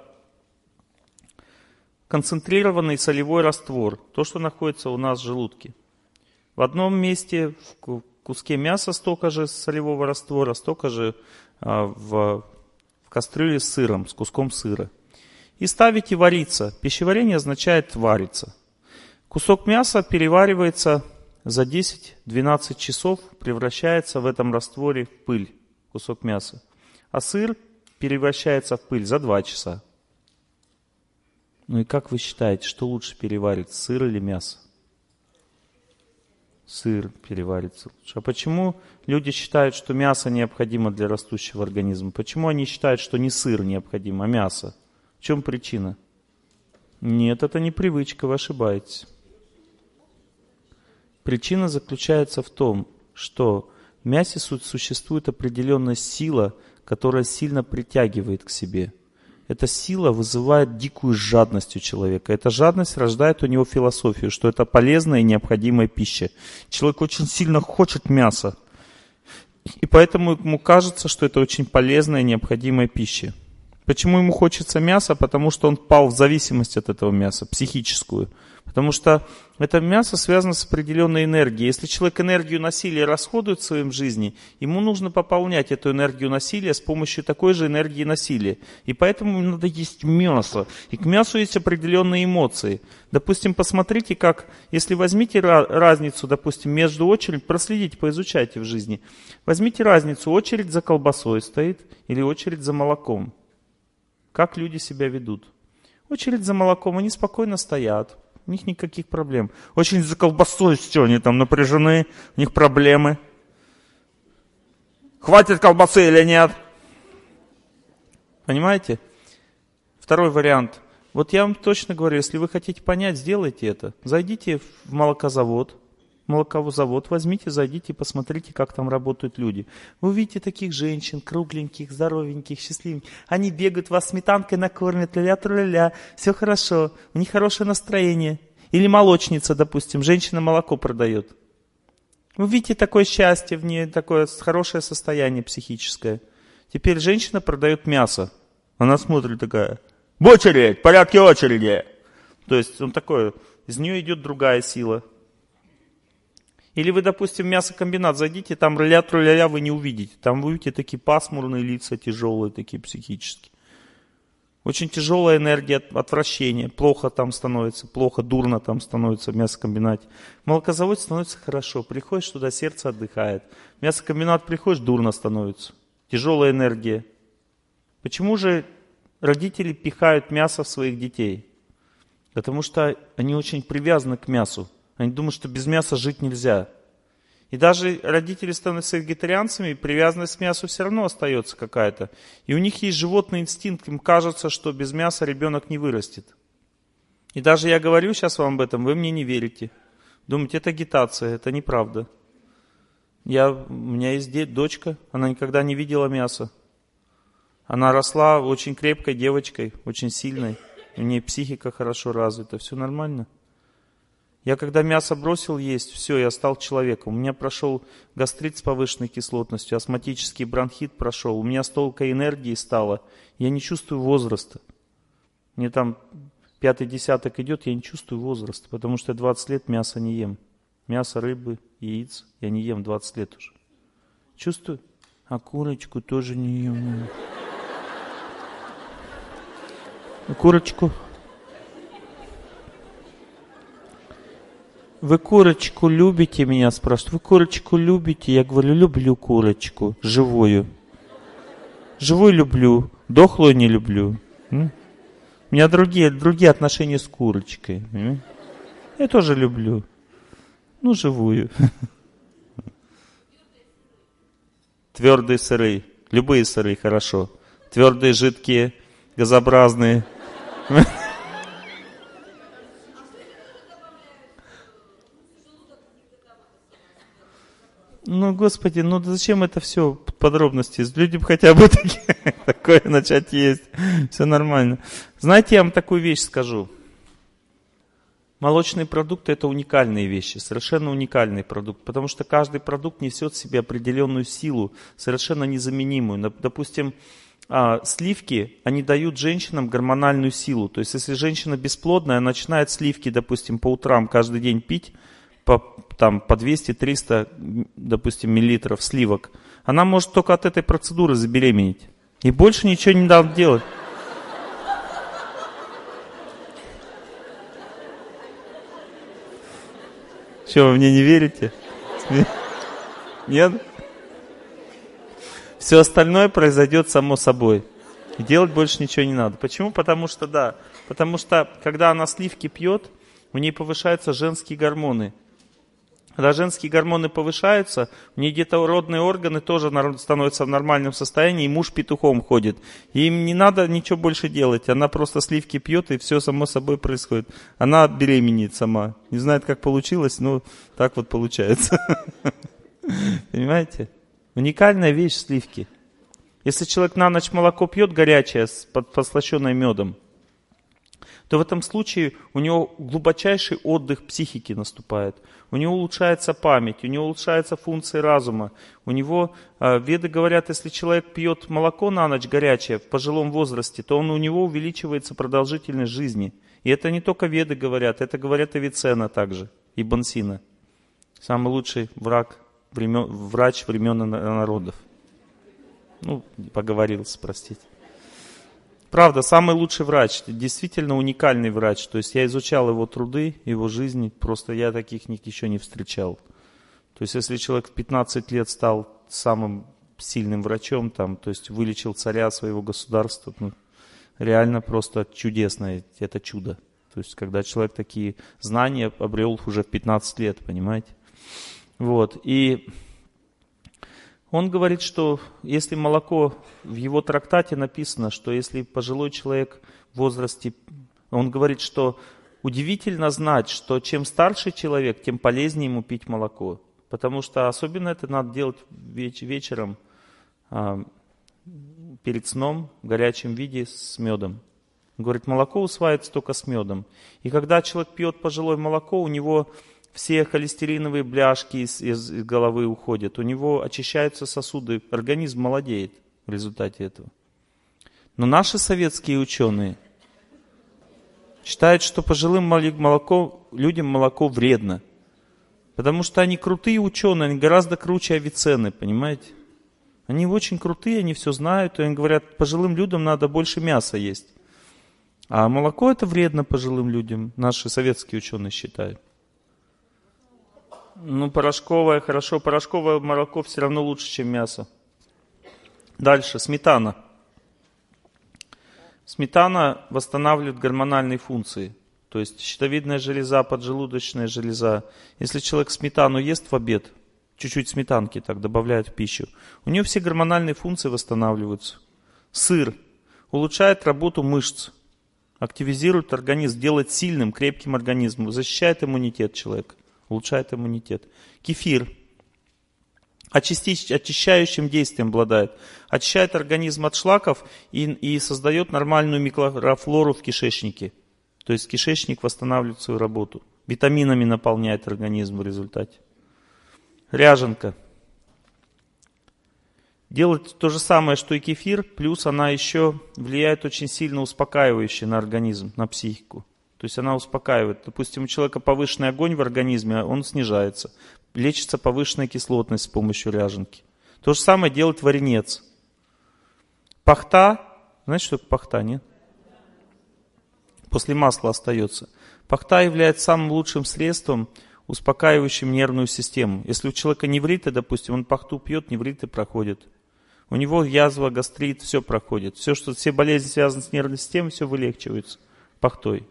концентрированный солевой раствор. То, что находится у нас в желудке. В одном месте в куске мяса столько же солевого раствора, столько же а, в, в кастрюле с сыром, с куском сыра. И ставите вариться. Пищеварение означает вариться. Кусок мяса переваривается за десять-двенадцать часов, превращается в этом растворе в пыль, кусок мяса. А сыр превращается в пыль за два часа. Ну и как вы считаете, что лучше переварить, сыр или мясо? Сыр переварится лучше. А почему люди считают, что мясо необходимо для растущего организма? Почему они считают, что не сыр необходим, а мясо? В чем причина? Нет, это не привычка, вы ошибаетесь. Причина заключается в том, что в мясе существует определенная сила, которая сильно притягивает к себе. Эта сила вызывает дикую жадность у человека. Эта жадность рождает у него философию, что это полезная и необходимая пища. Человек очень сильно хочет мяса. И поэтому ему кажется, что это очень полезная и необходимая пища. Почему ему хочется мяса? Потому что он впал в зависимость от этого мяса, психическую. Потому что это мясо связано с определенной энергией. Если человек энергию насилия расходует в своей жизни, ему нужно пополнять эту энергию насилия с помощью такой же энергии насилия. И поэтому ему надо есть мясо. И к мясу есть определенные эмоции. Допустим, посмотрите, как, если возьмите разницу, допустим, между очередь, проследите, поизучайте в жизни. Возьмите разницу, очередь за колбасой стоит или очередь за молоком. Как люди себя ведут? Очередь за молоком, они спокойно стоят. У них никаких проблем. Очень за колбасой все, они там напряжены, у них проблемы. Хватит колбасы или нет? Понимаете? Второй вариант. Вот я вам точно говорю, если вы хотите понять, сделайте это. Зайдите в молокозавод. Молоковозавод возьмите, зайдите и посмотрите, как там работают люди. Вы увидите таких женщин, кругленьких, здоровеньких, счастливеньких. Они бегают, вас сметанкой накормят, ля-ля-ля-ля, все хорошо, у них хорошее настроение. Или молочница, допустим, женщина молоко продает. Вы видите такое счастье в ней, такое хорошее состояние психическое. Теперь женщина продает мясо. Она смотрит такая, в очередь, в порядке очереди. То есть он такой, из нее идет другая сила. Или вы, допустим, в мясокомбинат зайдите, там ля-ля-ля вы не увидите. Там вы увидите такие пасмурные лица, тяжелые, такие психические. Очень тяжелая энергия отвращения. Плохо там становится, плохо, дурно там становится в мясокомбинате. В молокозаводе становится хорошо. Приходишь туда, сердце отдыхает. В мясокомбинат приходишь, дурно становится. Тяжелая энергия. Почему же родители пихают мясо в своих детей? Потому что они очень привязаны к мясу. Они думают, что без мяса жить нельзя. И даже родители становятся вегетарианцами, привязанность к мясу все равно остается какая-то. И у них есть животный инстинкт, им кажется, что без мяса ребенок не вырастет. И даже я говорю сейчас вам об этом, вы мне не верите. Думаете, это агитация, это неправда. Я, у меня есть дочка, она никогда не видела мяса. Она росла очень крепкой девочкой, очень сильной. У нее психика хорошо развита, все нормально. Я когда мясо бросил есть, все, я стал человеком. У меня прошел гастрит с повышенной кислотностью, астматический бронхит прошел. У меня столько энергии стало. Я не чувствую возраста. Мне там пятый десяток идет, я не чувствую возраста, потому что я двадцать лет мясо не ем. Мясо, рыбы, яиц я не ем двадцать лет уже. Чувствую? А курочку тоже не ем. Курочку. Вы курочку любите, меня спрашивают. Вы курочку любите? Я говорю, люблю курочку, живую. Живую люблю, дохлую не люблю. У меня другие, другие отношения с курочкой. Я тоже люблю. Ну, живую. Твердые сыры. Любые сыры хорошо. Твердые, жидкие, газообразные. Ну, Господи, ну зачем это все подробности? Люди хотя бы такие, такое начать есть. Все нормально. Знаете, я вам такую вещь скажу. Молочные продукты – это уникальные вещи, совершенно уникальный продукт, потому что каждый продукт несет в себе определенную силу, совершенно незаменимую. Допустим, сливки, они дают женщинам гормональную силу. То есть, если женщина бесплодная, она начинает сливки, допустим, по утрам каждый день пить, по, там, по двести-триста, допустим, миллилитров сливок, она может только от этой процедуры забеременеть. И больше ничего не надо делать. Что, вы мне не верите? Нет? Все остальное произойдет само собой. И делать больше ничего не надо. Почему? Потому что, да, потому что, когда она сливки пьет, у нее повышаются женские гормоны. Когда женские гормоны повышаются, у нее где-то родные органы тоже становятся в нормальном состоянии, и муж петухом ходит. И им не надо ничего больше делать. Она просто сливки пьет, и все само собой происходит. Она беременеет сама. Не знает, как получилось, но так вот получается. Понимаете? Уникальная вещь сливки. Если человек на ночь молоко пьет горячее, подслащенное медом, то в этом случае у него глубочайший отдых психики наступает. У него улучшается память, у него улучшаются функции разума. У него, э, веды говорят, если человек пьет молоко на ночь горячее в пожилом возрасте, то он, у него увеличивается продолжительность жизни. И это не только веды говорят, это говорят Авиценна также, и Бонсина. Самый лучший враг, времен, врач времен народов. Ну, поговорился, простите. Правда, самый лучший врач, действительно уникальный врач. То есть я изучал его труды, его жизнь, просто я таких еще не встречал. То есть если человек в пятнадцать лет стал самым сильным врачом, там, то есть вылечил царя своего государства, ну, реально просто чудесное, это чудо. То есть когда человек такие знания обрел уже в пятнадцать лет, понимаете? Вот, и... Он говорит, что если молоко, в его трактате написано, что если пожилой человек в возрасте, он говорит, что удивительно знать, что чем старше человек, тем полезнее ему пить молоко. Потому что особенно это надо делать веч- вечером, а, перед сном, в горячем виде с медом. Он говорит, молоко усваивается только с медом. И когда человек пьет пожилое молоко, у него... Все холестериновые бляшки из, из, из головы уходят. У него очищаются сосуды. Организм молодеет в результате этого. Но наши советские ученые считают, что пожилым молоко, людям молоко вредно. Потому что они крутые ученые, они гораздо круче Авиценны, понимаете? Они очень крутые, они все знают. И они говорят, пожилым людям надо больше мяса есть. А молоко это вредно пожилым людям. Наши советские ученые считают. Ну, порошковое, хорошо, порошковое молоко все равно лучше, чем мясо. Дальше, сметана. Сметана восстанавливает гормональные функции. То есть щитовидная железа, поджелудочная железа. Если человек сметану ест в обед, чуть-чуть сметанки так добавляет в пищу, у нее все гормональные функции восстанавливаются. Сыр улучшает работу мышц, активизирует организм, делает сильным, крепким организмом, защищает иммунитет человека, улучшает иммунитет. Кефир очищающим действием обладает, очищает организм от шлаков и, и создает нормальную микрофлору в кишечнике. То есть кишечник восстанавливает свою работу, витаминами наполняет организм в результате. Ряженка делает то же самое, что и кефир, плюс она еще влияет очень сильно успокаивающе на организм, на психику. То есть она успокаивает. Допустим, у человека повышенный огонь в организме, он снижается. Лечится повышенная кислотность с помощью ряженки. То же самое делает варенец. Пахта, знаете, что такое пахта, нет? После масла остается. Пахта является самым лучшим средством, успокаивающим нервную систему. Если у человека невриты, допустим, он пахту пьет, невриты проходят. У него язва, гастрит, все проходит. Все, что, все болезни связаны с нервной системой, все вылегчивается пахтой.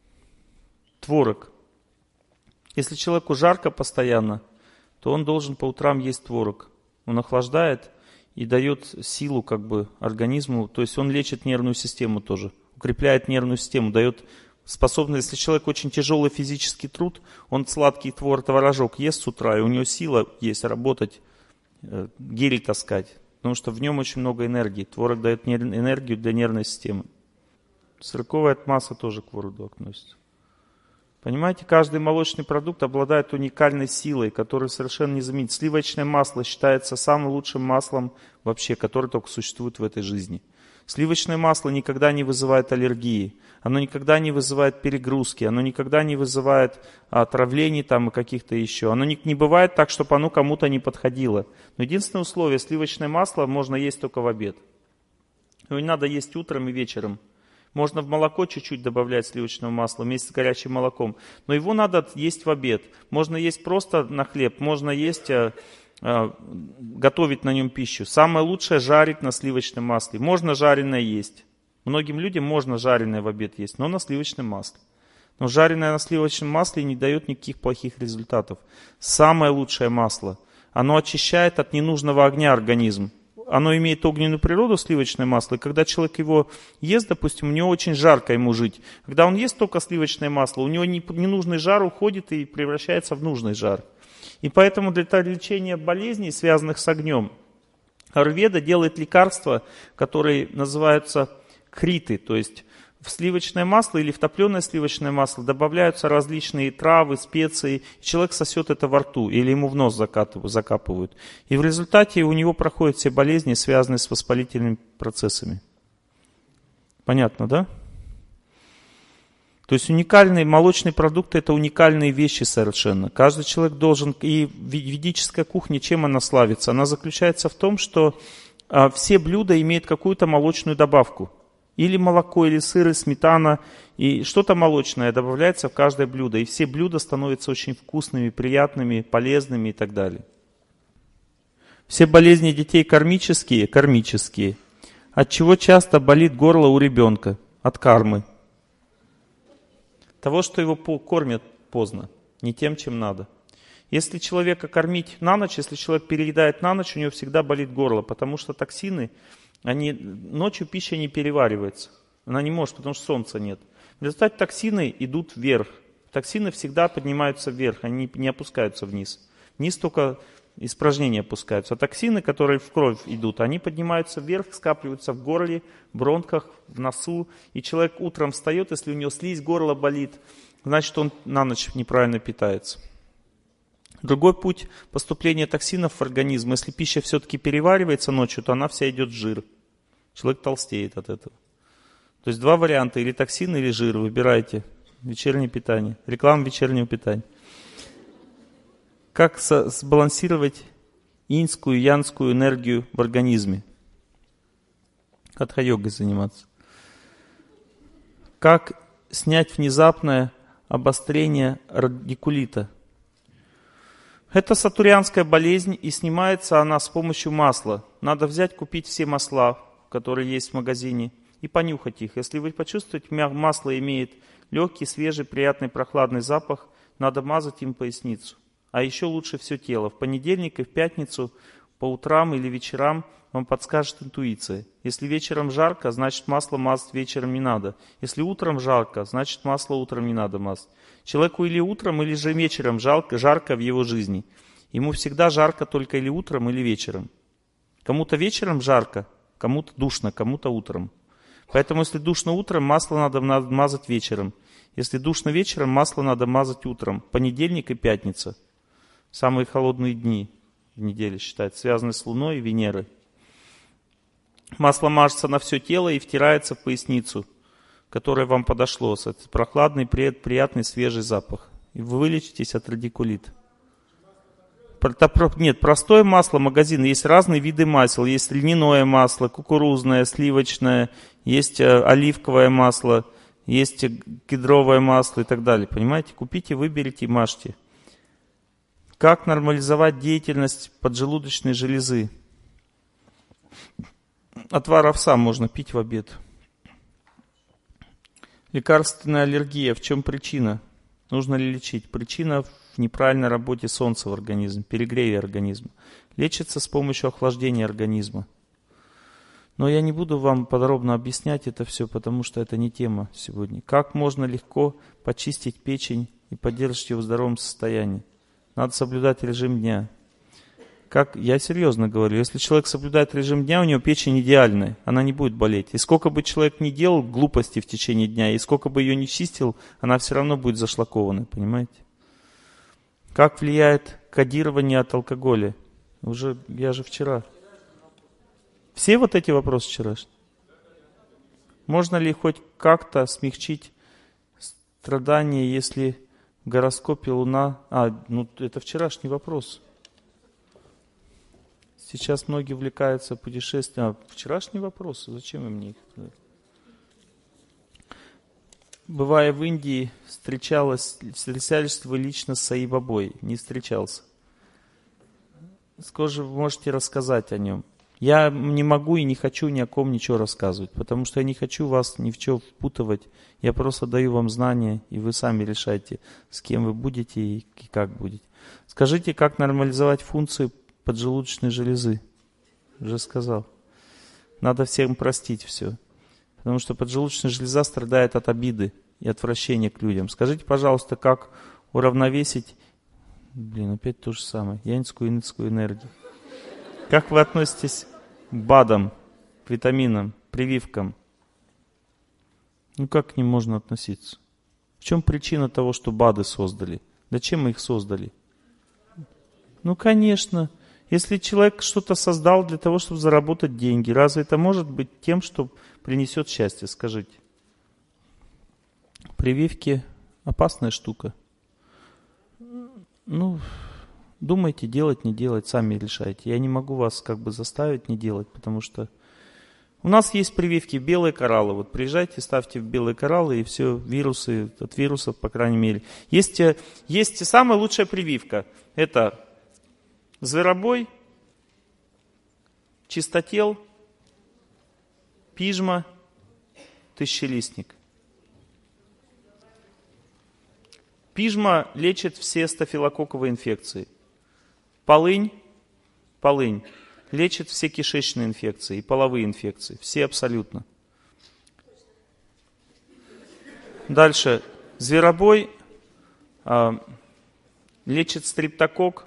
Творог. Если человеку жарко постоянно, то он должен по утрам есть творог. Он охлаждает и дает силу как бы организму, то есть он лечит нервную систему тоже, укрепляет нервную систему, дает способность, если человек очень тяжелый физический труд, он сладкий твор, творожок ест с утра, и у него сила есть работать, гель таскать, потому что в нем очень много энергии. Творог дает энергию для нервной системы. Сырковая масса тоже к твороду относится. Понимаете, каждый молочный продукт обладает уникальной силой, которую совершенно не заменить. Сливочное масло считается самым лучшим маслом вообще, которое только существует в этой жизни. Сливочное масло никогда не вызывает аллергии, оно никогда не вызывает перегрузки, оно никогда не вызывает отравлений там и каких-то еще. Оно не, не бывает так, чтобы оно кому-то не подходило. Но единственное условие, сливочное масло можно есть только в обед. Его не надо есть утром и вечером. Можно в молоко чуть-чуть добавлять сливочного масла вместе с горячим молоком. Но его надо есть в обед. Можно есть просто на хлеб, можно есть, э, э, готовить на нем пищу. Самое лучшее жарить на сливочном масле. Можно жареное есть. Многим людям можно жареное в обед есть, но на сливочном масле. Но жареное на сливочном масле не дает никаких плохих результатов. Самое лучшее масло. Оно очищает от ненужного огня организм. Оно имеет огненную природу, сливочное масло, и когда человек его ест, допустим, у него очень жарко ему жить. Когда он ест только сливочное масло, у него ненужный жар уходит и превращается в нужный жар. И поэтому для лечения болезней, связанных с огнем, аюрведа делает лекарства, которые называются криты, то есть в сливочное масло или в топленое сливочное масло добавляются различные травы, специи, и человек сосет это во рту или ему в нос закапывают. И в результате у него проходят все болезни, связанные с воспалительными процессами. Понятно, да? То есть уникальные молочные продукты – это уникальные вещи совершенно. Каждый человек должен… И ведическая кухня, чем она славится? Она заключается в том, что а, все блюда имеют какую-то молочную добавку. Или молоко, или сыр, или сметана, и что-то молочное добавляется в каждое блюдо. И все блюда становятся очень вкусными, приятными, полезными и так далее. Все болезни детей кармические, кармические. От чего часто болит горло у ребенка? От кармы. Того, что его кормят поздно, не тем, чем надо. Если человека кормить на ночь, если человек переедает на ночь, у него всегда болит горло, потому что токсины… Они, ночью пища не переваривается. Она не может, потому что солнца нет. В результате токсины идут вверх. Токсины всегда поднимаются вверх, они не опускаются вниз. Вниз только испражнения опускаются. А токсины, которые в кровь идут, они поднимаются вверх, скапливаются в горле, в бронхах, в носу. И человек утром встает, если у него слизь горла болит, значит он на ночь неправильно питается. Другой путь поступления токсинов в организм, если пища все-таки переваривается ночью, то она вся идет в жир. Человек толстеет от этого. То есть два варианта, или токсины, или жир. Выбирайте. Вечернее питание. Реклама вечернего питания. Как сбалансировать иньскую и янскую энергию в организме? Хатха-йогой заниматься. Как снять внезапное обострение радикулита? Это сатурянская болезнь, и снимается она с помощью масла. Надо взять, купить все масла, которые есть в магазине, и понюхать их. Если вы почувствуете, масло имеет легкий, свежий, приятный, прохладный запах, надо мазать им поясницу. А еще лучше все тело. В понедельник и в пятницу по утрам или вечерам вам подскажет интуиция. Если вечером жарко, значит масло мазать вечером не надо. Если утром жарко, значит масло утром не надо мазать. Человеку или утром, или же вечером жарко, жарко в его жизни. Ему всегда жарко только или утром, или вечером. Кому-то вечером жарко, кому-то душно, кому-то утром. Поэтому если душно утром, масло надо мазать вечером. Если душно вечером, масло надо мазать утром. Понедельник и пятница. Самые холодные дни в неделе считают, связаны с Луной и Венерой. Масло мажется на все тело и втирается в поясницу, которое вам подошло. Прохладный, приятный, свежий запах. И вы вылечитесь от радикулита. Нет, простое масло, магазин. Есть разные виды масел. Есть льняное масло, кукурузное, сливочное, есть оливковое масло, есть кедровое масло и так далее. Понимаете? Купите, выберите и мажьте. Как нормализовать деятельность поджелудочной железы? Отвар овса можно пить в обед. Лекарственная аллергия. В чем причина? Нужно ли лечить? Причина в неправильной работе солнца в организме, перегреве организма. Лечится с помощью охлаждения организма. Но я не буду вам подробно объяснять это все, потому что это не тема сегодня. Как можно легко почистить печень и поддерживать ее в здоровом состоянии? Надо соблюдать режим дня. Как, я серьезно говорю, если человек соблюдает режим дня, у него печень идеальная, она не будет болеть. И сколько бы человек ни делал глупости в течение дня, и сколько бы ее ни чистил, она все равно будет зашлакованной, понимаете? Как влияет кодирование от алкоголя? Уже, я же вчера. Все вот эти вопросы вчерашние? Можно ли хоть как-то смягчить страдания, если в гороскопе Луна... А, ну это вчерашний вопрос. Сейчас многие увлекаются путешествием. А, вчерашний вопрос, зачем вы мне их? Бывая в Индии, встречалась, встречались вы лично с Саи Бабой? Не встречался. Скажи, вы можете рассказать о нем. Я не могу и не хочу ни о ком ничего рассказывать, потому что я не хочу вас ни в чем впутывать. Я просто даю вам знания, и вы сами решайте, с кем вы будете и как будете. Скажите, как нормализовать функцию поджелудочной железы? Уже сказал. Надо всем простить все. Потому что поджелудочная железа страдает от обиды и отвращения к людям. Скажите, пожалуйста, как уравновесить, блин, опять то же самое, яньскую и иньскую энергию. Как вы относитесь к БАДам, к витаминам, прививкам? Ну как к ним можно относиться? В чем причина того, что БАДы создали? Зачем мы их создали? Ну конечно, если человек что-то создал для того, чтобы заработать деньги, разве это может быть тем, что принесет счастье? Скажите. Прививки – опасная штука. Ну, думайте, делать, не делать, сами решайте. Я не могу вас как бы заставить не делать, потому что у нас есть прививки белые кораллы. Вот приезжайте, ставьте в белые кораллы, и все, вирусы, от вирусов, по крайней мере. Есть, есть самая лучшая прививка. Это зверобой, чистотел, пижма, тысячелистник. Пижма лечит все стафилококковые инфекции. Полынь, полынь лечит все кишечные инфекции и половые инфекции. Все абсолютно. Дальше. Зверобой а, лечит стрептокок.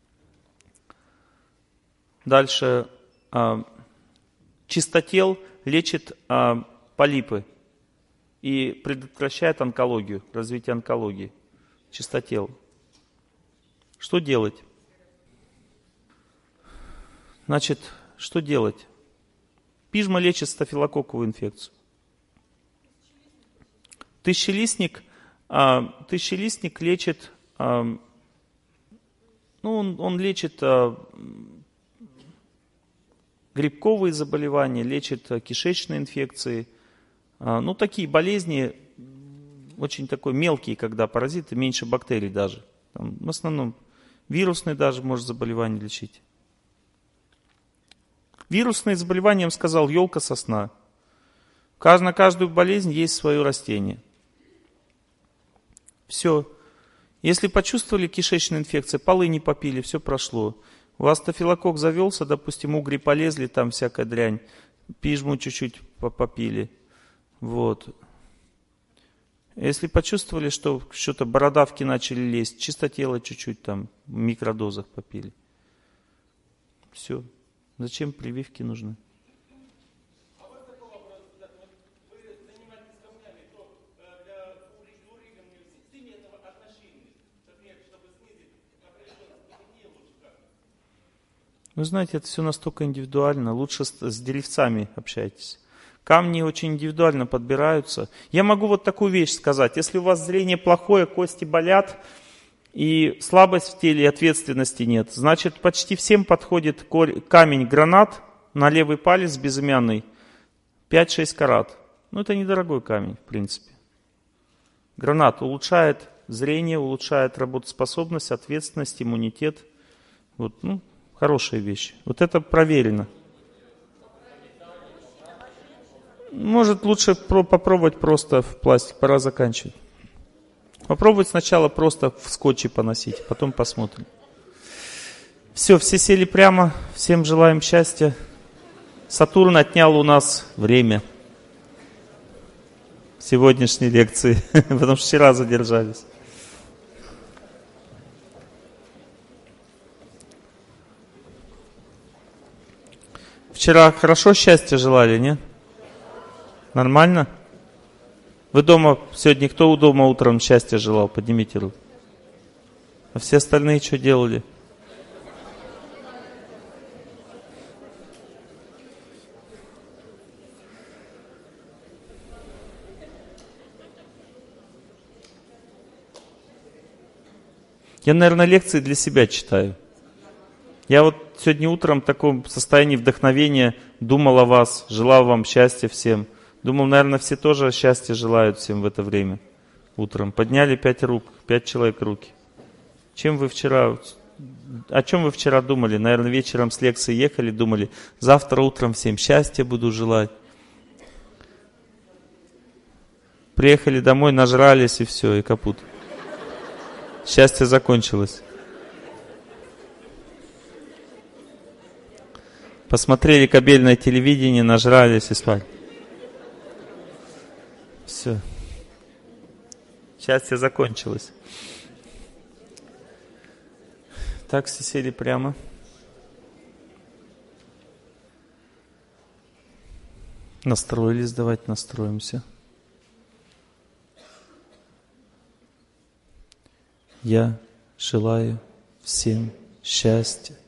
Дальше. А, чистотел лечит а, полипы и предотвращает онкологию, развитие онкологии. Чистотел. Что делать? Значит, что делать? Пижма лечит стафилококковую инфекцию. Тысячелистник, а, тысячелистник лечит, а, ну, он, он лечит а, грибковые заболевания, лечит а, кишечные инфекции. А, ну, такие болезни, очень такой мелкие, когда паразиты, меньше бактерий даже. Там, в основном вирусные даже может заболевания лечить. Вирусные заболевания, я вам сказал, елка, сосна. На каждую болезнь есть свое растение. Все. Если почувствовали кишечную инфекцию, полыни попили, все прошло. У вас стафилококк завелся, допустим, угри полезли, там всякая дрянь. Пижму чуть-чуть попили. Вот. Если почувствовали, что что-то бородавки начали лезть, чистотело чуть-чуть там, в микродозах попили. Все. Зачем прививки нужны? Вы знаете, это все настолько индивидуально. Лучше с, с деревцами общайтесь. Камни очень индивидуально подбираются. Я могу вот такую вещь сказать. Если у вас зрение плохое, кости болят, и слабость в теле, и ответственности нет, значит, почти всем подходит камень гранат на левый палец безымянный, пять-шесть карат. Ну, это недорогой камень, в принципе. Гранат улучшает зрение, улучшает работоспособность, ответственность, иммунитет. Вот, ну, хорошая вещь. Вот это проверено. Может, лучше про- попробовать просто в пластик. Пора заканчивать. Попробовать сначала просто в скотче поносить, потом посмотрим. Все, все сели прямо. Всем желаем счастья. Сатурн отнял у нас время сегодняшней лекции, потому что вчера задержались. Вчера хорошо счастья желали, не? Нормально? Вы дома, сегодня кто у дома утром счастья желал? Поднимите руку. А все остальные что делали? Я, наверное, лекции для себя читаю. Я вот сегодня утром в таком состоянии вдохновения думал о вас, желал вам счастья всем. Думал, наверное, все тоже счастья желают всем в это время. Утром подняли пять рук, пять человек руки. Чем вы вчера, о чем вы вчера думали? Наверное, вечером с лекции ехали, думали, завтра утром всем счастья буду желать. Приехали домой, нажрались и все, и капут. Счастье закончилось. Посмотрели кабельное телевидение, нажрались и спали. Все. Счастье закончилось. Так, все сели прямо. Настроились, давайте настроимся. Я желаю всем счастья,